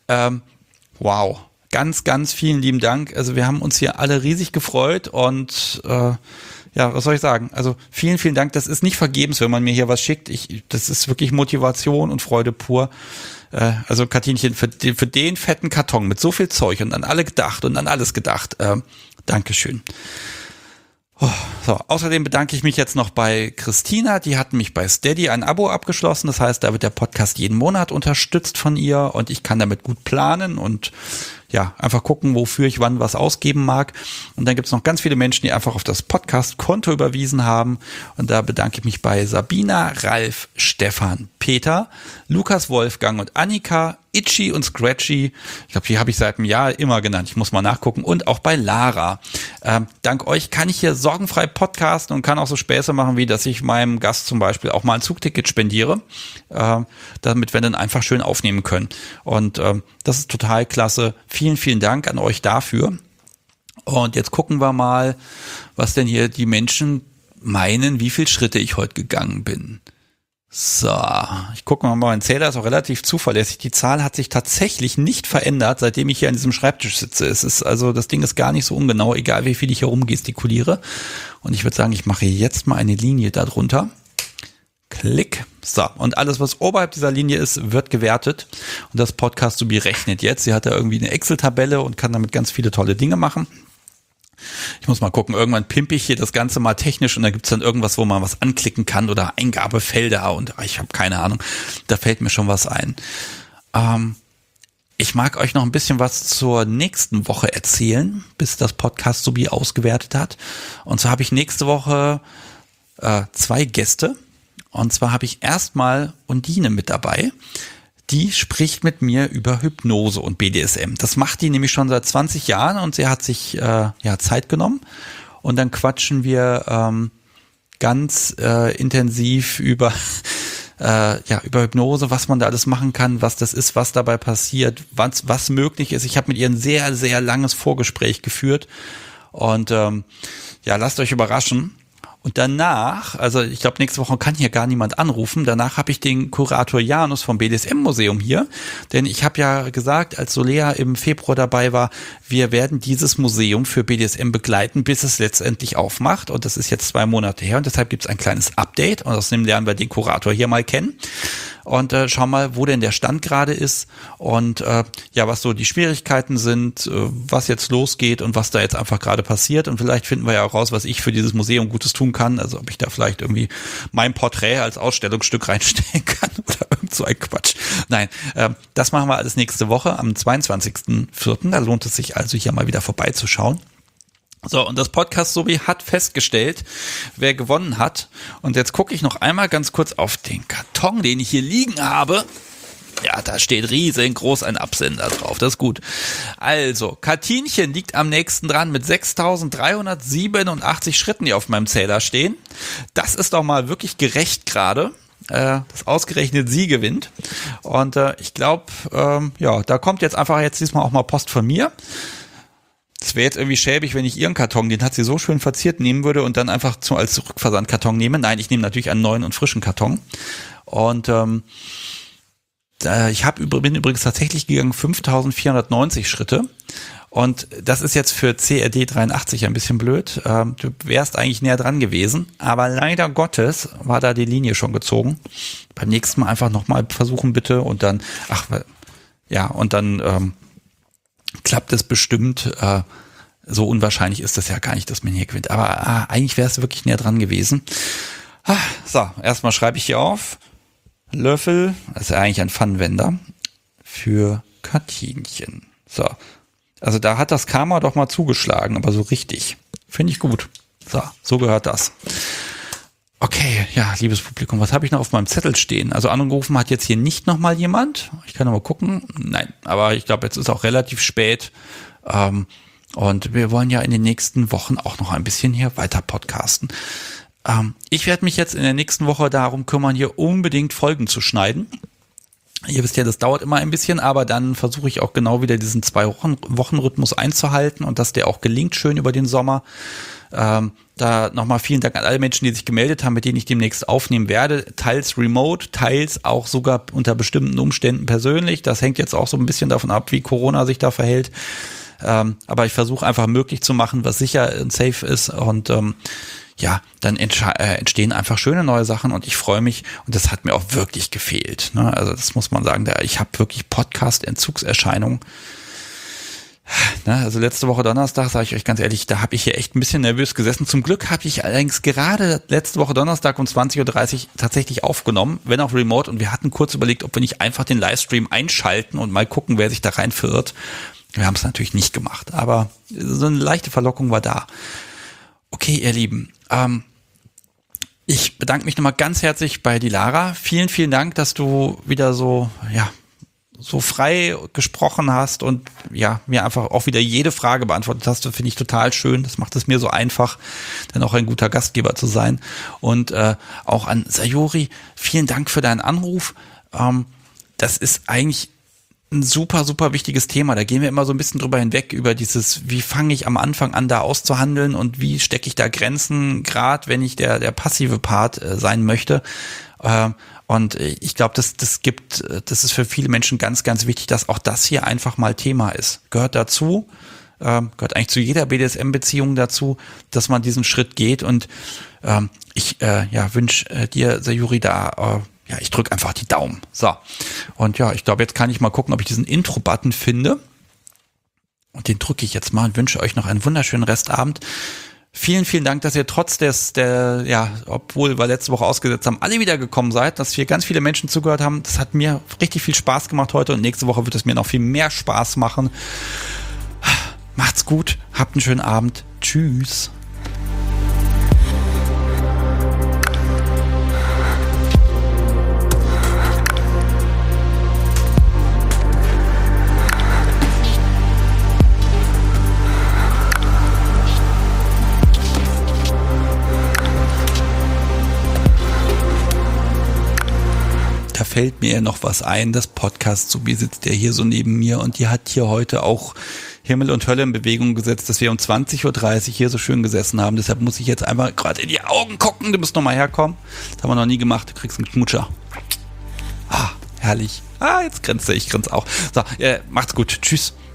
Wow. Ganz, ganz vielen lieben Dank. Also wir haben uns hier alle riesig gefreut und ja, was soll ich sagen? Also vielen, vielen Dank. Das ist nicht vergebens, wenn man mir hier was schickt. Das ist wirklich Motivation und Freude pur. Also Katinchen, für den fetten Karton mit so viel Zeug und an alle gedacht und an alles gedacht. Dankeschön. So, außerdem bedanke ich mich jetzt noch bei Christina, die hat mich bei Steady ein Abo abgeschlossen, das heißt, da wird der Podcast jeden Monat unterstützt von ihr und ich kann damit gut planen und ja, einfach gucken, wofür ich wann was ausgeben mag. Und dann gibt es noch ganz viele Menschen, die einfach auf das Podcast-Konto überwiesen haben. Und da bedanke ich mich bei Sabina, Ralf, Stefan, Peter, Lukas, Wolfgang und Annika, Itchy und Scratchy. Ich glaube, die habe ich seit einem Jahr immer genannt. Ich muss mal nachgucken. Und auch bei Lara. Dank euch kann ich hier sorgenfrei podcasten und kann auch so Späße machen, wie dass ich meinem Gast zum Beispiel auch mal ein Zugticket spendiere, damit wir dann einfach schön aufnehmen können. Und das ist total klasse. Vielen, vielen Dank an euch dafür. Und jetzt gucken wir mal, was denn hier die Menschen meinen, wie viele Schritte ich heute gegangen bin. So, ich gucke mal, mein Zähler ist auch relativ zuverlässig. Die Zahl hat sich tatsächlich nicht verändert, seitdem ich hier an diesem Schreibtisch sitze. Es ist also, das Ding ist gar nicht so ungenau, egal wie viel ich hier rumgestikuliere. Und ich würde sagen, ich mache jetzt mal eine Linie darunter. Klick. So, und alles, was oberhalb dieser Linie ist, wird gewertet. Und das Podcast Subi rechnet jetzt. Sie hat da irgendwie eine Excel-Tabelle und kann damit ganz viele tolle Dinge machen. Ich muss mal gucken, irgendwann pimpe ich hier das Ganze mal technisch und da gibt's dann irgendwas, wo man was anklicken kann oder Eingabefelder und ich habe keine Ahnung. Da fällt mir schon was ein. Ich mag euch noch ein bisschen was zur nächsten Woche erzählen, bis das Podcast Subi ausgewertet hat. Und zwar habe ich nächste Woche 2 Gäste. Und zwar habe ich erstmal Undine mit dabei. Die spricht mit mir über Hypnose und BDSM. Das macht die nämlich schon seit 20 Jahren und sie hat sich Zeit genommen. Und dann quatschen wir ganz intensiv über Hypnose, was man da alles machen kann, was das ist, was dabei passiert, was möglich ist. Ich habe mit ihr ein sehr, sehr langes Vorgespräch geführt. Und lasst euch überraschen. Und danach, also ich glaube, nächste Woche kann hier gar niemand anrufen, danach habe ich den Kurator Janus vom BDSM-Museum hier, denn ich habe ja gesagt, als Solea im Februar dabei war, wir werden dieses Museum für BDSM begleiten, bis es letztendlich aufmacht und das ist jetzt 2 Monate her und deshalb gibt es ein kleines Update und außerdem lernen wir den Kurator hier mal kennen. Und schau mal, wo denn der Stand gerade ist und was so die Schwierigkeiten sind, was jetzt losgeht und was da jetzt einfach gerade passiert. Und vielleicht finden wir ja auch raus, was ich für dieses Museum Gutes tun kann. Also ob ich da vielleicht irgendwie mein Porträt als Ausstellungsstück reinstellen kann oder irgend so ein Quatsch. Nein, das machen wir alles nächste Woche am 22.04. Da lohnt es sich also hier mal wieder vorbeizuschauen. So, und das Podcast Subi hat festgestellt, wer gewonnen hat. Und jetzt gucke ich noch einmal ganz kurz auf den Karton, den ich hier liegen habe. Ja, da steht riesengroß ein Absender drauf, das ist gut. Also, Katinchen liegt am nächsten dran mit 6.387 Schritten, die auf meinem Zähler stehen. Das ist doch mal wirklich gerecht gerade, dass ausgerechnet sie gewinnt. Und ich glaube, da kommt jetzt diesmal auch mal Post von mir. Es wäre jetzt irgendwie schäbig, wenn ich ihren Karton, den hat sie so schön verziert, nehmen würde und dann einfach als Rückversandkarton nehme. Nein, ich nehme natürlich einen neuen und frischen Karton. Und bin übrigens tatsächlich gegangen 5.490 Schritte. Und das ist jetzt für CRD 83 ein bisschen blöd. Du wärst eigentlich näher dran gewesen. Aber leider Gottes war da die Linie schon gezogen. Beim nächsten Mal einfach nochmal versuchen bitte und dann, klappt es bestimmt. So unwahrscheinlich ist das ja gar nicht, dass man hier gewinnt. Aber eigentlich wäre es wirklich näher dran gewesen. So, erstmal schreibe ich hier auf. Löffel, das ist ja eigentlich ein Pfannenwender für Katinchen. So, also da hat das Karma doch mal zugeschlagen, aber so richtig. Finde ich gut. So gehört das. Okay, ja, liebes Publikum, was habe ich noch auf meinem Zettel stehen? Also angerufen hat jetzt hier nicht nochmal jemand. Ich kann noch mal gucken. Nein, aber ich glaube, jetzt ist auch relativ spät. Und wir wollen ja in den nächsten Wochen auch noch ein bisschen hier weiter podcasten. Ich werde mich jetzt in der nächsten Woche darum kümmern, hier unbedingt Folgen zu schneiden. Ihr wisst ja, das dauert immer ein bisschen, aber dann versuche ich auch genau wieder diesen 2-Wochen-Rhythmus einzuhalten und dass der auch gelingt schön über den Sommer. Da nochmal vielen Dank an alle Menschen, die sich gemeldet haben, mit denen ich demnächst aufnehmen werde. Teils remote, teils auch sogar unter bestimmten Umständen persönlich. Das hängt jetzt auch so ein bisschen davon ab, wie Corona sich da verhält. Aber ich versuche einfach möglich zu machen, was sicher und safe ist und dann entstehen einfach schöne neue Sachen und ich freue mich und das hat mir auch wirklich gefehlt. Ne? Also das muss man sagen, ich habe wirklich Podcast-Entzugserscheinungen. Also letzte Woche Donnerstag, sage ich euch ganz ehrlich, da habe ich hier echt ein bisschen nervös gesessen. Zum Glück habe ich allerdings gerade letzte Woche Donnerstag um 20.30 Uhr tatsächlich aufgenommen, wenn auch remote. Und wir hatten kurz überlegt, ob wir nicht einfach den Livestream einschalten und mal gucken, wer sich da rein verirrt. Wir haben es natürlich nicht gemacht, aber so eine leichte Verlockung war da. Okay, ihr Lieben, ich bedanke mich nochmal ganz herzlich bei die Lara. Vielen, vielen Dank, dass du wieder so frei gesprochen hast und ja, mir einfach auch wieder jede Frage beantwortet hast. Das finde ich total schön. Das macht es mir so einfach, dann auch ein guter Gastgeber zu sein. Und auch an Sayuri, vielen Dank für deinen Anruf. Das ist eigentlich ein super, super wichtiges Thema. Da gehen wir immer so ein bisschen drüber hinweg, über dieses, wie fange ich am Anfang an, da auszuhandeln und wie stecke ich da Grenzen, gerade wenn ich der passive Part sein möchte. Und ich glaube, das ist für viele Menschen ganz, ganz wichtig, dass auch das hier einfach mal Thema ist. Gehört dazu, gehört eigentlich zu jeder BDSM-Beziehung dazu, dass man diesen Schritt geht. Und ich wünsche dir, Sayuri, da ich drücke einfach die Daumen. So. Und ja, ich glaube, jetzt kann ich mal gucken, ob ich diesen Intro-Button finde. Und den drücke ich jetzt mal und wünsche euch noch einen wunderschönen Restabend. Vielen, vielen Dank, dass ihr trotz obwohl wir letzte Woche ausgesetzt haben, alle wieder gekommen seid, dass hier ganz viele Menschen zugehört haben. Das hat mir richtig viel Spaß gemacht heute und nächste Woche wird es mir noch viel mehr Spaß machen. Macht's gut, habt einen schönen Abend. Tschüss. Da fällt mir noch was ein, das Podcast, so wie sitzt der hier so neben mir und die hat hier heute auch Himmel und Hölle in Bewegung gesetzt, dass wir um 20.30 Uhr hier so schön gesessen haben. Deshalb muss ich jetzt einfach gerade in die Augen gucken. Du musst noch mal herkommen. Das haben wir noch nie gemacht. Du kriegst einen Knutscher. Herrlich. Jetzt grinst er, ich grinse auch. So, macht's gut. Tschüss.